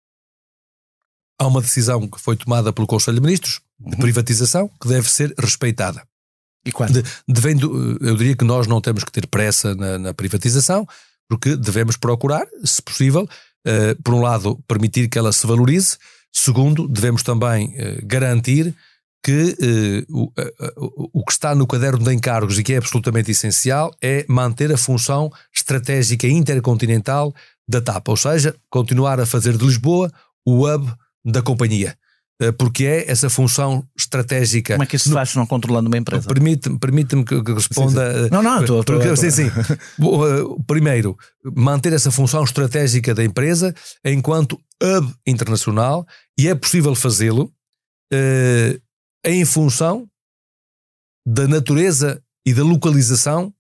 Há uma decisão que foi tomada pelo Conselho de Ministros de privatização que deve ser respeitada. E quando? De, devendo, eu diria que nós não temos que ter pressa na, na privatização, porque devemos procurar, se possível, uh, por um lado, permitir que ela se valorize. Segundo, devemos também uh, garantir que uh, o, uh, o que está no caderno de encargos e que é absolutamente essencial é manter a função estratégica intercontinental da TAP, ou seja, continuar a fazer de Lisboa o hub da companhia, uh, porque é essa função estratégica. Como é que isso se faz não controlando uma empresa? Permite-me permite que, que responda. Sim, sim. Não, não, estou a... Sim, sim. Primeiro, manter essa função estratégica da empresa enquanto hub internacional, e é possível fazê-lo uh, em função da natureza e da localização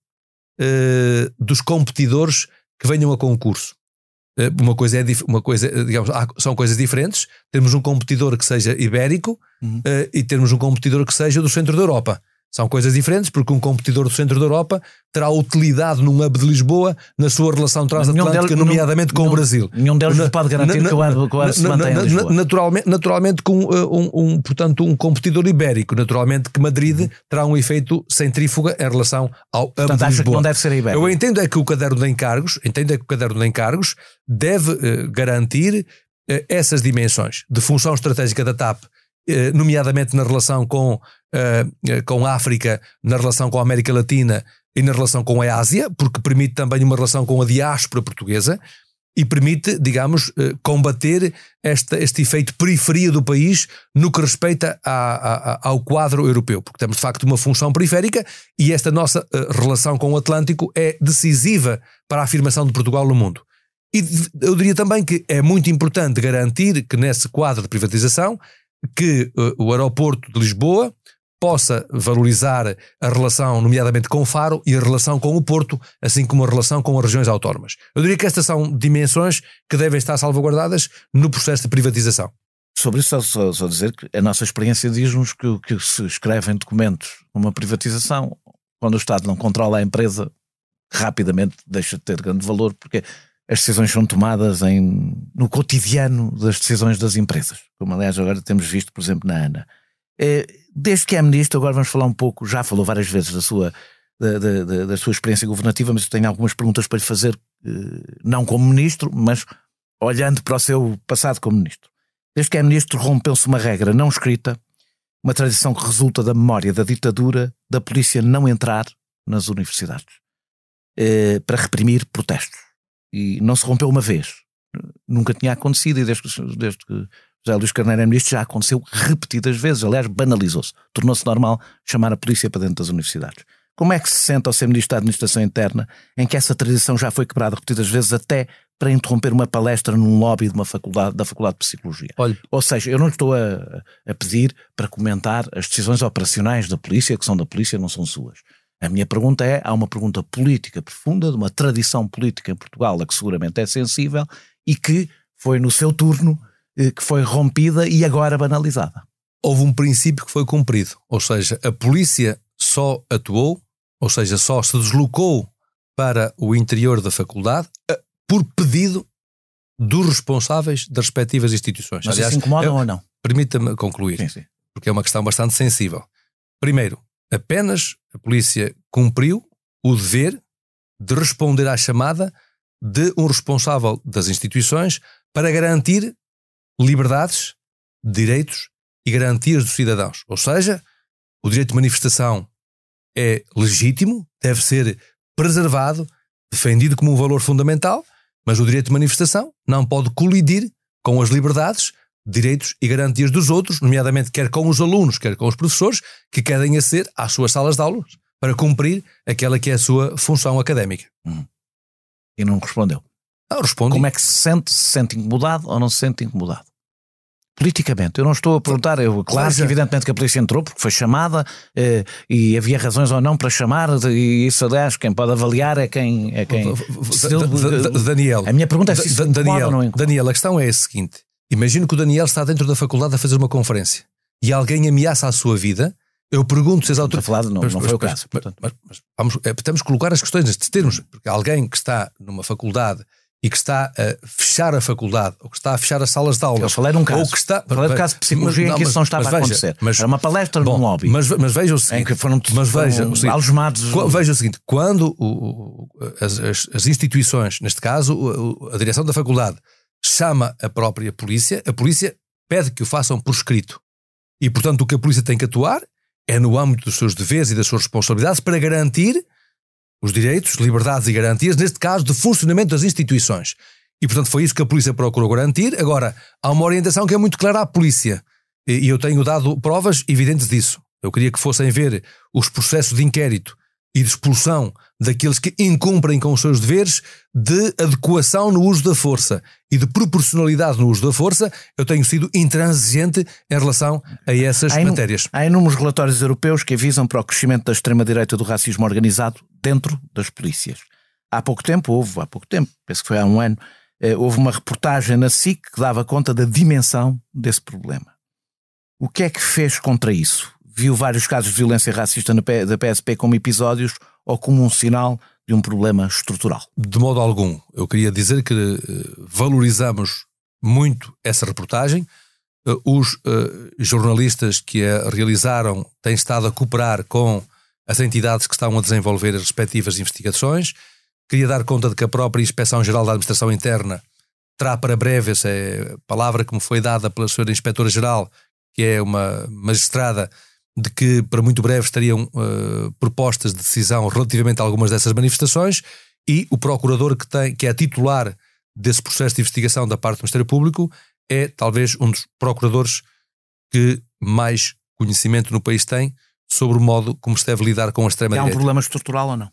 uh, dos competidores que venham a concurso. Uh, uma coisa é, uma coisa, digamos, há, são coisas diferentes. Temos um competidor que seja ibérico uhum. uh, e temos um competidor que seja do centro da Europa. São coisas diferentes, porque um competidor do centro da Europa terá utilidade num hub de Lisboa na sua relação transatlântica, nomeadamente com nenhum, o Brasil. Nenhum deles na, pode garantir na, que o hub, que o hub se mantenha em Lisboa. Naturalmente, naturalmente com um, um, portanto, um competidor ibérico. Naturalmente que Madrid uhum. terá um efeito centrífuga em relação ao hub portanto, de acho Lisboa. Que não deve ser ibérico. Eu entendo é que o caderno de encargos, entendo é que o caderno de encargos deve uh, garantir uh, essas dimensões de função estratégica da TAP, uh, nomeadamente na relação com Uh, com a África, na relação com a América Latina e na relação com a Ásia, porque permite também uma relação com a diáspora portuguesa e permite, digamos, uh, combater esta, este efeito periferia do país no que respeita a, a, ao quadro europeu, porque temos de facto uma função periférica e esta nossa uh, relação com o Atlântico é decisiva para a afirmação de Portugal no mundo. E eu diria também que é muito importante garantir que nesse quadro de privatização que uh, o aeroporto de Lisboa possa valorizar a relação, nomeadamente com o Faro, e a relação com o Porto, assim como a relação com as regiões autónomas. Eu diria que estas são dimensões que devem estar salvaguardadas no processo de privatização. Sobre isso, só, só, só dizer que a nossa experiência diz-nos que, que se escrevem documentos numa privatização, quando o Estado não controla a empresa, rapidamente deixa de ter grande valor, porque as decisões são tomadas em, no cotidiano das decisões das empresas, como aliás agora temos visto, por exemplo, na ANA. Desde que é ministro, agora vamos falar um pouco, já falou várias vezes da sua, da, da, da sua experiência governativa, mas eu tenho algumas perguntas para lhe fazer, não como ministro, mas olhando para o seu passado como ministro. Desde que é ministro, rompeu-se uma regra não escrita, uma tradição que resulta da memória da ditadura, da polícia não entrar nas universidades para reprimir protestos. E não se rompeu uma vez, nunca tinha acontecido, e desde que, desde que José Luís Carneiro é ministro já aconteceu repetidas vezes, aliás banalizou-se, tornou-se normal chamar a polícia para dentro das universidades. Como é que se sente ao ser ministro da Administração Interna em que essa tradição já foi quebrada repetidas vezes até para interromper uma palestra num lobby de uma faculdade, da Faculdade de Psicologia? Olha. Ou seja, eu não estou a, a pedir para comentar as decisões operacionais da polícia, que são da polícia, não são suas. A minha pergunta é, há uma pergunta política profunda, de uma tradição política em Portugal, a que seguramente é sensível, e que foi no seu turno que foi rompida e agora banalizada. Houve um princípio que foi cumprido, ou seja, a polícia só atuou, ou seja, só se deslocou para o interior da faculdade por pedido dos responsáveis das respectivas instituições. Mas aliás, isso incomoda ou não? Permita-me concluir, sim, sim. Porque é uma questão bastante sensível. Primeiro, apenas a polícia cumpriu o dever de responder à chamada de um responsável das instituições para garantir liberdades, direitos e garantias dos cidadãos. Ou seja, o direito de manifestação é legítimo, deve ser preservado, defendido como um valor fundamental, mas o direito de manifestação não pode colidir com as liberdades, direitos e garantias dos outros, nomeadamente quer com os alunos, quer com os professores, que querem aceder às suas salas de aulas para cumprir aquela que é a sua função académica. Hum. E não respondeu. Não, respondi. Como é que se sente? Se sente incomodado ou não se sente incomodado? Politicamente, eu não estou a perguntar, eu, claro Veja. que evidentemente que a polícia entrou porque foi chamada eh, e havia razões ou não para chamar, e isso aliás quem pode avaliar é quem... É quem se Da- ele- da- da- Daniel, a minha pergunta é se isso Da- incomoda Daniel, ou não incomoda. Daniel, a questão é a seguinte: imagino que o Daniel está dentro da faculdade a fazer uma conferência e alguém ameaça a sua vida. Eu pergunto se as Estou a autoridades... falar de não, Mas- não mas- foi o mas- caso. mas- portanto. mas- mas vamos, é, temos que colocar as questões nestes termos, porque alguém que está numa faculdade e que está a fechar a faculdade, ou que está a fechar as salas de aula, Eu falei num caso, ou que está... falei de caso de psicologia Mas- em que isso mas- não estava mas a veja, acontecer. mas- Era uma palestra Bom, num lobby Mas, mas veja o em seguinte, que foram, mas veja foram o seguinte, algemados. Qu- Veja o seguinte, quando o, o- as, as- as instituições, neste caso o- o- a direção da faculdade, chama a própria polícia, a polícia pede que o façam por escrito. E, portanto, o que a polícia tem que atuar é no âmbito dos seus deveres e das suas responsabilidades para garantir os direitos, liberdades e garantias, neste caso, de funcionamento das instituições. E, portanto, foi isso que a polícia procurou garantir. Agora, há uma orientação que é muito clara à polícia. E, e eu tenho dado provas evidentes disso. Eu queria que fossem ver os processos de inquérito e de expulsão daqueles que incumprem com os seus deveres, de adequação no uso da força e de proporcionalidade no uso da força. Eu tenho sido intransigente em relação a essas Há inu- matérias. Há inúmeros relatórios europeus que avisam para o crescimento da extrema-direita do racismo organizado dentro das polícias. Há pouco tempo, houve, há pouco tempo, penso que foi há um ano, eh, houve uma reportagem na S I C que dava conta da dimensão desse problema. O que é que fez contra isso? Viu vários casos de violência racista na P- da P S P como episódios ou como um sinal de um problema estrutural? De modo algum. Eu queria dizer que eh, valorizamos muito essa reportagem. Eh, Os eh, jornalistas que a realizaram têm estado a cooperar com as entidades que estão a desenvolver as respectivas investigações. Queria dar conta de que a própria Inspeção-Geral da Administração Interna terá para breve, essa é a palavra que me foi dada pela senhora Inspetora-Geral, que é uma magistrada, de que para muito breve estariam uh, propostas de decisão relativamente a algumas dessas manifestações, e o procurador que, tem, que é titular desse processo de investigação da parte do Ministério Público é talvez um dos procuradores que mais conhecimento no país tem sobre o modo como se deve lidar com a Há um extrema-direita. problema estrutural ou não?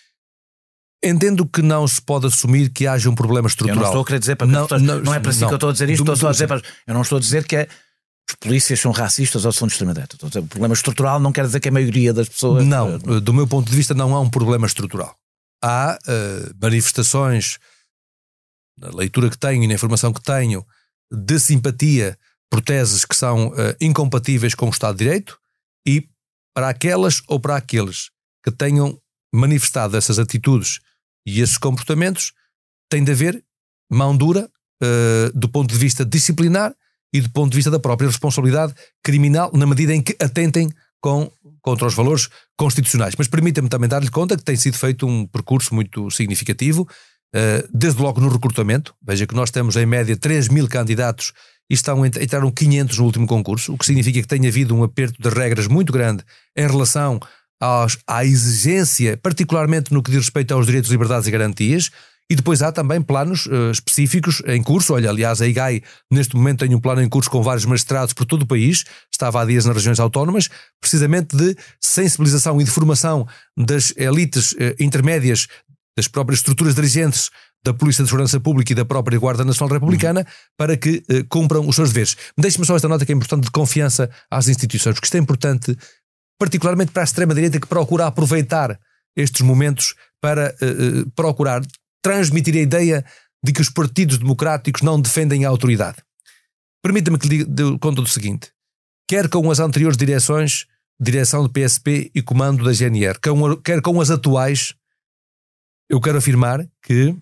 Entendo que não se pode assumir que haja um problema Eu estrutural. não estou a querer dizer para Não, não, não, não é para si não. que eu estou a dizer isto, Do- estou só a dizer do- para, eu não estou a dizer que é, os polícias são racistas ou são de extrema-direita. Estou a dizer, o problema estrutural não quer dizer que a maioria das pessoas... Não, do meu ponto de vista não há um problema estrutural. Há uh, manifestações, na leitura que tenho e na informação que tenho, de simpatia por teses que são uh, incompatíveis com o Estado de Direito, e para aquelas ou para aqueles que tenham manifestado essas atitudes e esses comportamentos, tem de haver mão dura uh, do ponto de vista disciplinar e do ponto de vista da própria responsabilidade criminal, na medida em que atentem com, contra os valores constitucionais. Mas permita-me também dar-lhe conta que tem sido feito um percurso muito significativo, uh, desde logo no recrutamento. Veja que nós temos em média três mil candidatos e estão, entraram quinhentos no último concurso, o que significa que tem havido um aperto de regras muito grande em relação aos, à exigência, particularmente no que diz respeito aos direitos, liberdades e garantias. E depois há também planos uh, específicos em curso. Olha, aliás, a I G A I neste momento tem um plano em curso com vários magistrados por todo o país, estava há dias nas regiões autónomas, precisamente de sensibilização e de formação das elites uh, intermédias, das próprias estruturas dirigentes da Polícia de Segurança Pública e da própria Guarda Nacional Republicana, uhum. para que uh, cumpram os seus deveres. Deixe-me só esta nota que é importante, de confiança às instituições, porque isto é importante, particularmente para a extrema-direita, que procura aproveitar estes momentos para uh, uh, procurar transmitir a ideia de que os partidos democráticos não defendem a autoridade. Permita-me que lhe dê conta do seguinte: quer com as anteriores direções, direção do P S P e comando da G N R, quer com as atuais, eu quero afirmar que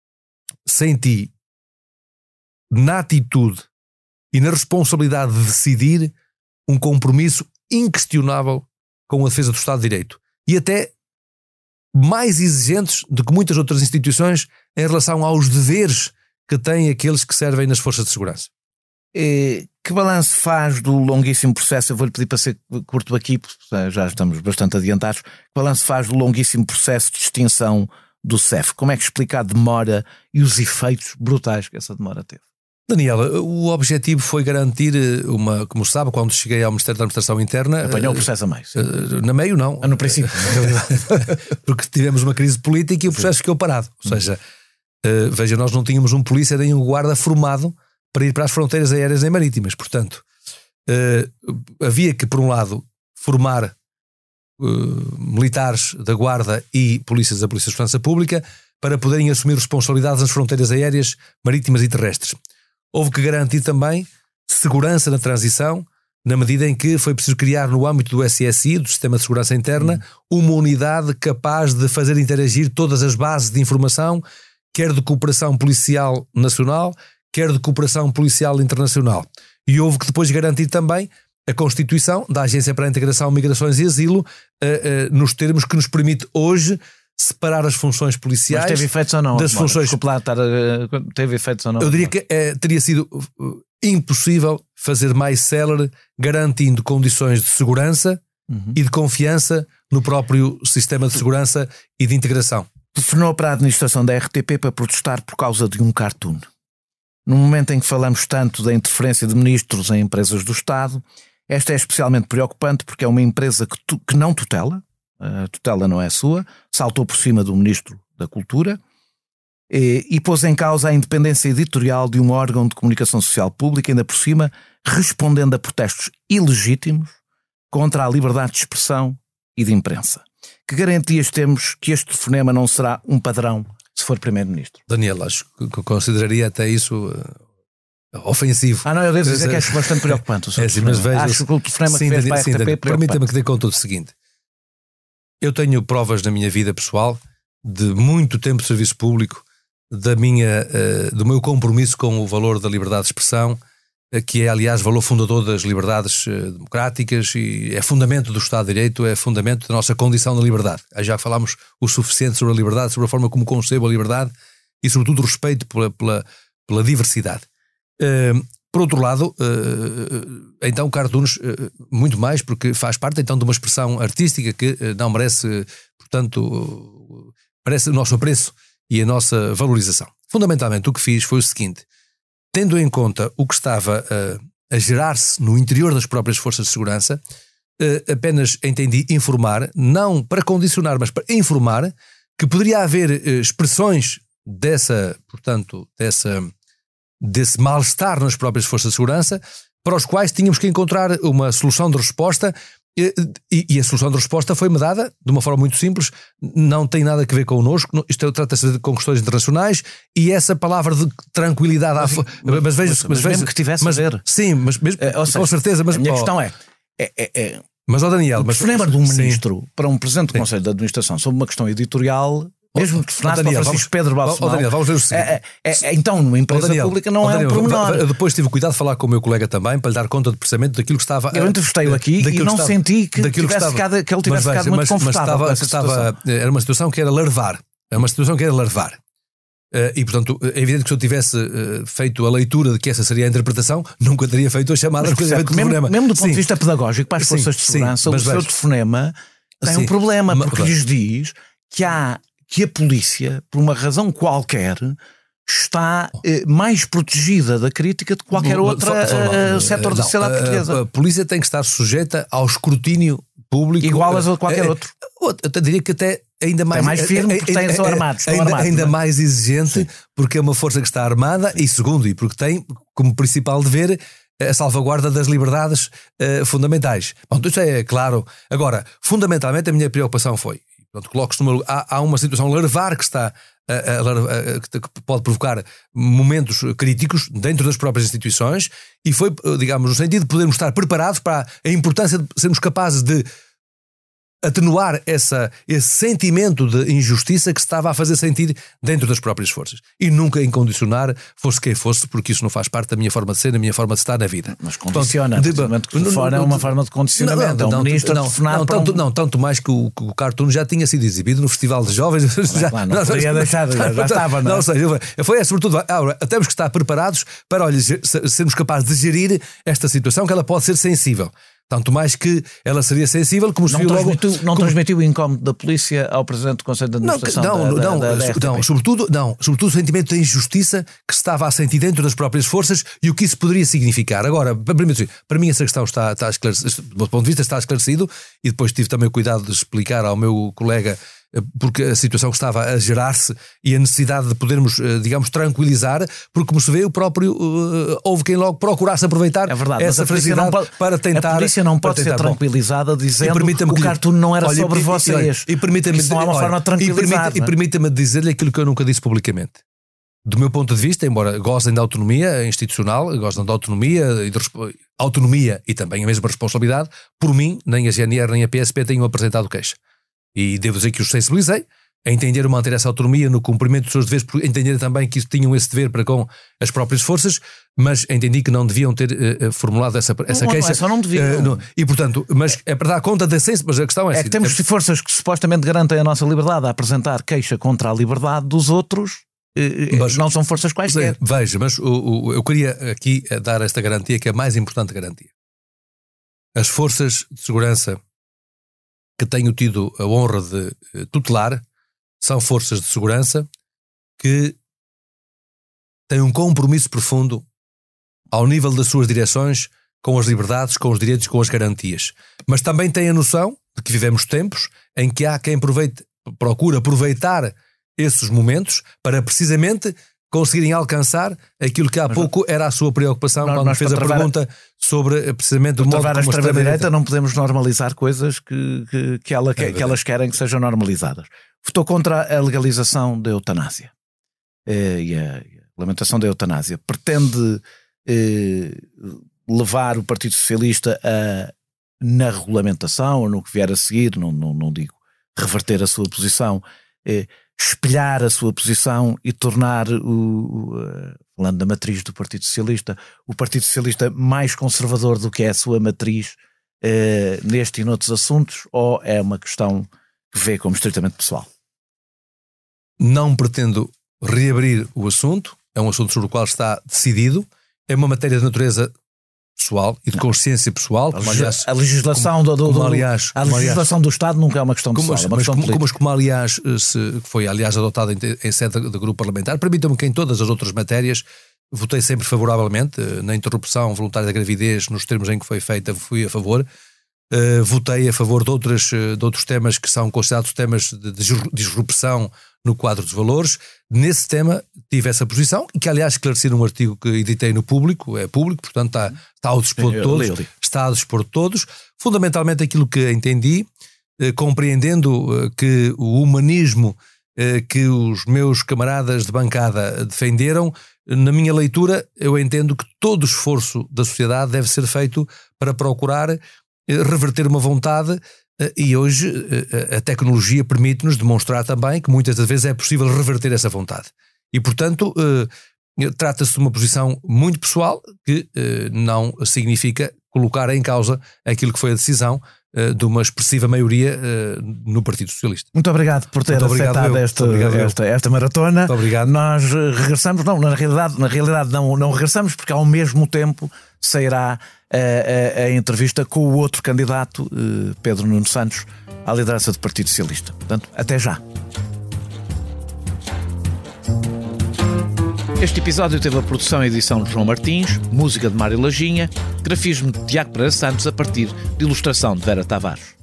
senti na atitude e na responsabilidade de decidir um compromisso inquestionável com a defesa do Estado de Direito, e até mais exigentes do que muitas outras instituições em relação aos deveres que têm aqueles que servem nas forças de segurança. E que balanço faz do longuíssimo processo? Eu vou-lhe pedir para ser curto aqui, porque já estamos bastante adiantados. Que balanço faz do longuíssimo processo de extinção do C E F? Como é que explica a demora e os efeitos brutais que essa demora teve? Daniel, o objetivo foi garantir uma, como sabe, quando cheguei ao Ministério da Administração Interna... Apanhou o processo a meio. Uh, na meio não. Ah, no princípio. Porque tivemos uma crise política e o processo Sim. ficou parado. Ou seja, uh, veja, nós não tínhamos um polícia nem um guarda formado para ir para as fronteiras aéreas e marítimas. Portanto, uh, havia que, por um lado, formar uh, militares da guarda e polícias da Polícia de Segurança Pública para poderem assumir responsabilidades nas fronteiras aéreas, marítimas e terrestres. Houve que garantir também segurança na transição, na medida em que foi preciso criar no âmbito do S S I, do Sistema de Segurança Interna, uma unidade capaz de fazer interagir todas as bases de informação, quer de cooperação policial nacional, quer de cooperação policial internacional. E houve que depois garantir também a constituição da Agência para a Integração, Migrações e Asilo, uh, uh, nos termos que nos permite hoje separar as funções policiais. Mas teve efeitos ou não? Das Bora, funções... Desculpa lá, estar, uh, teve efeitos ou não? Eu diria que uh, teria sido uh, impossível fazer mais célere, garantindo condições de segurança uhum. e de confiança no próprio sistema de segurança e de integração. Telefonou para a administração da R T P para protestar por causa de um cartoon. No momento em que falamos tanto da interferência de ministros em empresas do Estado, esta é especialmente preocupante porque é uma empresa que, tu, que não tutela, a tutela não é sua, saltou por cima do Ministro da Cultura e, e pôs em causa a independência editorial de um órgão de comunicação social pública, ainda por cima respondendo a protestos ilegítimos contra a liberdade de expressão e de imprensa. Que garantias temos que este telefonema não será um padrão se for Primeiro-Ministro? Daniel, acho que consideraria até isso uh, ofensivo. Ah não, eu devo dizer que acho bastante preocupante o seu é assim, mas veja, acho que o telefonema sim, que fez Daniel, para a R T P sim, é permita-me que dê conta do seguinte. Eu tenho provas na minha vida pessoal de muito tempo de serviço público, da minha, uh, do meu compromisso com o valor da liberdade de expressão, uh, que é, aliás, valor fundador das liberdades uh, democráticas e é fundamento do Estado de Direito, é fundamento da nossa condição de liberdade. Aí já falámos o suficiente sobre a liberdade, sobre a forma como concebo a liberdade e, sobretudo, o respeito pela, pela, pela diversidade. Uh, Por outro lado, então cartoons muito mais, porque faz parte então de uma expressão artística que não merece, portanto, merece o nosso apreço e a nossa valorização. Fundamentalmente o que fiz foi o seguinte: tendo em conta o que estava a, a gerar-se no interior das próprias forças de segurança, apenas entendi informar, não para condicionar, mas para informar que poderia haver expressões dessa, portanto, dessa... desse mal-estar nas próprias forças de segurança, para os quais tínhamos que encontrar uma solução de resposta e, e, e a solução de resposta foi-me dada de uma forma muito simples, não tem nada a ver connosco, isto trata-se de questões internacionais e essa palavra de tranquilidade, mas, mas, mas veja, mas, mas, mas mesmo que tivesse mas, a ver. Sim, mas mesmo, é, seja, com certeza, mas a minha oh, questão é, é, é, é mas ó Daniel, mas telefonema de um ministro sim. para um presidente do sim. Conselho de Administração sobre uma questão editorial. Mesmo que telefonasse para Francisco Pedro Balsemão. Daniel, vamos ver o seguinte. É, é, é, então, numa empresa Daniel, pública não Daniel, é um pormenor. Eu depois tive cuidado de falar com o meu colega também para lhe dar conta do processamento daquilo que estava... Eu entrevistei-o aqui e não estava, senti que, tivesse estava, ficado, que ele tivesse mas, ficado mas, muito confortável mas estava, estava, era uma situação que era larvar. Era uma situação que era larvar. Uh, e, portanto, é evidente que se eu tivesse uh, feito a leitura de que essa seria a interpretação, nunca teria feito a chamada. Mas, percebe, mesmo, mesmo do ponto sim. de vista pedagógico, para as forças sim, de segurança, sim, o seu telefonema tem sim. um problema, porque mas, lhes diz que há... que a polícia, por uma razão qualquer, está eh, mais protegida da crítica de qualquer outro uh, setor da sociedade não, portuguesa. A, a polícia tem que estar sujeita ao escrutínio público. Igual a qualquer é, outro. Eu até diria que até ainda mais... É mais firme porque é, são armados. Estão ainda armados, ainda não? mais exigente, sim. porque é uma força que está armada e segundo, e porque tem como principal dever a salvaguarda das liberdades uh, fundamentais. Bom, isso é claro. Agora, fundamentalmente a minha preocupação foi... Portanto, coloco-se numa, há, há uma situação larvar que está a, a, a, a, que pode provocar momentos críticos dentro das próprias instituições e foi, digamos, no sentido de podermos estar preparados para a importância de sermos capazes de atenuar essa, esse sentimento de injustiça que se estava a fazer sentir dentro das próprias forças. E nunca em condicionar, fosse quem fosse, porque isso não faz parte da minha forma de ser, da minha forma de estar na vida. Mas condiciona, portanto, que fora é uma forma de condicionamento. Não, não, é um ministro não, não, tanto, um... não, tanto mais que o, que o cartoon já tinha sido exibido no Festival de Jovens. Já, não, não, não podia deixar, já, já estava. Não, não sei, foi, sobretudo, temos que estar preparados para, olha, sermos capazes de gerir esta situação, que ela pode ser sensível. Tanto mais que ela seria sensível, como se não viu transmitiu, logo... Não como... transmitiu o incómodo da polícia ao Presidente do Conselho de Administração não, da, não, da, da, da não, sobretudo, não, sobretudo o sentimento de injustiça que se estava a sentir dentro das próprias forças e o que isso poderia significar. Agora, para mim essa questão está, está esclarecida, do meu ponto de vista está esclarecido, e depois tive também o cuidado de explicar ao meu colega porque a situação que estava a gerar-se e a necessidade de podermos, digamos, tranquilizar, porque como se vê, o próprio uh, houve quem logo procurasse aproveitar é verdade, essa fragilidade pode, para tentar... A polícia não pode ser tranquilizada bom, dizendo que o cartoon não era olha, sobre e, vocês. E, e permita-me Isso não há uma olha, forma de tranquilizar. E permita-me dizer-lhe aquilo que eu nunca disse publicamente. Do meu ponto de vista, embora gostem da autonomia institucional, gostam da autonomia e, de, autonomia e também a mesma responsabilidade, por mim, nem a G N R nem a P S P tenham apresentado queixa. E devo dizer que os sensibilizei a entender manter essa autonomia no cumprimento dos seus deveres, entender também que tinham esse dever para com as próprias forças, mas entendi que não deviam ter uh, formulado essa, essa não, queixa. Não, só não deviam. Uh, não. E portanto, mas é para dar conta da sensibilidade, mas a questão é... É assim, que temos é... forças que supostamente garantem a nossa liberdade a apresentar queixa contra a liberdade dos outros, uh, mas, não são forças quaisquer. Veja, mas o, o, eu queria aqui dar esta garantia que é a mais importante garantia. As forças de segurança que tenho tido a honra de tutelar são forças de segurança que têm um compromisso profundo ao nível das suas direções com as liberdades, com os direitos, com as garantias. Mas também têm a noção de que vivemos tempos em que há quem aproveite, procura aproveitar esses momentos para precisamente conseguirem alcançar aquilo que há mas pouco era a sua preocupação nós, quando nós fez a pergunta sobre precisamente o modo como a extrema-direita não podemos normalizar coisas que, que, que, ela, que, que elas querem que sejam normalizadas. Votou contra a legalização da eutanásia eh, e a, a lamentação da eutanásia. Pretende eh, levar o Partido Socialista a, na regulamentação ou no que vier a seguir, não, não, não digo reverter a sua posição, eh, espelhar a sua posição e tornar, o, o, falando da matriz do Partido Socialista, o Partido Socialista mais conservador do que é a sua matriz eh, neste e noutros assuntos, ou é uma questão que vê como estritamente pessoal? Não pretendo reabrir o assunto, é um assunto sobre o qual está decidido, é uma matéria de natureza pessoal e de consciência pessoal. Como, aliás, a legislação, como, do, do, como, aliás, a legislação aliás, do Estado nunca é uma questão pessoal, como, é uma questão como, como, como aliás se foi aliás adotada em, em sede de grupo parlamentar. Permitam-me que em todas as outras matérias votei sempre favoravelmente. Na interrupção voluntária da gravidez, nos termos em que foi feita, fui a favor. Uh, votei a favor de, outras, de outros temas que são considerados temas de disrupção no quadro dos valores. Nesse tema tive essa posição e que aliás esclareci num artigo que editei no Público, é público, portanto está, está ao dispor de todos, está ao dispor de todos. Fundamentalmente aquilo que entendi, eh, compreendendo eh, que o humanismo eh, que os meus camaradas de bancada defenderam, na minha leitura eu entendo que todo o esforço da sociedade deve ser feito para procurar reverter uma vontade, e hoje a tecnologia permite-nos demonstrar também que muitas das vezes é possível reverter essa vontade. E portanto trata-se de uma posição muito pessoal que não significa colocar em causa aquilo que foi a decisão de uma expressiva maioria no Partido Socialista. Muito obrigado por ter aceitado este, esta, esta maratona. Muito obrigado. Nós regressamos, não, na realidade, na realidade não, não regressamos, porque ao mesmo tempo sairá a, a, a entrevista com o outro candidato, Pedro Nuno Santos, à liderança do Partido Socialista. Portanto, até já. Este episódio teve a produção e edição de João Martins, música de Mário Lajinha, grafismo de Tiago Pereira Santos a partir de ilustração de Vera Tavares.